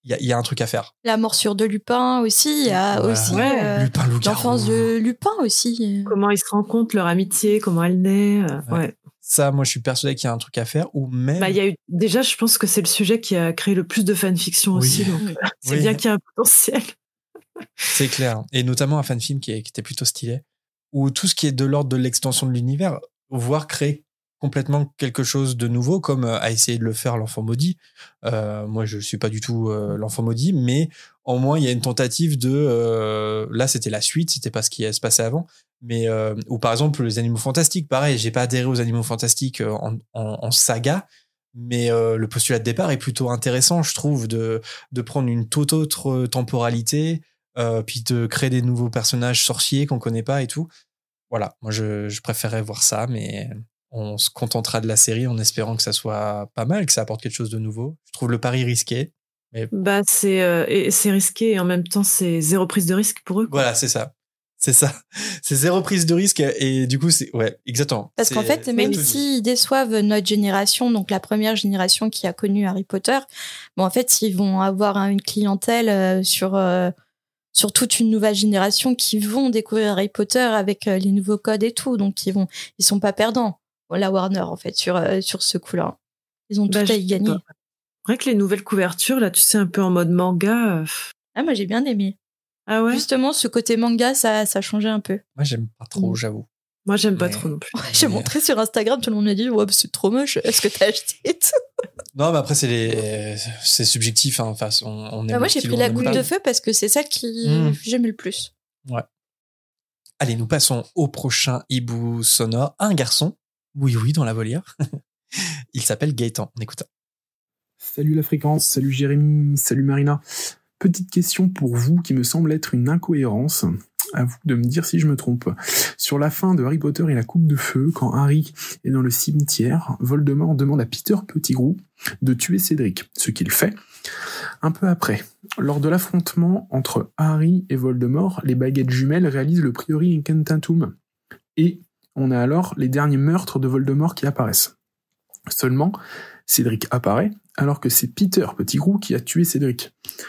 il y a, y a un truc à faire. La morsure de Lupin aussi, il y a Voilà. aussi Ouais. euh, Lupin, loup-garou. l'enfance de Lupin aussi. Comment ils se rencontrent, leur amitié, comment elle naît. euh, Ouais. ouais. Ça, moi, je suis persuadé qu'il y a un truc à faire. Ou même. Bah, il y a eu, déjà, je pense que c'est le sujet qui a créé le plus de fanfiction Oui. aussi. Donc, euh, c'est Oui. bien qu'il y ait un potentiel. C'est clair. Et notamment un fan film qui, est- qui était plutôt stylé. Ou tout ce qui est de l'ordre de l'extension de l'univers, voire créer complètement quelque chose de nouveau, comme euh, a essayé de le faire l'Enfant Maudit. Euh, moi, je suis pas du tout euh, l'Enfant Maudit, mais au moins, il y a une tentative de... euh, là, c'était la suite, c'était pas ce qui allait se passer avant. Mais, euh, ou par exemple, les Animaux Fantastiques, pareil, j'ai pas adhéré aux Animaux Fantastiques euh, en, en, en saga, mais euh, le postulat de départ est plutôt intéressant, je trouve, de, de prendre une toute autre temporalité, euh, puis de créer des nouveaux personnages sorciers qu'on connaît pas et tout. Voilà, moi je, je préférerais voir ça, mais on se contentera de la série en espérant que ça soit pas mal, que ça apporte quelque chose de nouveau. Je trouve le pari risqué. Mais Bah, c'est, euh, et c'est risqué et en même temps, c'est zéro prise de risque pour eux. quoi. voilà, c'est ça. C'est ça. C'est zéro prise de risque et du coup, c'est. Ouais, exactement. Parce C'est- qu'en fait, c'est même tout dit. s'ils déçoivent notre génération, donc la première génération qui a connu Harry Potter, bon, en fait, ils vont avoir hein, une clientèle euh, sur, euh, sur toute une nouvelle génération qui vont découvrir Harry Potter avec euh, les nouveaux codes et tout. Donc, ils vont, ils sont pas perdants. Bon, la Warner, en fait, sur, euh, sur ce coup-là. Ils ont Bah, tout à je y sais gagner. pas. C'est vrai que les nouvelles couvertures, là, tu sais, un peu en mode manga. euh, Ah, moi, j'ai bien aimé. Ah ouais? Justement, ce côté manga, ça, ça changeait un peu. Moi, j'aime pas trop, Mm. j'avoue. Moi, j'aime pas Mais- trop non plus. J'ai Mais- montré sur Instagram, tout le monde m'a dit, ouais, bah, c'est trop moche. Est-ce que t'as acheté et tout. Non, mais après, c'est les... c'est subjectif. Hein. Enfin, on, on aime Bah, moi, le j'ai style pris ou on la aime coupe pas. de feu parce que c'est celle qui Mm. j'aime le plus. Allez, nous passons au prochain hibou sonore. Un garçon, oui, oui, dans la volière. Il s'appelle Gaëtan. On écoute ça. Salut la fréquence, salut Jérémy, salut Marina. Petite question pour vous qui me semble être une incohérence. À vous de me dire si je me trompe. Sur la fin de Harry Potter et la coupe de feu, quand Harry est dans le cimetière, Voldemort demande à Peter Pettigrew de tuer Cédric, ce qu'il fait. Un peu après, lors de l'affrontement entre Harry et Voldemort, les baguettes jumelles réalisent le Priori Incantatum. Et on a alors les derniers meurtres de Voldemort qui apparaissent. Seulement, Cédric apparaît, alors que c'est Peter Pettigrew qui a tué Cédric.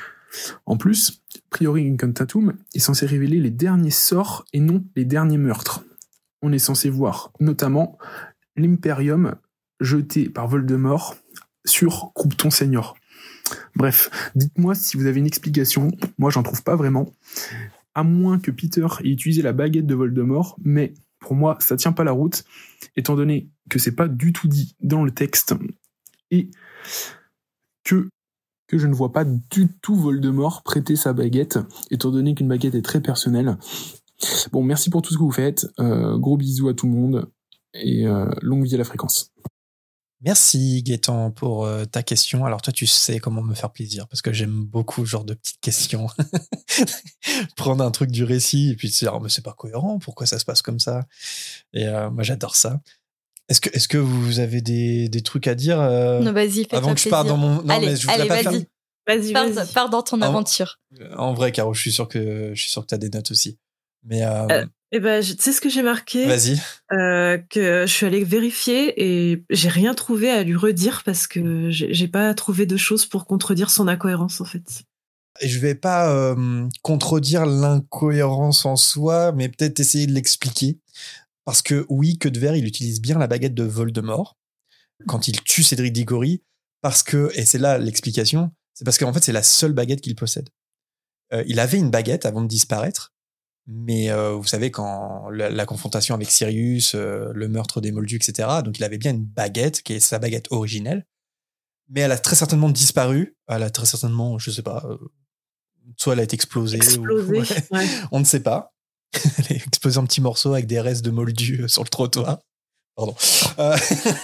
En plus, Priori Incantatum est censé révéler les derniers sorts et non les derniers meurtres. On est censé voir notamment l'Imperium jeté par Voldemort sur Croupton Senior. Bref, dites-moi si vous avez une explication, moi j'en trouve pas vraiment, à moins que Peter ait utilisé la baguette de Voldemort, mais pour moi ça tient pas la route, étant donné que c'est pas du tout dit dans le texte, et que, que je ne vois pas du tout Voldemort prêter sa baguette, étant donné qu'une baguette est très personnelle. Bon, merci pour tout ce que vous faites, euh, gros bisous à tout le monde, et euh, longue vie à la fréquence. Merci Gaëtan pour euh, ta question. Alors toi, tu sais comment me faire plaisir parce que j'aime beaucoup ce genre de petites questions. Prendre un truc du récit et puis se dire oh, mais c'est pas cohérent, pourquoi ça se passe comme ça? Et euh, moi j'adore ça. Est-ce que est-ce que vous avez des, des trucs à dire euh, Non, vas-y, fais-toi avant que je parte dans plaisir. mon non allez, mais je voudrais allez, pas vas-y. faire Vas-y, Pars, vas-y. pars dans ton Ah, aventure. en vrai Caro, je suis sûr que je suis sûr que t'as des notes aussi. Mais euh, Euh, Eh ben, je- tu sais ce que j'ai marqué? vas-y. Euh, que je suis allée vérifier et j'ai rien trouvé à lui redire parce que j'ai j'ai pas trouvé de choses pour contredire son incohérence en fait. Et je vais pas euh, contredire l'incohérence en soi, mais peut-être essayer de l'expliquer. Parce que oui, que de verre, il utilise bien la baguette de Voldemort quand il tue Cédric Diggory. Parce que, et c'est là l'explication, c'est parce qu'en fait, c'est la seule baguette qu'il possède. Euh, il avait une baguette avant de disparaître, mais euh, vous savez, quand la, la confrontation avec Sirius, euh, le meurtre des Moldus, et cetera, donc il avait bien une baguette qui est sa baguette originelle, mais elle a très certainement disparu. Elle a très certainement, je sais pas, euh, soit elle a été explosée, Explosé. ou, ouais, Ouais. on ne sait pas. Elle est explosée en petits morceaux avec des restes de Moldus euh, sur le trottoir. Pardon. Euh,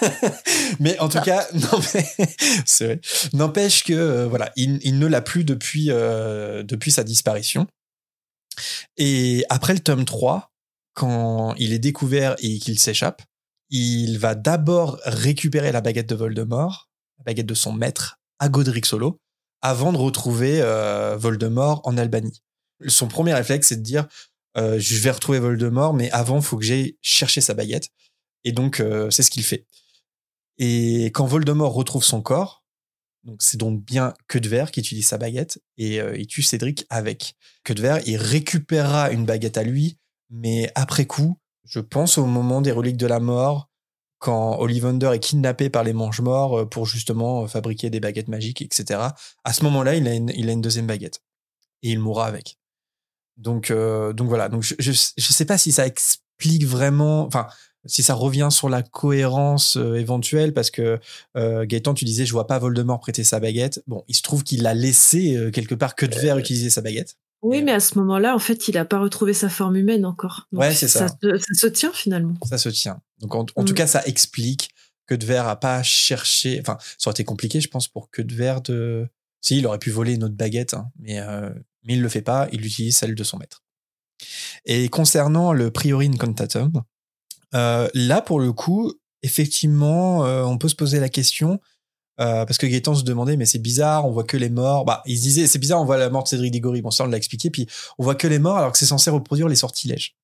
mais en tout cas, non, mais, c'est vrai. N'empêche que euh, voilà, il, il ne l'a plus depuis, euh, depuis sa disparition. Et après le tome trois, quand il est découvert et qu'il s'échappe, il va d'abord récupérer la baguette de Voldemort, la baguette de son maître, à Godric Solo, avant de retrouver euh, Voldemort en Albanie. Son premier réflexe, c'est de dire euh, je vais retrouver Voldemort, mais avant, il faut que j'aille chercher sa baguette. Et donc, euh, c'est ce qu'il fait. Et quand Voldemort retrouve son corps, Donc, c'est donc bien Queue-de-Ver qui utilise sa baguette et euh, il tue Cédric avec. Queue-de-Ver, il récupérera une baguette à lui, mais après coup, je pense au moment des reliques de la mort, quand Ollivander est kidnappé par les Mange-Morts pour justement fabriquer des baguettes magiques, et cetera. À ce moment-là, il a une, il a une deuxième baguette et il mourra avec. Donc, euh, donc voilà. Donc je, je, je sais pas si ça explique vraiment, enfin, si ça revient sur la cohérence euh, éventuelle, parce que euh, Gaëtan, tu disais, je vois pas Voldemort prêter sa baguette. Bon, il se trouve qu'il a laissé euh, quelque part Queue-de-Ver utiliser sa baguette. Oui, mais à ce moment-là, en fait, il a pas retrouvé sa forme humaine encore. Donc, ouais, c'est ça. Ça, ça se tient finalement. Ça se tient. Donc, en, en mm. tout cas, ça explique que Queue-de-Ver a pas cherché. Enfin, ça aurait été compliqué, je pense, pour Queue-de-Ver de. Si, il aurait pu voler une autre baguette, hein, mais euh, mais il le fait pas. Il utilise celle de son maître. Et concernant le Priori Incantatum, euh, là, pour le coup, effectivement, euh, on peut se poser la question. Euh, parce que Gaëtan se demandait, mais c'est bizarre, on voit que les morts. Bah, il se disait, c'est bizarre, on voit la mort de Cédric Diggory. Bon, ça, on l'a expliqué. Puis, on voit que les morts alors que c'est censé reproduire les sortilèges.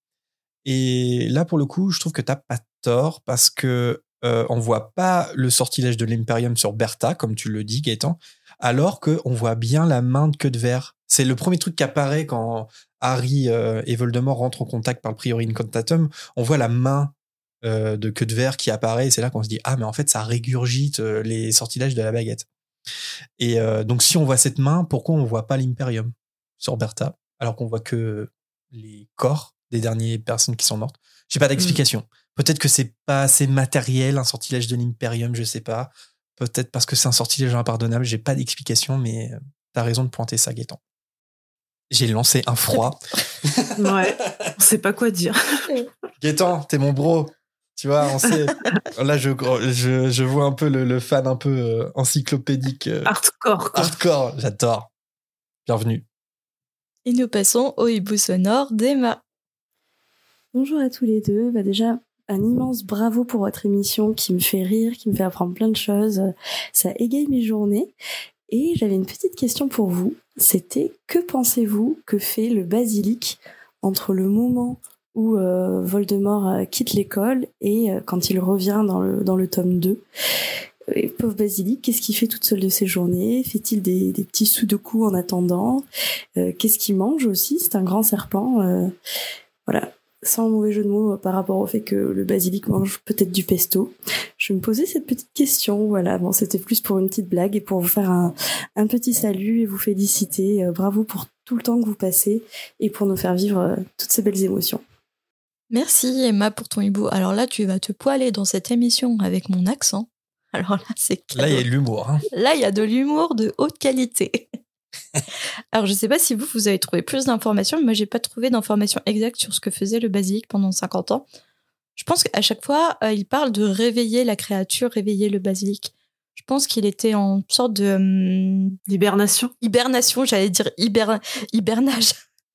Et là, pour le coup, je trouve que t'as pas tort parce que euh, on voit pas le sortilège de l'Imperium sur Bertha, comme tu le dis, Gaëtan, alors que on voit bien la main de Queue-de-Ver. C'est le premier truc qui apparaît quand Harry euh, et Voldemort rentrent en contact par le Priori Incantatum. On voit la main Euh, de Queue-de-Ver qui apparaît et c'est là qu'on se dit ah mais en fait ça régurgite euh, les sortilèges de la baguette et euh, donc si on voit cette main, pourquoi on voit pas l'Imperium sur Bertha alors qu'on voit que les corps des dernières personnes qui sont mortes? J'ai pas d'explication. mmh. Peut-être que c'est pas assez matériel un sortilège de l'Imperium, je sais pas, peut-être parce que c'est un sortilège impardonnable, j'ai pas d'explication, mais t'as raison de pointer ça, Gaëtan. J'ai lancé un froid. Ouais, on sait pas quoi dire. Gaëtan, t'es mon bro. Tu vois, on sait. Là, je, je, je vois un peu le, le fan un peu euh, encyclopédique. Euh, hardcore, quoi. Hardcore, j'adore. Bienvenue. Et nous passons au hibou sonore d'Emma. Bonjour à tous les deux. Bah déjà, un immense bravo pour votre émission qui me fait rire, qui me fait apprendre plein de choses. Ça égaye mes journées. Et j'avais une petite question pour vous. C'était, que pensez-vous que fait le basilic entre le moment où euh, Voldemort euh, quitte l'école et euh, quand il revient dans le, dans le tome deux. Et pauvre Basilic, qu'est-ce qu'il fait toute seule de ses journées? Fait-il des, des petits sudoku en attendant? euh, Qu'est-ce qu'il mange aussi? C'est un grand serpent. Euh, voilà, sans mauvais jeu de mots par rapport au fait que le Basilic mange peut-être du pesto. Je me posais cette petite question. Voilà, bon, c'était plus pour une petite blague et pour vous faire un, un petit salut et vous féliciter. Euh, bravo pour tout le temps que vous passez et pour nous faire vivre euh, toutes ces belles émotions. Merci Emma pour ton hibou. Alors là, tu vas te poiler dans cette émission avec mon accent. Alors là, c'est cadeau. Là, il y a de l'humour. Hein. Là, il y a de l'humour de haute qualité. Alors, je sais pas si vous, vous avez trouvé plus d'informations, mais moi, j'ai pas trouvé d'informations exactes sur ce que faisait le basilic pendant cinquante ans. Je pense qu'à chaque fois, euh, il parle de réveiller la créature, réveiller le basilic. Je pense qu'il était en sorte de... Hum, Hibernation. Hibernation, j'allais dire hiber... hibernage.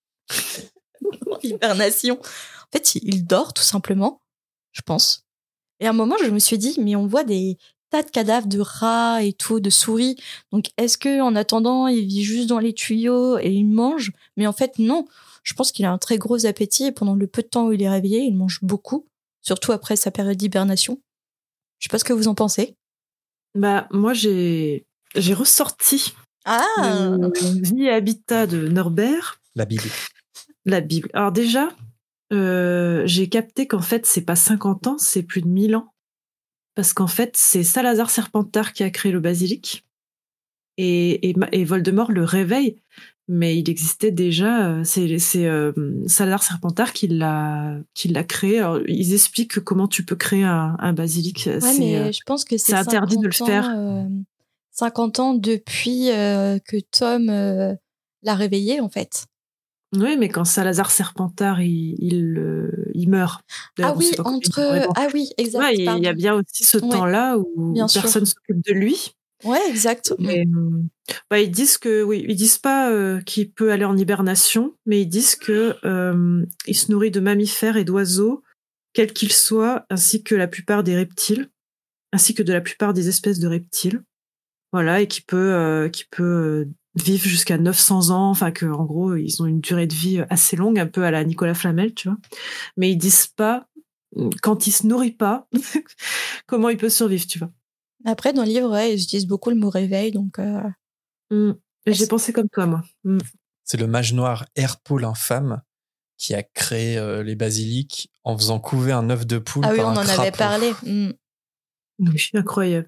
Hibernation. En fait, il dort tout simplement, je pense. Et à un moment, je me suis dit, mais on voit des tas de cadavres de rats et tout, de souris. Donc, est-ce que en attendant, il vit juste dans les tuyaux et il mange? Mais en fait, non. Je pense qu'il a un très gros appétit et pendant le peu de temps où il est réveillé, il mange beaucoup, surtout après sa période d'hibernation. Je sais pas ce que vous en pensez. Bah, moi, j'ai j'ai ressorti ah le Vie et Habitat de Norbert. La Bible. La Bible. Alors déjà, euh, j'ai capté qu'en fait, c'est pas cinquante ans, c'est plus de mille ans. Parce qu'en fait, c'est Salazar Serpentard qui a créé le basilic. Et, et, et Voldemort le réveille. Mais il existait déjà, c'est, c'est euh, Salazar Serpentard qui l'a, qui l'a créé. Alors, ils expliquent comment tu peux créer un, un basilic. Ouais, c'est, mais je pense que c'est, c'est interdit de le faire. Ans, euh, cinquante ans depuis euh, que Tom euh, l'a réveillé, en fait. Oui, mais quand Salazar Serpentard, il, il, euh, il meurt. Ah oui, entre... Ah oui, exact. Ouais, il y a bien aussi ce ouais, temps-là où personne s'occupe de lui. Ouais, exact. Et, bah, ils disent que, oui, ils disent pas euh, qu'il peut aller en hibernation, mais ils disent que euh, il se nourrit de mammifères et d'oiseaux, quels qu'ils soient, ainsi que la plupart des reptiles, ainsi que de la plupart des espèces de reptiles. Voilà, et qui peut, euh, qui peut euh, vivre jusqu'à neuf cents ans, enfin que en gros ils ont une durée de vie assez longue, un peu à la Nicolas Flamel, tu vois. Mais ils disent pas quand il se nourrit pas comment il peut survivre, tu vois. Après, dans le livre, ouais, ils utilisent beaucoup le mot réveil, donc... Euh... Mm. J'ai pensé comme toi, moi. Mm. C'est le mage noir Herpo l'infâme qui a créé euh, les basiliques en faisant couver un œuf de poule ah par oui, on un en crapaud. avait parlé. Mm. Oui, incroyable.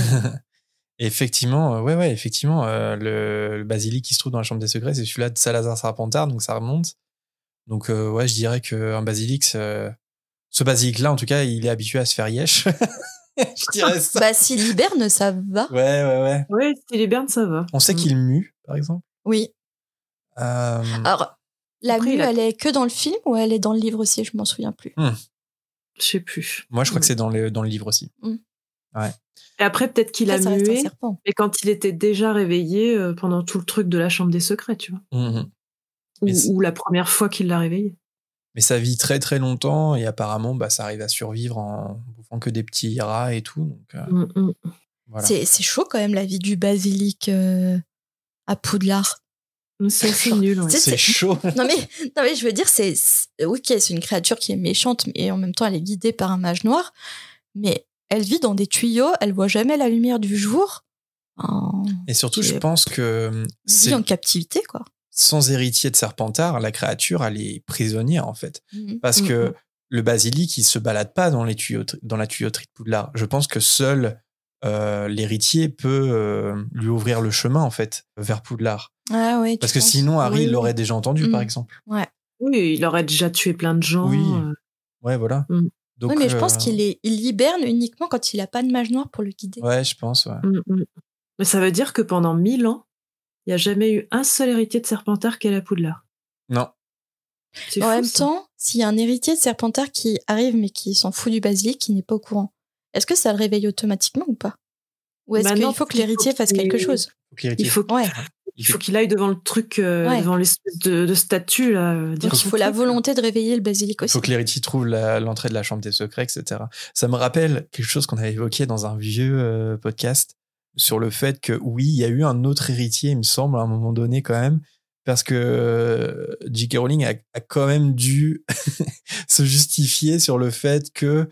Et effectivement, euh, ouais, ouais, effectivement, euh, le, le basilic qui se trouve dans la chambre des secrets, c'est celui-là de Salazar Serpentard, donc ça remonte. Donc, euh, ouais, je dirais qu'un basilic, ce basilic-là, en tout cas, il est habitué à se faire yesh. Je dirais ça. Bah, s'il hiberne, ça va. Ouais, ouais, ouais. Ouais, s'il hiberne, ça va. On sait Mm. qu'il mue, par exemple. Oui. Euh... Alors, la Après, mue, il a- elle est que dans le film ou elle est dans le livre aussi? Je m'en souviens plus. Hmm. Je sais plus. Moi, je crois Mm. que c'est dans le, dans le livre aussi. Mm. Ouais. Et après, peut-être qu'il Après, a ça reste un mué, serpent. mais quand il était déjà réveillé euh, pendant tout le truc de la chambre des secrets, tu vois. Mhm. Ou, Mais c'est- ou la première fois qu'il l'a réveillé. Mais ça vit très très longtemps et apparemment, bah, ça arrive à survivre en bouffant que des petits rats et tout. Donc, euh, Mm, mm. voilà. C'est, c'est chaud quand même, la vie du basilic euh, à Poudlard. C'est assez nul, ouais. C'est- C'est chaud. Non mais, non mais je veux dire, c'est, c'est- ok, c'est une créature qui est méchante, mais en même temps, elle est guidée par un mage noir. Mais elle vit dans des tuyaux, elle voit jamais la lumière du jour. En... Et surtout, C'est- je pense que Elle c'est vit en captivité, quoi. sans héritier de Serpentard, la créature, elle est prisonnière en fait. Mhm. Parce Mm, que mm. le basilic, il se balade pas dans, les tuyauteries- dans la tuyauterie de Poudlard. Je pense que seul euh, l'héritier peut euh, lui ouvrir le chemin en fait vers Poudlard. Ah ouais. tu Parce que penses sinon, Harry Oui. l'aurait déjà entendu, Mm. par exemple. Oui, il aurait déjà tué plein de gens. Oui. euh. Ouais, voilà. Mm. Donc, Oui, mais je pense euh, qu'il est, il hiberne uniquement quand il a pas de mage noir pour le guider. Ouais, je pense, ouais. Mm, mm. Mais ça veut dire que pendant mille ans, il n'y a jamais eu un seul héritier de Serpentard qui est à Poudlard. Non. C'est en fou, même ça. temps, s'il y a un héritier de Serpentard qui arrive mais qui s'en fout du basilic, qui n'est pas au courant, est-ce que ça le réveille automatiquement ou pas? Ou est-ce Bah qu'il non, faut que il faut l'héritier fasse qu'il- quelque chose? Faut que l'héritier- Il faut, Ouais. il faut qu'il aille devant le truc, euh, Ouais. devant l'espèce de, de statue, là. euh, dire Donc il son faut la truc. volonté de réveiller le basilic Il aussi. faut que l'héritier trouve la- l'entrée de la chambre des secrets, et cetera. Ça me rappelle quelque chose qu'on avait évoqué dans un vieux euh, podcast sur le fait que oui, il y a eu un autre héritier, il me semble, à un moment donné quand même, parce que euh, J K Rowling a, a quand même dû se justifier sur le fait que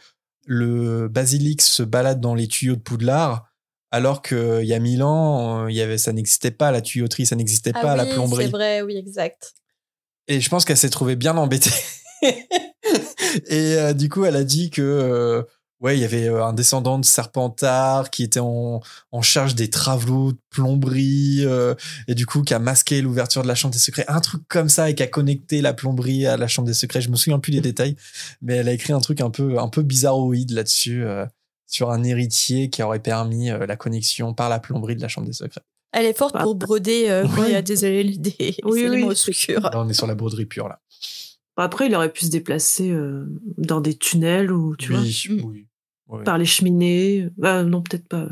le basilic se balade dans les tuyaux de Poudlard, alors qu'il y a mille ans, il y avait, ça n'existait pas, la tuyauterie, ça n'existait Ah pas, la oui, plomberie. c'est vrai, oui, exact. Et je pense qu'elle s'est trouvée bien embêtée. Et euh, du coup, elle a dit que euh, ouais, il y avait euh, un descendant de Serpentard qui était en, en charge des travaux de plomberie euh, et du coup qui a masqué l'ouverture de la chambre des secrets, un truc comme ça, et qui a connecté la plomberie à la chambre des secrets. Je me souviens plus des détails, mais elle a écrit un truc un peu un peu bizarroïde là-dessus euh, sur un héritier qui aurait permis euh, la connexion par la plomberie de la chambre des secrets. Elle est forte Bah, pour broder euh, quand oui. il y a des, élé- des Oui, éléments oui, obscurs. Là, on est sur la broderie pure là. Après, il aurait pu se déplacer euh, dans des tunnels ou, tu oui, Mm. oui. Ouais. vois, par les cheminées. Bah, non, peut-être pas.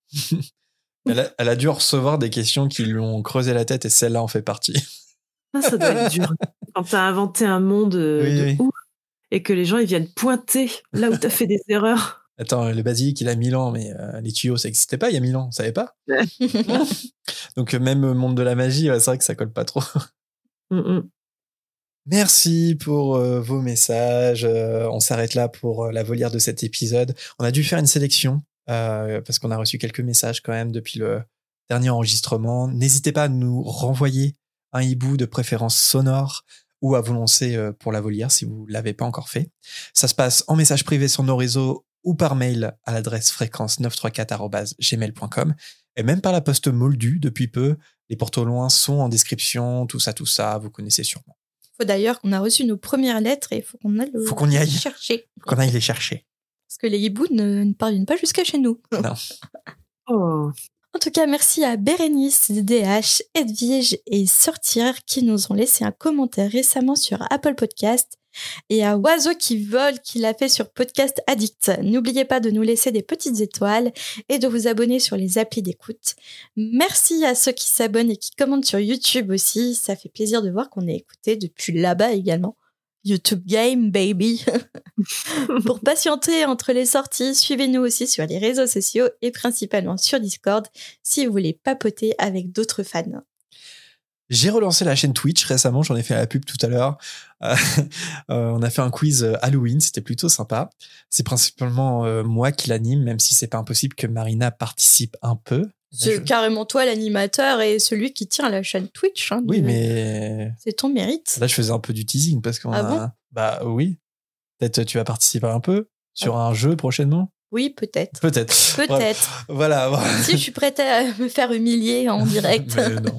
Elle a, elle a dû recevoir des questions qui lui ont creusé la tête et celle-là en fait partie. Ah, ça doit être dur. Quand t'as inventé un monde euh, Oui, de oui. ouf et que les gens ils viennent pointer là où t'as fait des erreurs. Attends, le basilic, il a mille ans, mais euh, les tuyaux, ça n'existait pas il y a mille ans, on savait pas. Donc, euh, même euh, monde de la magie, ouais, c'est vrai que ça colle pas trop. Mm, mm. Merci pour euh, vos messages. Euh, on s'arrête là pour euh, la volière de cet épisode. On a dû faire une sélection euh, parce qu'on a reçu quelques messages quand même depuis le dernier enregistrement. N'hésitez pas à nous renvoyer un hibou de préférence sonore ou à vous lancer euh, pour la volière si vous l'avez pas encore fait. Ça se passe en message privé sur nos réseaux ou par mail à l'adresse fréquence neuf cent trente-quatre arobase gmail point com et même par la poste Moldu depuis peu. Les portes au loin sont en description, tout ça, tout ça, vous connaissez sûrement. Faut d'ailleurs qu'on a reçu nos premières lettres et il faut qu'on aille le Faut qu'on y aille. chercher. Qu'on aille les chercher. Parce que les hiboux ne, ne parviennent pas jusqu'à chez nous. Non. Oh. En tout cas, merci à Bérénice, D H, Edwige et Sortir qui nous ont laissé un commentaire récemment sur Apple Podcast et à Oiseau qui vole qui l'a fait sur Podcast Addict. N'oubliez pas de nous laisser des petites étoiles et de vous abonner sur les applis d'écoute. Merci à ceux qui s'abonnent et qui commentent sur YouTube aussi. Ça fait plaisir de voir qu'on est écouté depuis là-bas également. YouTube Game, baby. Pour patienter entre les sorties, suivez-nous aussi sur les réseaux sociaux et principalement sur Discord si vous voulez papoter avec d'autres fans. J'ai relancé la chaîne Twitch récemment, j'en ai fait la pub tout à l'heure. Euh, euh, on a fait un quiz Halloween, c'était plutôt sympa. C'est principalement euh, moi qui l'anime, même si c'est pas impossible que Marina participe un peu. C'est je... carrément toi l'animateur et celui qui tient la chaîne Twitch. Hein, oui, de... mais... C'est ton mérite. Là, je faisais un peu du teasing parce qu'on ah a... Bon bah oui. Peut-être tu vas participer un peu sur ah. un jeu prochainement. Oui, peut-être. Peut-être. Peut-être. Voilà. voilà. Si je suis prête à me faire humilier en direct. Mais non.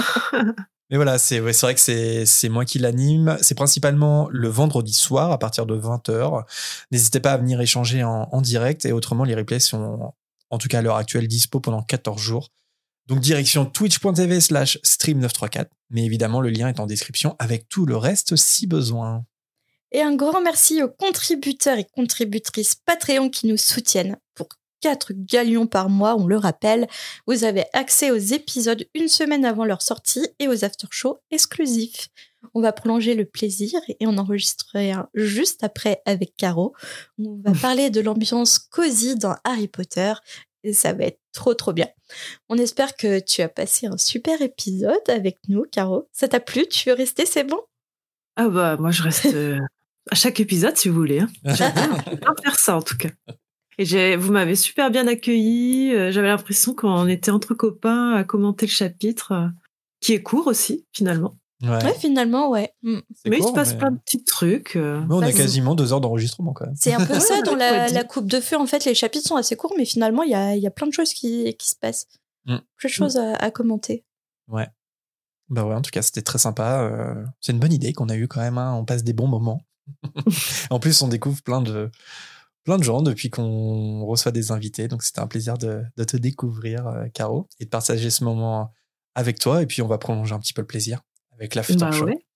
Mais voilà, c'est, ouais, c'est vrai que c'est, c'est moi qui l'anime. C'est principalement le vendredi soir à partir de vingt heures. N'hésitez pas à venir échanger en, en direct et autrement, les replays sont, en tout cas à l'heure actuelle, dispo pendant quatorze jours. Donc, direction twitch.tv slash stream neuf cent trente-quatre. Mais évidemment, le lien est en description avec tout le reste si besoin. Et un grand merci aux contributeurs et contributrices Patreon qui nous soutiennent. Pour quatre galions par mois, on le rappelle, vous avez accès aux épisodes une semaine avant leur sortie et aux after-shows exclusifs. On va prolonger le plaisir et en enregistrer un juste après avec Caro. On va parler de l'ambiance cosy dans Harry Potter et ça va être trop trop bien. On espère que tu as passé un super épisode avec nous, Caro. Ça t'a plu? Tu veux rester? C'est bon? Ah bah moi je reste euh, à chaque épisode si vous voulez. Hein. J'adore faire ça en tout cas. Et j'ai, vous m'avez super bien accueilli. Euh, j'avais l'impression qu'on était entre copains à commenter le chapitre, euh, qui est court aussi finalement. Ouais, ouais finalement ouais. Mm. Mais court, il se passe mais... plein de petits trucs. Euh... Mais on bah, a quasiment deux heures d'enregistrement quand même. C'est un peu ça dans la, la coupe de feu. En fait, les chapitres sont assez courts, mais finalement il y a, y a plein de choses qui, qui se passent. Mm. Plein de choses mm. à, à commenter. Ouais. Bah ouais, en tout cas, c'était très sympa. Euh, c'est une bonne idée qu'on a eue quand même. Hein. On passe des bons moments. En plus, on découvre plein de, plein de gens depuis qu'on reçoit des invités. Donc, c'était un plaisir de, de te découvrir, euh, Caro, et de partager ce moment avec toi. Et puis, on va prolonger un petit peu le plaisir avec l'after bah show. Ouais.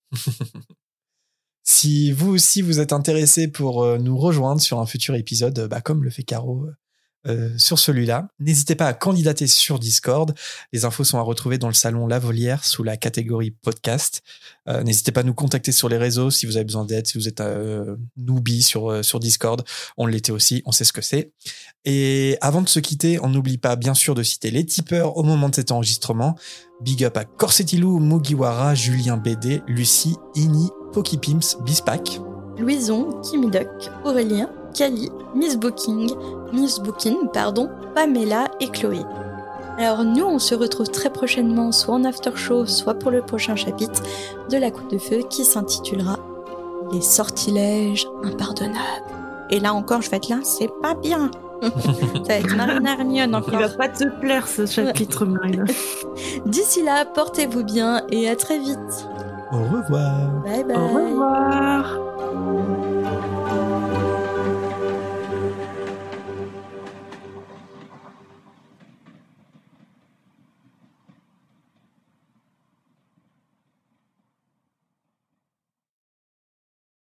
Si vous aussi, vous êtes intéressé pour euh, nous rejoindre sur un futur épisode, bah, comme le fait Caro, Euh, sur celui-là. N'hésitez pas à candidater sur Discord. Les infos sont à retrouver dans le salon La Volière sous la catégorie podcast. Euh, n'hésitez pas à nous contacter sur les réseaux si vous avez besoin d'aide, si vous êtes euh, newbie sur, euh, sur Discord. On l'était aussi, on sait ce que c'est. Et avant de se quitter, on n'oublie pas bien sûr de citer les tipeurs au moment de cet enregistrement. Big up à Corsetilou, Mugiwara, Julien B D, Lucie, Ini, Pokipimps, Bispac, Louison, Kimiduck, Aurélien, Kali, Miss Booking, Miss Booking, pardon, Pamela et Chloé. Alors nous, on se retrouve très prochainement, soit en after show, soit pour le prochain chapitre de la Coupe de Feu qui s'intitulera Les sortilèges impardonnables. Et là encore, je vais être là, c'est pas bien. Ça va être Marina Hermione encore. Il va pas te plaire ce chapitre, Marina. D'ici là, portez-vous bien et à très vite. Au revoir. Bye bye. Au revoir.